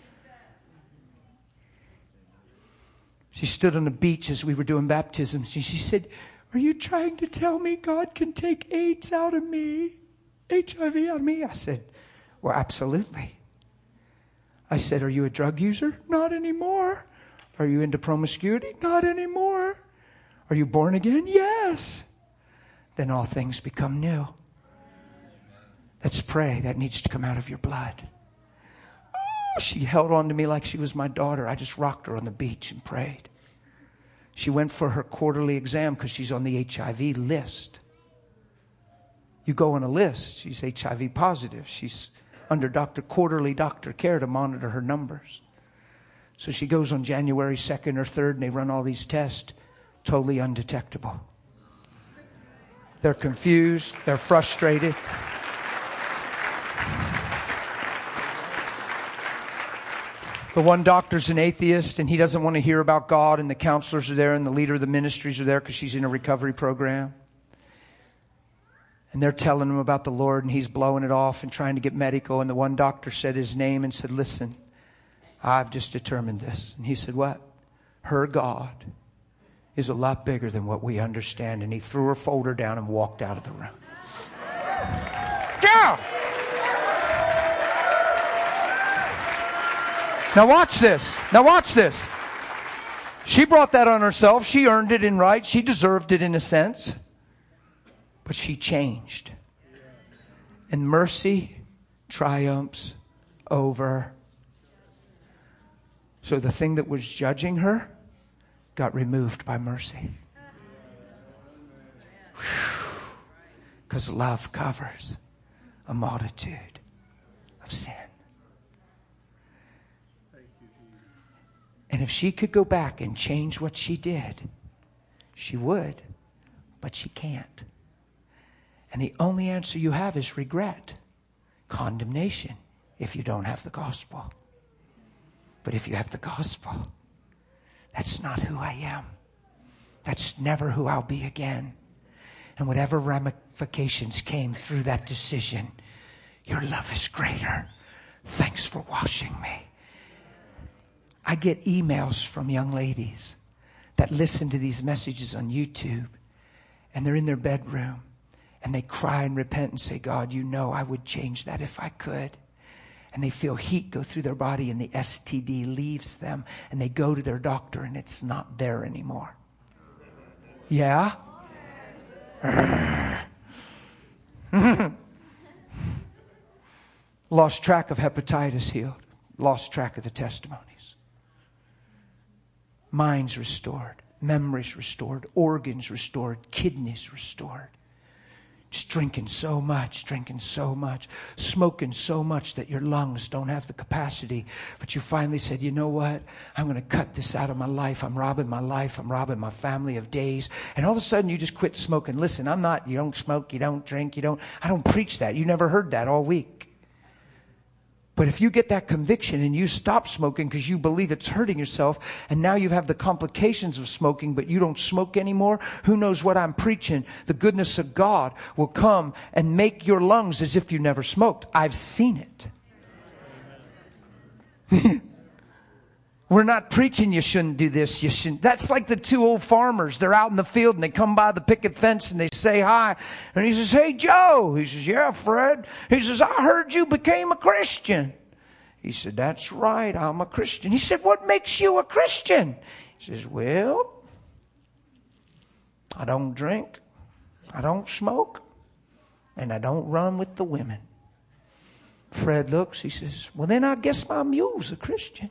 She stood on the beach as we were doing baptisms. She, she said, are you trying to tell me God can take AIDS out of me? H I V out of me? I said, well, absolutely. I said, are you a drug user? Not anymore. Are you into promiscuity? Not anymore. Are you born again? Yes. Then all things become new. Let's pray. That needs to come out of your blood. Oh, she held on to me like she was my daughter. I just rocked her on the beach and prayed. She went for her quarterly exam because she's on the H I V list. You go on a list. She's H I V positive. She's under doctor quarterly doctor care to monitor her numbers. So she goes on January second or third and they run all these tests. Totally undetectable. They're confused. They're frustrated. The one doctor's an atheist and he doesn't want to hear about God, and the counselors are there and the leader of the ministries are there because she's in a recovery program. And they're telling him about the Lord, and he's blowing it off and trying to get medical. And the one doctor said his name and said, listen, I've just determined this. And he said, what? Her God is a lot bigger than what we understand. And he threw her folder down and walked out of the room. Yeah! Now watch this. Now watch this. She brought that on herself. She earned it in right. She deserved it in a sense. But she changed. And mercy triumphs over. So the thing that was judging her got removed by mercy. Because love covers a multitude of sin. And if she could go back and change what she did, she would, but she can't. And the only answer you have is regret, condemnation, if you don't have the gospel. But if you have the gospel, that's not who I am. That's never who I'll be again. And whatever ramifications came through that decision, your love is greater. Thanks for washing me. I get emails from young ladies that listen to these messages on YouTube, and they're in their bedroom, and they cry and repent and say, God, you know I would change that if I could. And they feel heat go through their body, and the S T D leaves them, and they go to their doctor, and it's not there anymore. Yeah? Lost track of hepatitis healed. Lost track of the testimonies. Minds restored. Memories restored. Organs restored. Kidneys restored. Just drinking so much, drinking so much, smoking so much that your lungs don't have the capacity. But you finally said, you know what? I'm going to cut this out of my life. I'm robbing my life. I'm robbing my family of days. And all of a sudden you just quit smoking. Listen, I'm not, you don't smoke, you don't drink, you don't, I don't preach that. You never heard that all week. But if you get that conviction and you stop smoking because you believe it's hurting yourself, and now you have the complications of smoking, but you don't smoke anymore, who knows what I'm preaching? The goodness of God will come and make your lungs as if you never smoked. I've seen it. We're not preaching you shouldn't do this, you shouldn't. That's like the two old farmers. They're out in the field and they come by the picket fence and they say hi. And he says, hey, Joe. He says, yeah, Fred. He says, I heard you became a Christian. He said, that's right, I'm a Christian. He said, what makes you a Christian? He says, well, I don't drink, I don't smoke, and I don't run with the women. Fred looks, he says, well, then I guess my mule's a Christian.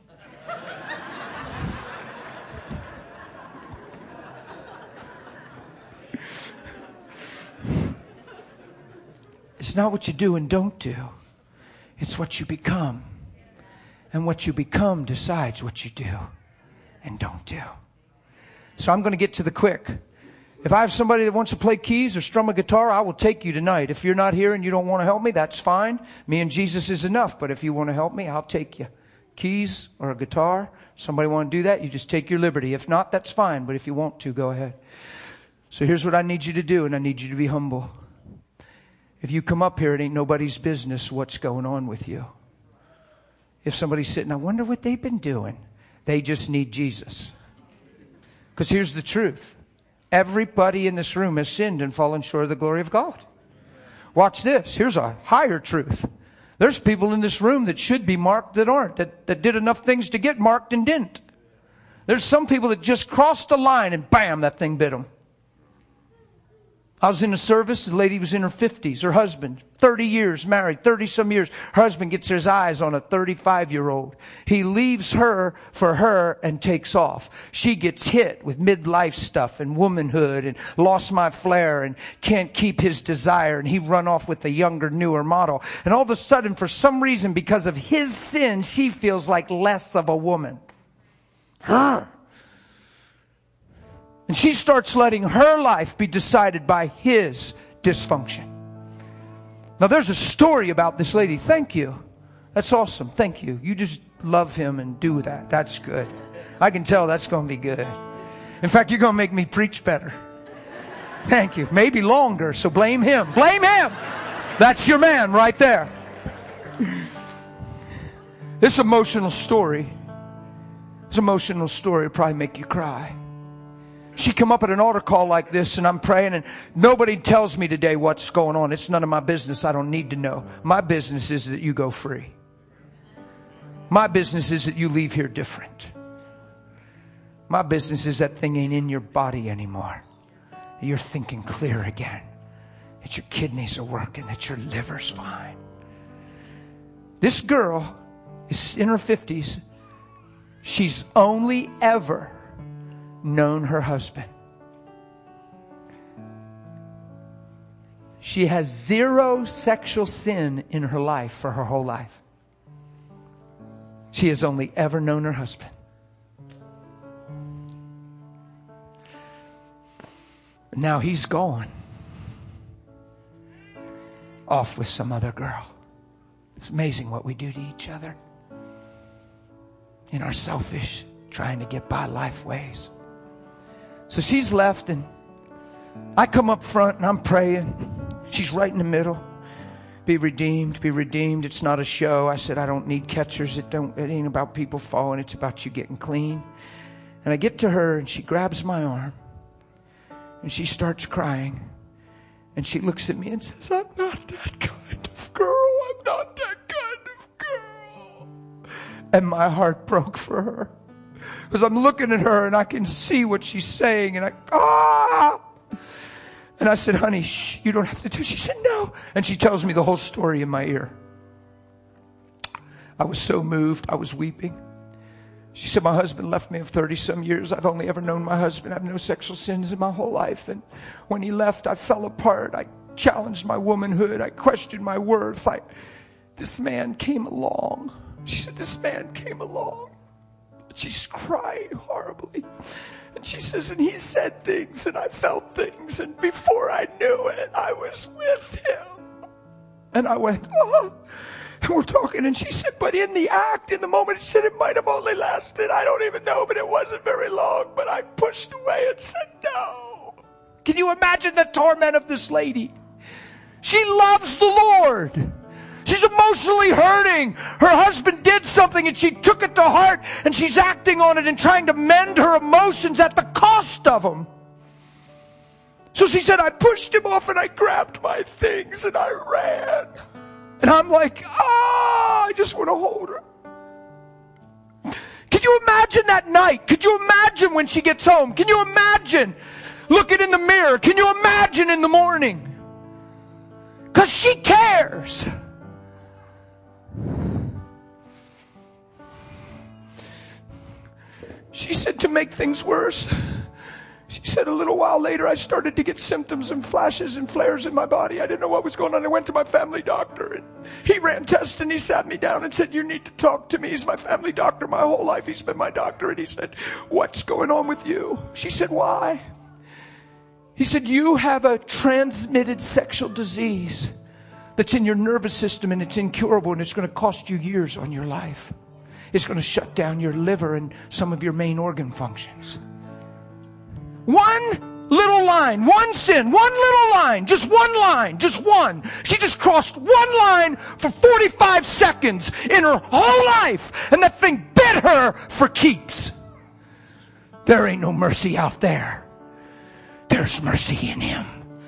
It's not what you do and don't do. It's what you become. And what you become decides what you do and don't do. So I'm going to get to the quick. If I have somebody that wants to play keys or strum a guitar, I will take you tonight. If you're not here and you don't want to help me, that's fine. Me and Jesus is enough. But if you want to help me, I'll take you. Keys or a guitar, somebody want to do that, you just take your liberty. If not, that's fine. But if you want to, go ahead. So here's what I need you to do, and I need you to be humble. If you come up here, it ain't nobody's business what's going on with you. If somebody's sitting, I wonder what they've been doing. They just need Jesus. Because here's the truth. Everybody in this room has sinned and fallen short of the glory of God. Watch this. Here's a higher truth. There's people in this room that should be marked that aren't, that, that did enough things to get marked and didn't. There's some people that just crossed the line and bam, that thing bit them. I was in a service, the lady was in her fifties, her husband, thirty years married, thirty some years. Her husband gets his eyes on a thirty-five year old. He leaves her for her and takes off. She gets hit with midlife stuff and womanhood and lost my flair and can't keep his desire, and he run off with a younger, newer model. And all of a sudden, for some reason, because of his sin, she feels like less of a woman. Huh. And she starts letting her life be decided by his dysfunction. Now there's a story about this lady. Thank you. That's awesome. Thank you. You just love him and do that. That's good. I can tell that's going to be good. In fact, you're going to make me preach better. Thank you. Maybe longer, so blame him. Blame him. That's your man right there. This emotional story, this emotional story will probably make you cry. She come up at an altar call like this, and I'm praying, and nobody tells me today what's going on. It's none of my business. I don't need to know. My business is that you go free. My business is that you leave here different. My business is that thing ain't in your body anymore. You're thinking clear again. that your kidneys are working, that your liver's fine. This girl is in her fifties. She's only ever known her husband. She has zero sexual sin in her life for her whole life. She has only ever known her husband. Now he's gone. Off with some other girl. It's amazing what we do to each other in our selfish, trying to get by life ways. So she's left, and I come up front and I'm praying. She's right in the middle. Be redeemed, be redeemed. It's not a show. I said, I don't need catchers. It don't. It ain't about people falling. It's about you getting clean. And I get to her, and she grabs my arm, and she starts crying. And she looks at me and says, I'm not that kind of girl. I'm not that kind of girl. And my heart broke for her. Because I'm looking at her and I can see what she's saying. And I, ah! And I said, honey, shh, you don't have to do. She said, no. And she tells me the whole story in my ear. I was so moved. I was weeping. She said, my husband left me of thirty some years. I've only ever known my husband. I have no sexual sins in my whole life. And when he left, I fell apart. I challenged my womanhood. I questioned my worth. I, this man came along. She said, this man came along. She's crying horribly. And she says, and he said things and I felt things. And before I knew it, I was with him. And I went, oh. And we're talking, and she said, but in the act, in the moment, she said it might have only lasted, I don't even know, but it wasn't very long. But I pushed away and said no. Can you imagine the torment of this lady? She loves the Lord. She's emotionally hurting. Her husband did something, and she took it to heart, and she's acting on it and trying to mend her emotions at the cost of them. So she said, I pushed him off, and I grabbed my things, and I ran. And I'm like, ah, I just want to hold her. Can you imagine that night? Could you imagine when she gets home? Can you imagine looking in the mirror? Can you imagine in the morning? Because she cares. She said, to make things worse, she said, a little while later, I started to get symptoms and flashes and flares in my body. I didn't know what was going on. I went to my family doctor, and he ran tests, and he sat me down and said, you need to talk to me. He's my family doctor my whole life. He's been my doctor. And he said, what's going on with you? She said, why? He said, you have a transmitted sexual disease that's in your nervous system, and it's incurable, and it's going to cost you years on your life. It's going to shut down your liver and some of your main organ functions. One little line, one sin, one little line, just one line, just one. She just crossed one line for forty-five seconds in her whole life, and that thing bit her for keeps. There ain't no mercy out there. There's mercy in him.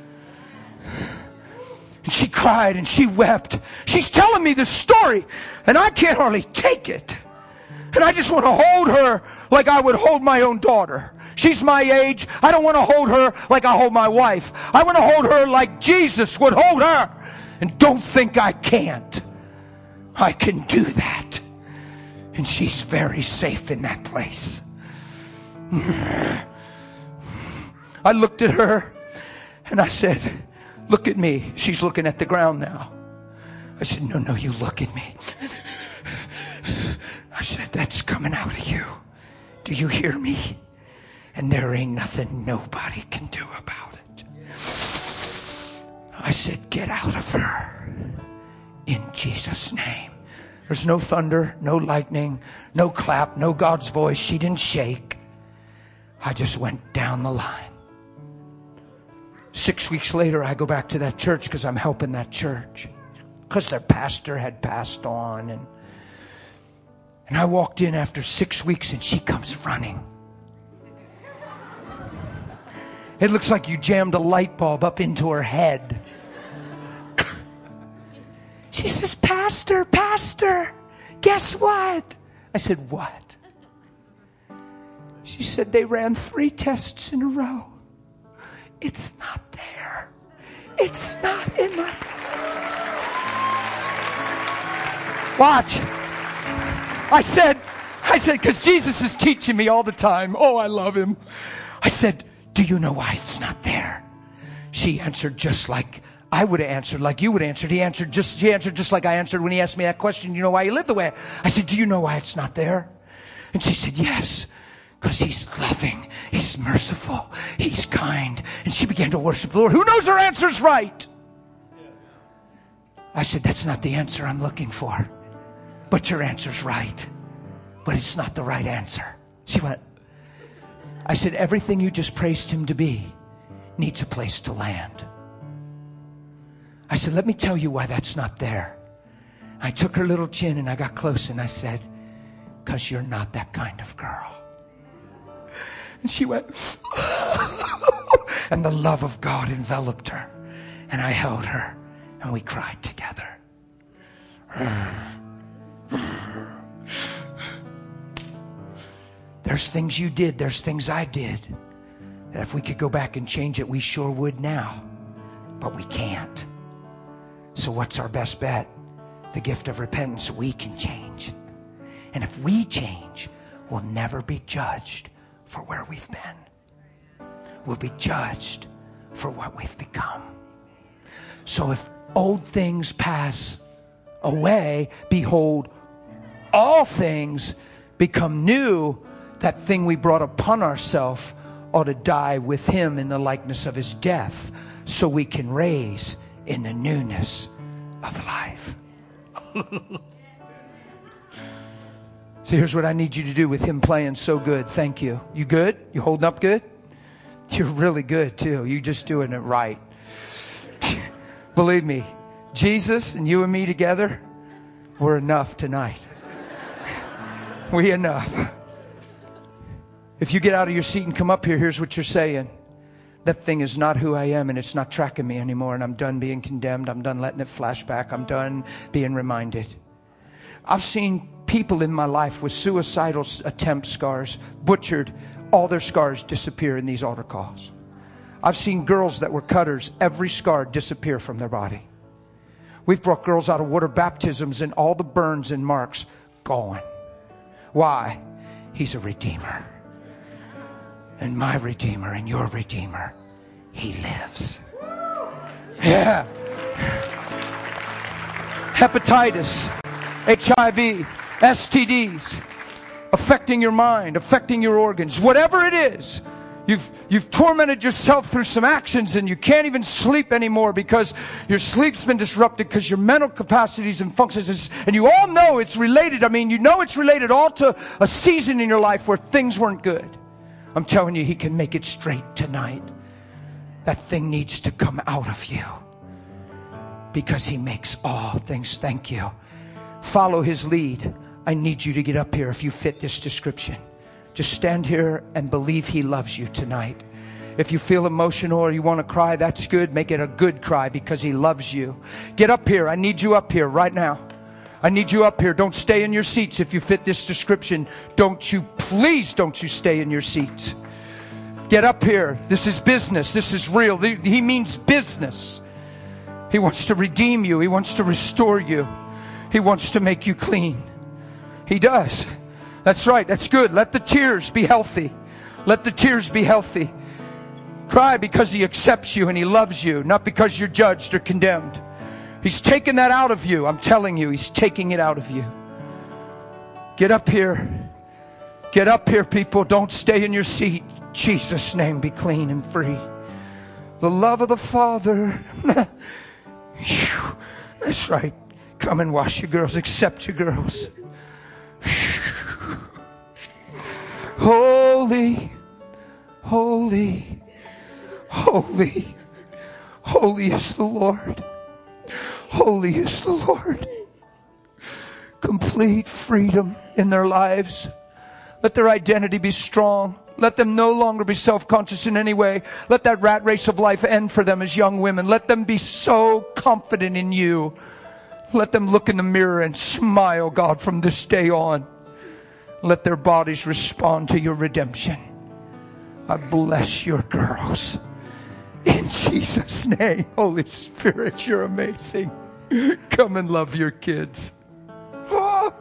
And she cried and she wept. She's telling me this story, and I can't hardly take it. And I just want to hold her like I would hold my own daughter. She's my age. I don't want to hold her like I hold my wife. I want to hold her like Jesus would hold her. And don't think I can't. I can do that. And she's very safe in that place. I looked at her and I said, look at me. She's looking at the ground now. I said, no, no, you look at me. I said, that's coming out of you. Do you hear me? And there ain't nothing nobody can do about it. I said, get out of her. In Jesus' name. There's no thunder, no lightning, no clap, no God's voice. She didn't shake. I just went down the line. Six weeks later, I go back to that church because I'm helping that church. Because their pastor had passed on. And, and I walked in after six weeks and she comes running. It looks like you jammed a light bulb up into her head. She says, Pastor, Pastor, guess what? I said, what? She said, they ran three tests in a row. It's not there. It's not in my... Watch. I said, I said, because Jesus is teaching me all the time. Oh, I love him. I said, do you know why it's not there? She answered just like I would have answered, like you would have answered. He answered just, she answered just like I answered when he asked me that question. Do you know why you live the way? I said, do you know why it's not there? And she said, yes, because he's loving, he's merciful, he's kind. And she began to worship the Lord. Who knows her answer's right? I said, that's not the answer I'm looking for. But your answer's right. But it's not the right answer. She went, I said, everything you just praised him to be needs a place to land. I said, let me tell you why that's not there. I took her little chin and I got close and I said, because you're not that kind of girl. And she went, and the love of God enveloped her. And I held her and we cried together. There's things you did, there's things I did, that if we could go back and change it, we sure would now. But we can't. So what's our best bet? The gift of repentance. We can change. And if we change, we'll never be judged for where we've been. We'll be judged for what we've become. So if old things pass away, behold, all things become new. That thing we brought upon ourselves ought to die with him in the likeness of his death, so we can raise in the newness of life. So here's what I need you to do with him playing so good. Thank you. You good? You holding up good? You're really good too. You just doing it right. Believe me, Jesus and you and me together, we're enough tonight. We enough. If you get out of your seat and come up here, here's what you're saying. That thing is not who I am, and it's not tracking me anymore, and I'm done being condemned. I'm done letting it flash back. I'm done being reminded. I've seen people in my life with suicidal attempt scars, butchered, all their scars disappear in these altar calls. I've seen girls that were cutters, every scar disappear from their body. We've brought girls out of water baptisms and all the burns and marks gone. Why? He's a redeemer. And my Redeemer and your Redeemer, he lives. Yeah. Hepatitis, H I V, S T Ds, affecting your mind, affecting your organs, whatever it is. You've, you've tormented yourself through some actions and you can't even sleep anymore because your sleep's been disrupted because your mental capacities and functions is, and you all know it's related. I mean, you know it's related all to a season in your life where things weren't good. I'm telling you, he can make it straight tonight. That thing needs to come out of you because he makes all things. Thank you. Follow his lead. I need you to get up here if you fit this description. Just stand here and believe he loves you tonight. If you feel emotional or you want to cry, that's good. Make it a good cry because he loves you. Get up here. I need you up here right now. I need you up here. Don't stay in your seats if you fit this description. Don't you, please don't you stay in your seats. Get up here. This is business. This is real. He means business. He wants to redeem you. He wants to restore you. He wants to make you clean. He does. That's right. That's good. Let the tears be healthy. Let the tears be healthy. Cry because he accepts you and he loves you, not because you're judged or condemned. He's taken that out of you. I'm telling you, he's taking it out of you. Get up here. Get up here, people. Don't stay in your seat. In Jesus' name, be clean and free. The love of the Father. That's right. Come and wash you girls. Accept you girls. Holy, holy, holy, holy is the Lord. Holy is the Lord. Complete freedom in their lives. Let their identity be strong. Let them no longer be self-conscious in any way. Let that rat race of life end for them as young women. Let them be so confident in you. Let them look in the mirror and smile, God, from this day on. Let their bodies respond to your redemption. I bless your girls. In Jesus' name. Holy Spirit, you're amazing. Come and love your kids. Oh.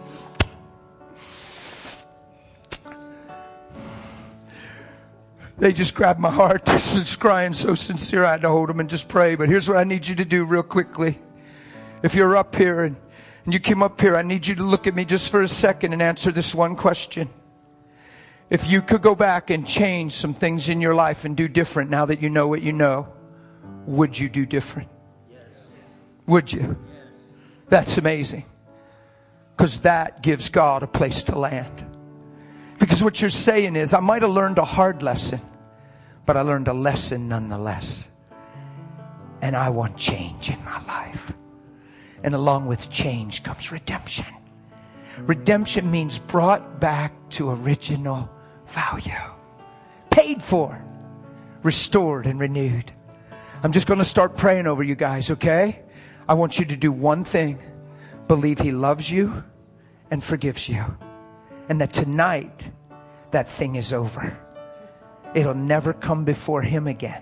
They just grabbed my heart. They're just crying so sincere. I had to hold them and just pray. But here's what I need you to do real quickly. If you're up here and, and you came up here, I need you to look at me just for a second and answer this one question. If you could go back and change some things in your life and do different now that you know what you know, would you do different? Yes. Would you? Yes. That's amazing. Because that gives God a place to land. Because what you're saying is, I might have learned a hard lesson, but I learned a lesson nonetheless. And I want change in my life. And along with change comes redemption. Redemption means brought back to original value. Paid for. Restored and renewed. I'm just going to start praying over you guys, okay? I want you to do one thing. Believe He loves you and forgives you. And that tonight, that thing is over. It'll never come before Him again.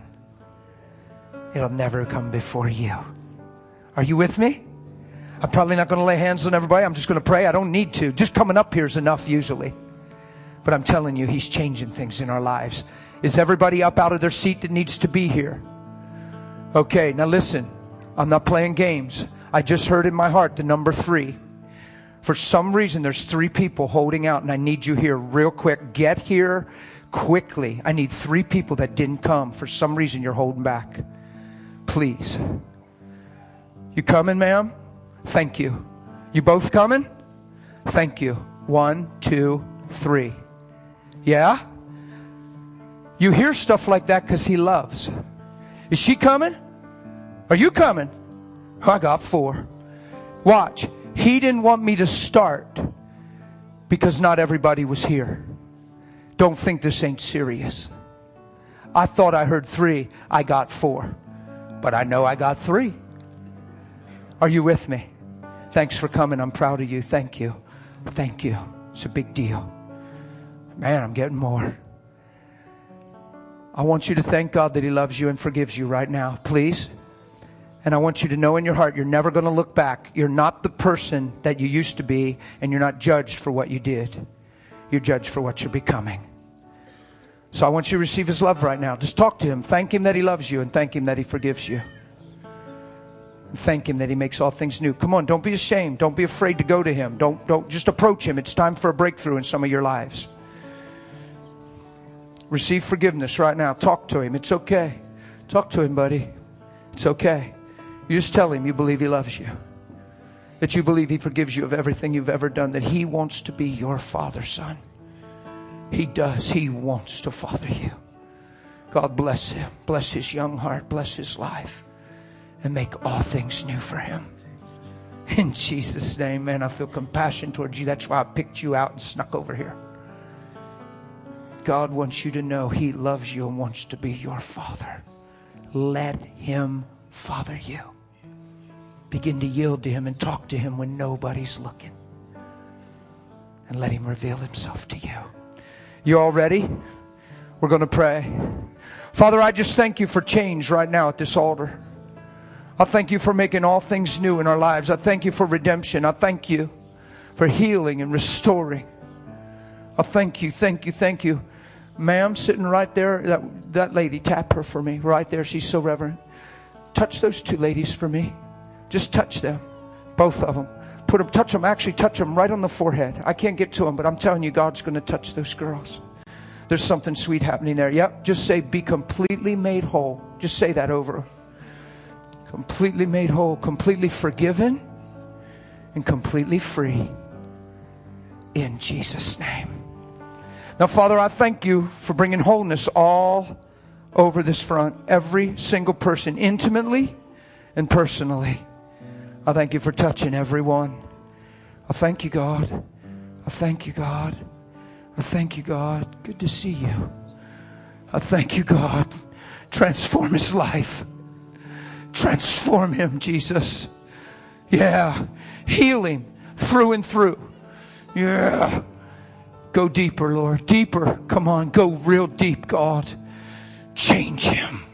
It'll never come before you. Are you with me? I'm probably not going to lay hands on everybody. I'm just going to pray. I don't need to. Just coming up here is enough usually. But I'm telling you, He's changing things in our lives. Is everybody up out of their seat that needs to be here? Okay, now listen. I'm not playing games. I just heard in my heart the number three. For some reason, there's three people holding out, and I need you here real quick. Get here quickly. I need three people that didn't come. For some reason, you're holding back. Please. You coming, ma'am? Thank you. You both coming? Thank you. One, two, three. Yeah? You hear stuff like that because He loves. Is she coming? Are you coming? I got four. Watch. He didn't want me to start because not everybody was here. Don't think this ain't serious. I thought I heard three. I got four. But I know I got three. Are you with me? Thanks for coming. I'm proud of you. Thank you. Thank you. It's a big deal. Man, I'm getting more. I want you to thank God that He loves you and forgives you right now. Please. And I want you to know in your heart, you're never going to look back. You're not the person that you used to be, and you're not judged for what you did. You're judged for what you're becoming. So I want you to receive His love right now. Just talk to Him. Thank Him that He loves you, and thank Him that He forgives you. And thank Him that He makes all things new. Come on, don't be ashamed. Don't be afraid to go to Him. Don't, don't just approach Him. It's time for a breakthrough in some of your lives. Receive forgiveness right now. Talk to Him. It's okay. Talk to Him, buddy. It's okay. You just tell Him you believe He loves you. That you believe He forgives you of everything you've ever done. That He wants to be your father, son. He does. He wants to father you. God bless him. Bless his young heart. Bless his life. And make all things new for him. In Jesus' name, man, I feel compassion towards you. That's why I picked you out and snuck over here. God wants you to know He loves you and wants to be your father. Let Him father you. Begin to yield to Him and talk to Him when nobody's looking. And let Him reveal Himself to you. You all ready? We're going to pray. Father, I just thank You for change right now at this altar. I thank You for making all things new in our lives. I thank You for redemption. I thank You for healing and restoring. I thank You, thank You, thank You. Ma'am, sitting right there, that, that lady, tap her for me. Right there, she's so reverent. Touch those two ladies for me. Just touch them. Both of them. Put them, touch them, actually touch them right on the forehead. I can't get to them, but I'm telling you, God's going to touch those girls. There's something sweet happening there. Yep, just say, be completely made whole. Just say that over them. Completely made whole, completely forgiven, and completely free. In Jesus' name. Now, Father, I thank You for bringing wholeness all over this front. Every single person, intimately and personally. I thank You for touching everyone. I thank You, God. I thank You, God. I thank You, God. Good to see You. I thank You, God. Transform his life. Transform him, Jesus. Yeah. Heal him through and through. Yeah. Go deeper, Lord. Deeper. Come on. Go real deep, God. Change him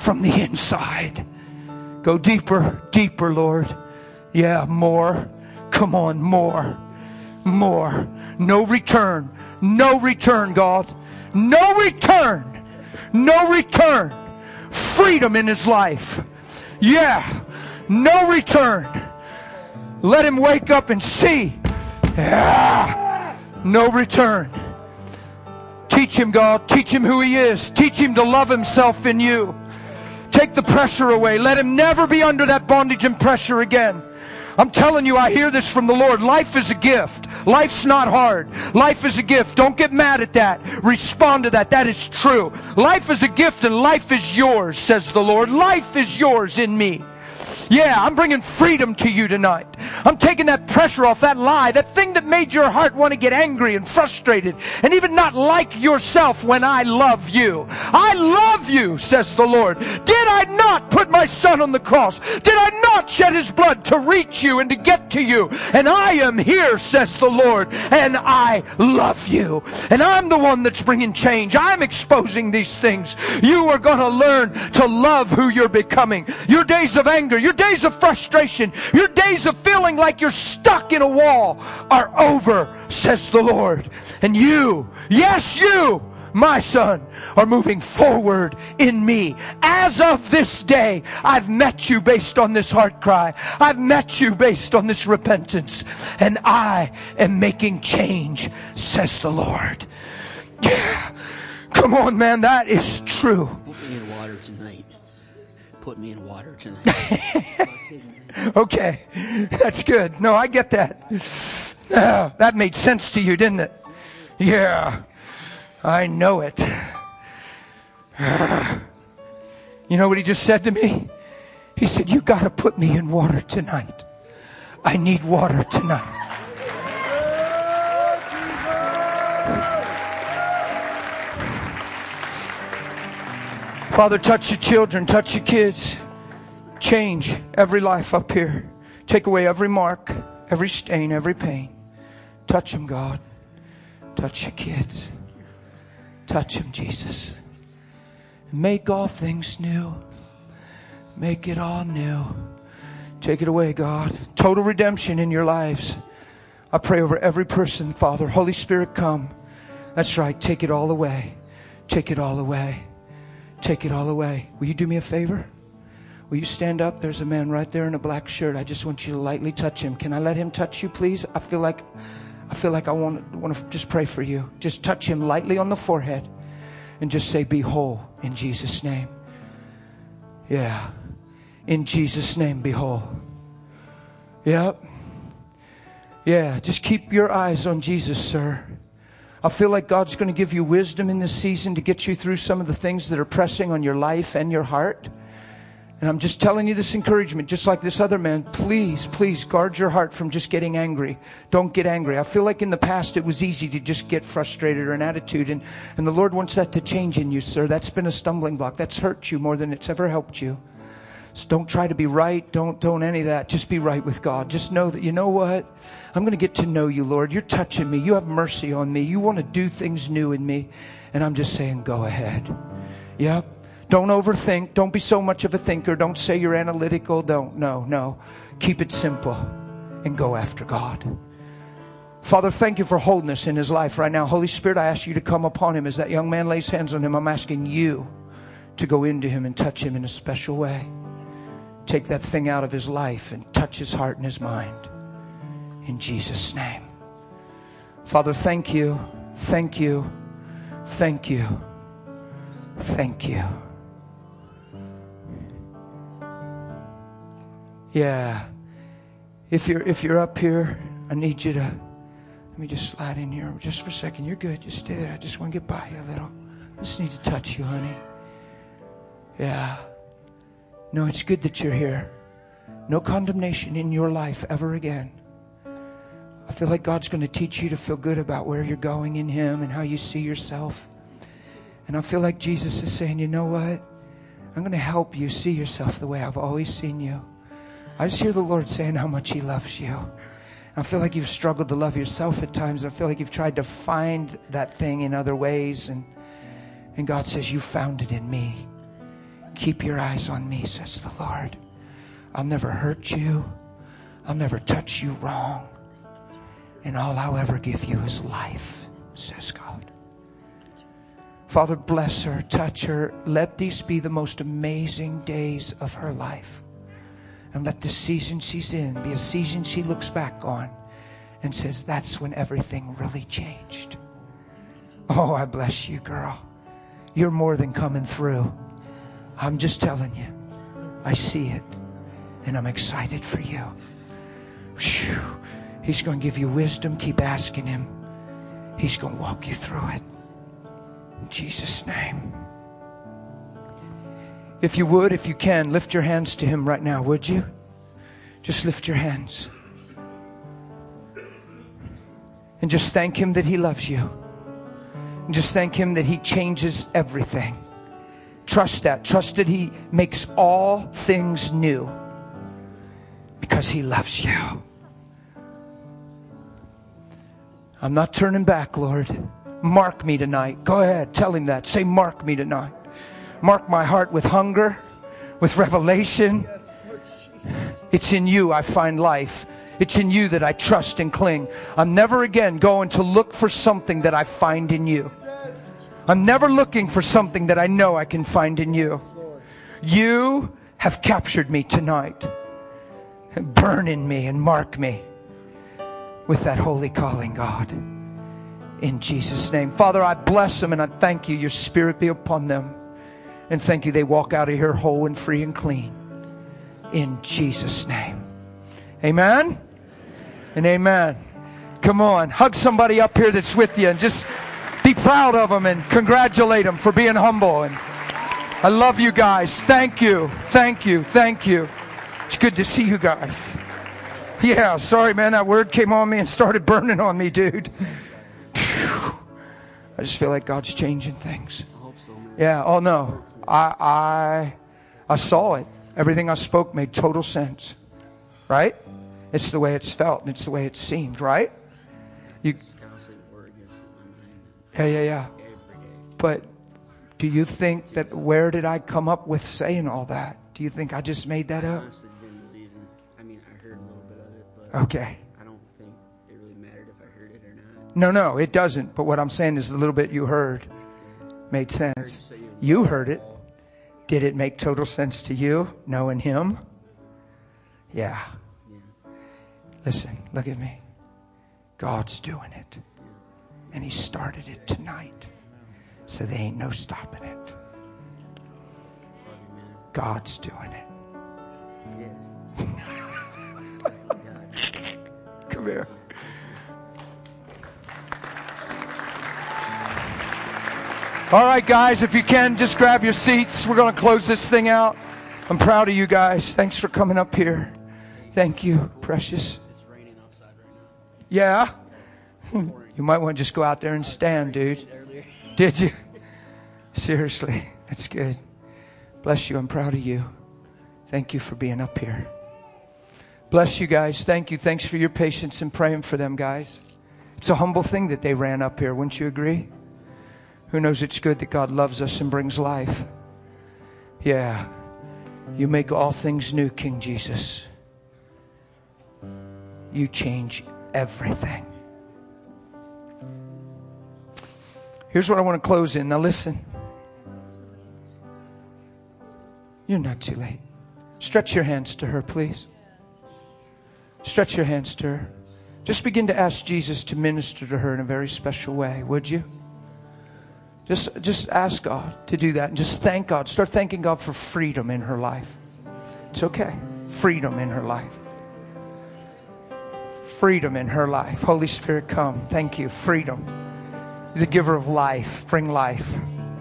from the inside. Go deeper, deeper, Lord. Yeah, more. Come on, more. More. No return. No return, God. No return. No return. Freedom in his life. Yeah. No return. Let him wake up and see. Yeah. No return. Teach him, God. Teach him who he is. Teach him to love himself in you. Take the pressure away. Let him never be under that bondage and pressure again. I'm telling you, I hear this from the Lord. Life is a gift. Life's not hard. Life is a gift. Don't get mad at that. Respond to that. That is true. Life is a gift and life is yours, says the Lord. Life is yours in me. Yeah, I'm bringing freedom to you tonight. I'm taking that pressure off, that lie, that thing that made your heart want to get angry and frustrated and even not like yourself when I love you. I love you, says the Lord. Did I not put my son on the cross? Did I not shed his blood to reach you and to get to you? And I am here, says the Lord, and I love you. And I'm the one that's bringing change. I'm exposing these things. You are going to learn to love who you're becoming. Your days of anger, your days of frustration, your days of feeling like you're stuck in a wall are over, says the Lord. And you, yes you, my son, are moving forward in me. As of this day, I've met you based on this heart cry. I've met you based on this repentance. And I am making change, says the Lord. Yeah. Come on, man, that is true. Put me in water tonight. Put me in water tonight. Okay, that's good. No, I get that. Uh, that made sense to you, didn't it? Yeah, I know it. Uh, you know what he just said to me? He said, you got to put me in water tonight. I need water tonight. Father, touch your children, touch your kids. Change every life up here. Take away every mark, every stain, every pain. Touch them, God. Touch your kids. Touch them, Jesus. Make all things new. Make it all new. Take it away, God. Total redemption in your lives. I pray over every person, Father. Holy Spirit, come. That's right. Take it all away. Take it all away. Take it all away. Will you do me a favor? Will you stand up? There's a man right there in a black shirt. I just want you to lightly touch him. Can I let him touch you, please? I feel like I feel like I want, want to just pray for you. Just touch him lightly on the forehead and just say, be whole in Jesus' name. Yeah. In Jesus' name, be whole. Yep. Yeah. Just keep your eyes on Jesus, sir. I feel like God's going to give you wisdom in this season to get you through some of the things that are pressing on your life and your heart. And I'm just telling you this encouragement, just like this other man, please, please guard your heart from just getting angry. Don't get angry. I feel like in the past it was easy to just get frustrated or an attitude. And, and the Lord wants that to change in you, sir. That's been a stumbling block. That's hurt you more than it's ever helped you. So don't try to be right. Don't, don't any of that. Just be right with God. Just know that, you know what? I'm going to get to know you, Lord. You're touching me. You have mercy on me. You want to do things new in me. And I'm just saying, go ahead. Yep. Don't overthink. Don't be so much of a thinker. Don't say you're analytical. Don't. No, no. Keep it simple and go after God. Father, thank you for wholeness in his life right now. Holy Spirit, I ask you to come upon him as that young man lays hands on him. I'm asking you to go into him and touch him in a special way. Take that thing out of his life and touch his heart and his mind. In Jesus' name. Father, thank you. Thank you. Thank you. Thank you. Yeah. If you're if you're up here, I need you to let me just slide in here just for a second. You're good. Just stay there. I just want to get by you a little. I just need to touch you, honey. Yeah. No, it's good that you're here. No condemnation in your life ever again. I feel like God's going to teach you to feel good about where you're going in him and how you see yourself. And I feel like Jesus is saying, you know what? I'm going to help you see yourself the way I've always seen you. I just hear the Lord saying how much he loves you. I feel like you've struggled to love yourself at times. I feel like you've tried to find that thing in other ways. And, and God says, you found it in me. Keep your eyes on me, says the Lord. I'll never hurt you. I'll never touch you wrong. And all I'll ever give you is life, says God. Father, bless her, touch her. Let these be the most amazing days of her life. And let the season she's in be a season she looks back on and says, that's when everything really changed. Oh, I bless you, girl. You're more than coming through. I'm just telling you. I see it. And I'm excited for you. Whew. He's going to give you wisdom. Keep asking him. He's going to walk you through it. In Jesus' name. If you would, if you can, lift your hands to him right now, would you? Just lift your hands. And just thank him that he loves you. And just thank him that he changes everything. Trust that. Trust that he makes all things new. Because he loves you. I'm not turning back, Lord. Mark me tonight. Go ahead. Tell him that. Say, mark me tonight. Mark my heart with hunger, with revelation. It's in you I find life. It's in you that I trust and cling. I'm never again going to look for something that I find in you. I'm never looking for something that I know I can find in you. You have captured me tonight. Burn in me and mark me with that holy calling, God. In Jesus' name. Father, I bless them and I thank you. Your Spirit be upon them. And thank you they walk out of here whole and free and clean. In Jesus' name. Amen? And amen. Come on. Hug somebody up here that's with you and just be proud of them and congratulate them for being humble. And I love you guys. Thank you. Thank you. Thank you. It's good to see you guys. Yeah, sorry, man. That word came on me and started burning on me, dude. I just feel like God's changing things. Yeah, oh no. I I I saw it. Everything I spoke made total sense. Right? It's the way it's felt and it's the way it seemed, right? You Yeah, yeah, yeah. But do you think that where did I come up with saying all that? Do you think I just made that up? I mean, I heard a little bit of it, but okay. I don't think it really mattered if I heard it or not. No, no, it doesn't. But what I'm saying is the little bit you heard made sense. You heard it. Did it make total sense to you, knowing him? Yeah. Yeah. Listen, look at me. God's doing it. And he started it tonight. So there ain't no stopping it. God's doing it. Yes. Come here. All right, guys, if you can, just grab your seats. We're going to close this thing out. I'm proud of you guys. Thanks for coming up here. Thank you, precious. It's raining outside right now. Yeah? You might want to just go out there and stand, dude. Did you? Seriously, that's good. Bless you. I'm proud of you. Thank you for being up here. Bless you guys. Thank you. Thanks for your patience and praying for them, guys. It's a humble thing that they ran up here. Wouldn't you agree? Who knows it's good that God loves us and brings life? Yeah. You make all things new, King Jesus. You change everything. Here's what I want to close in. Now listen. You're not too late. Stretch your hands to her, please. Stretch your hands to her. Just begin to ask Jesus to minister to her in a very special way, would you? Just, just ask God to do that and just thank God. Start thanking God for freedom in her life. It's okay. Freedom in her life. Freedom in her life. Holy Spirit, come. Thank you. Freedom. You're the giver of life. Bring life.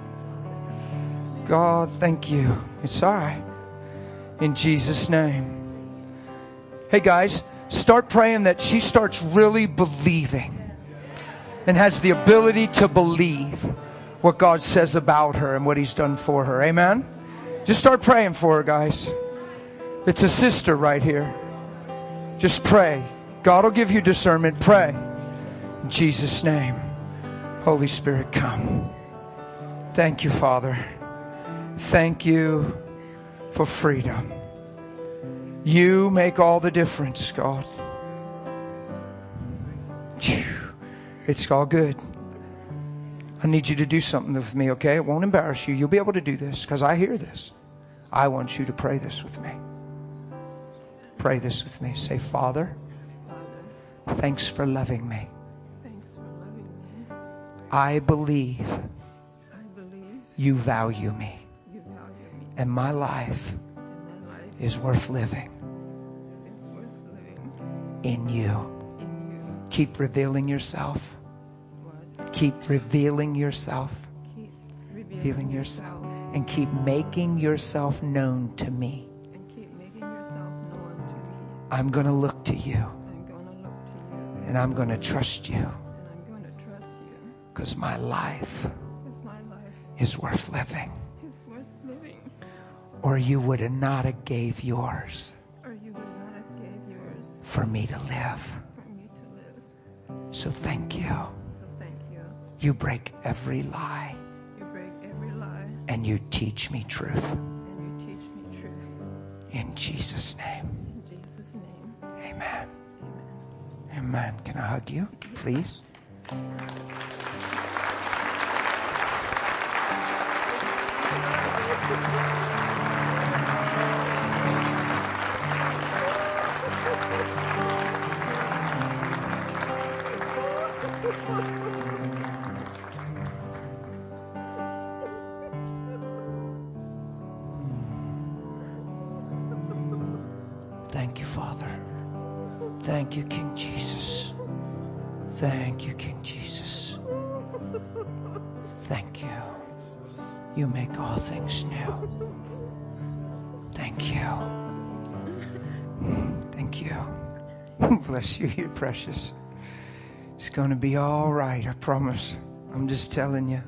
God, thank you. It's all right. In Jesus' name. Hey, guys, start praying that she starts really believing and has the ability to believe what God says about her and what he's done for her. Amen? Just start praying for her, guys. It's a sister right here. Just pray. God will give you discernment. Pray. In Jesus' name. Holy Spirit, come. Thank you, Father. Thank you. for freedom. You make all the difference, God. It's all good. I need you to do something with me, okay? It won't embarrass you. You'll be able to do this because I hear this. I want you to pray this with me. Pray this with me. Say, Father, thanks for loving me. I believe you value me. And my life is worth living in you. Keep revealing yourself. Keep revealing yourself. Revealing yourself. And keep making yourself known to me. I'm going to look to you. And I'm going to trust you. Because my life is worth living. Or you would have not have gave yours for me to live. So thank you. You break every lie. And you teach me truth. In Jesus' name. Amen. Amen. Can I hug you, please? Thank you, Father. Thank you, King Jesus. Thank you, King Jesus. Thank you. You make all things new. Thank you. Thank you. Bless you, you're precious. It's going to be all right, I promise. I'm just telling you.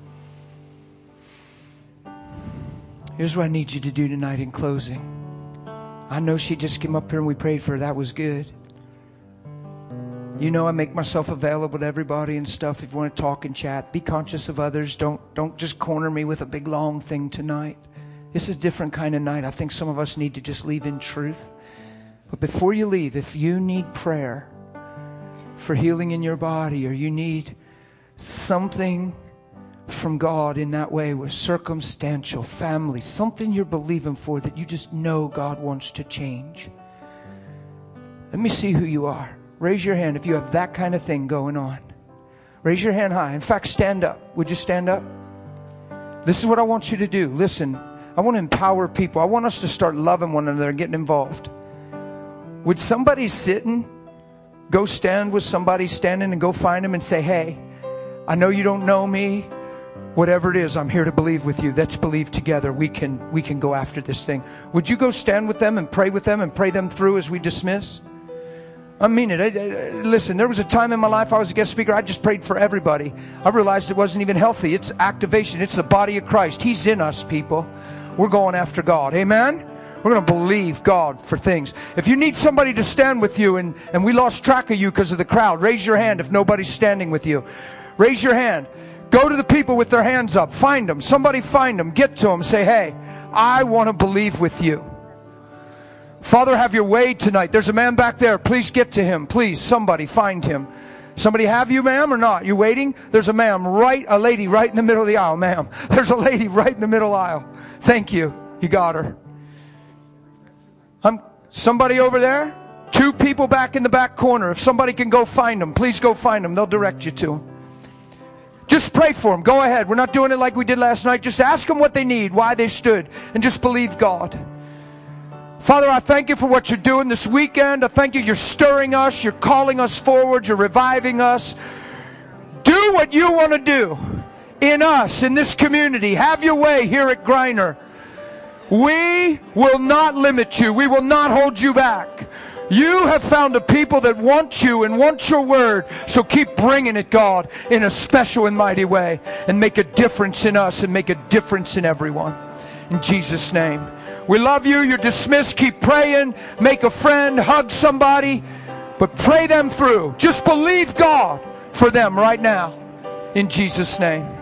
Here's what I need you to do tonight in closing. I know she just came up here and we prayed for her. That was good. You know I make myself available to everybody and stuff. If you want to talk and chat, be conscious of others. Don't don't just corner me with a big long thing tonight. This is a different kind of night. I think some of us need to just leave in truth. But before you leave, if you need prayer for healing in your body, or you need something from God in that way, with circumstantial, family, something you're believing for that you just know God wants to change, let me see who you are. Raise your hand if you have that kind of thing going on. Raise your hand high. In fact, stand up. Would you stand up? This is what I want you to do. Listen, I want to empower people. I want us to start loving one another and getting involved. Would somebody sitting go stand with somebody standing and go find them and say, hey, I know you don't know me. Whatever it is, I'm here to believe with you. Let's believe together. We can we can go after this thing. Would you go stand with them and pray with them and pray them through as we dismiss? I mean it. I, I, listen, there was a time in my life I was a guest speaker. I just prayed for everybody. I realized it wasn't even healthy. It's activation. It's the body of Christ. He's in us, people. We're going after God. Amen? We're going to believe God for things. If you need somebody to stand with you and, and we lost track of you because of the crowd, raise your hand if nobody's standing with you. Raise your hand. Go to the people with their hands up. Find them. Somebody find them. Get to them. Say, hey, I want to believe with you. Father, have your way tonight. There's a man back there. Please get to him. Please, somebody find him. Somebody have you, ma'am, or not? You waiting? There's a ma'am right, a lady right in the middle of the aisle, ma'am. There's a lady right in the middle aisle. Thank you. You got her. Um, somebody over there? Two people back in the back corner. If somebody can go find them, please go find them. They'll direct you to them. Just pray for them. Go ahead. We're not doing it like we did last night. Just ask them what they need, why they stood, and just believe God. Father, I thank you for what you're doing this weekend. I thank you. You're stirring us. You're calling us forward. You're reviving us. Do what you want to do in us, in this community. Have your way here at Griner. We will not limit you. We will not hold you back. You have found a people that want you and want your word. So keep bringing it, God, in a special and mighty way. And make a difference in us and make a difference in everyone. In Jesus' name. We love you. You're dismissed. Keep praying. Make a friend. Hug somebody. But pray them through. Just believe God for them right now. In Jesus' name.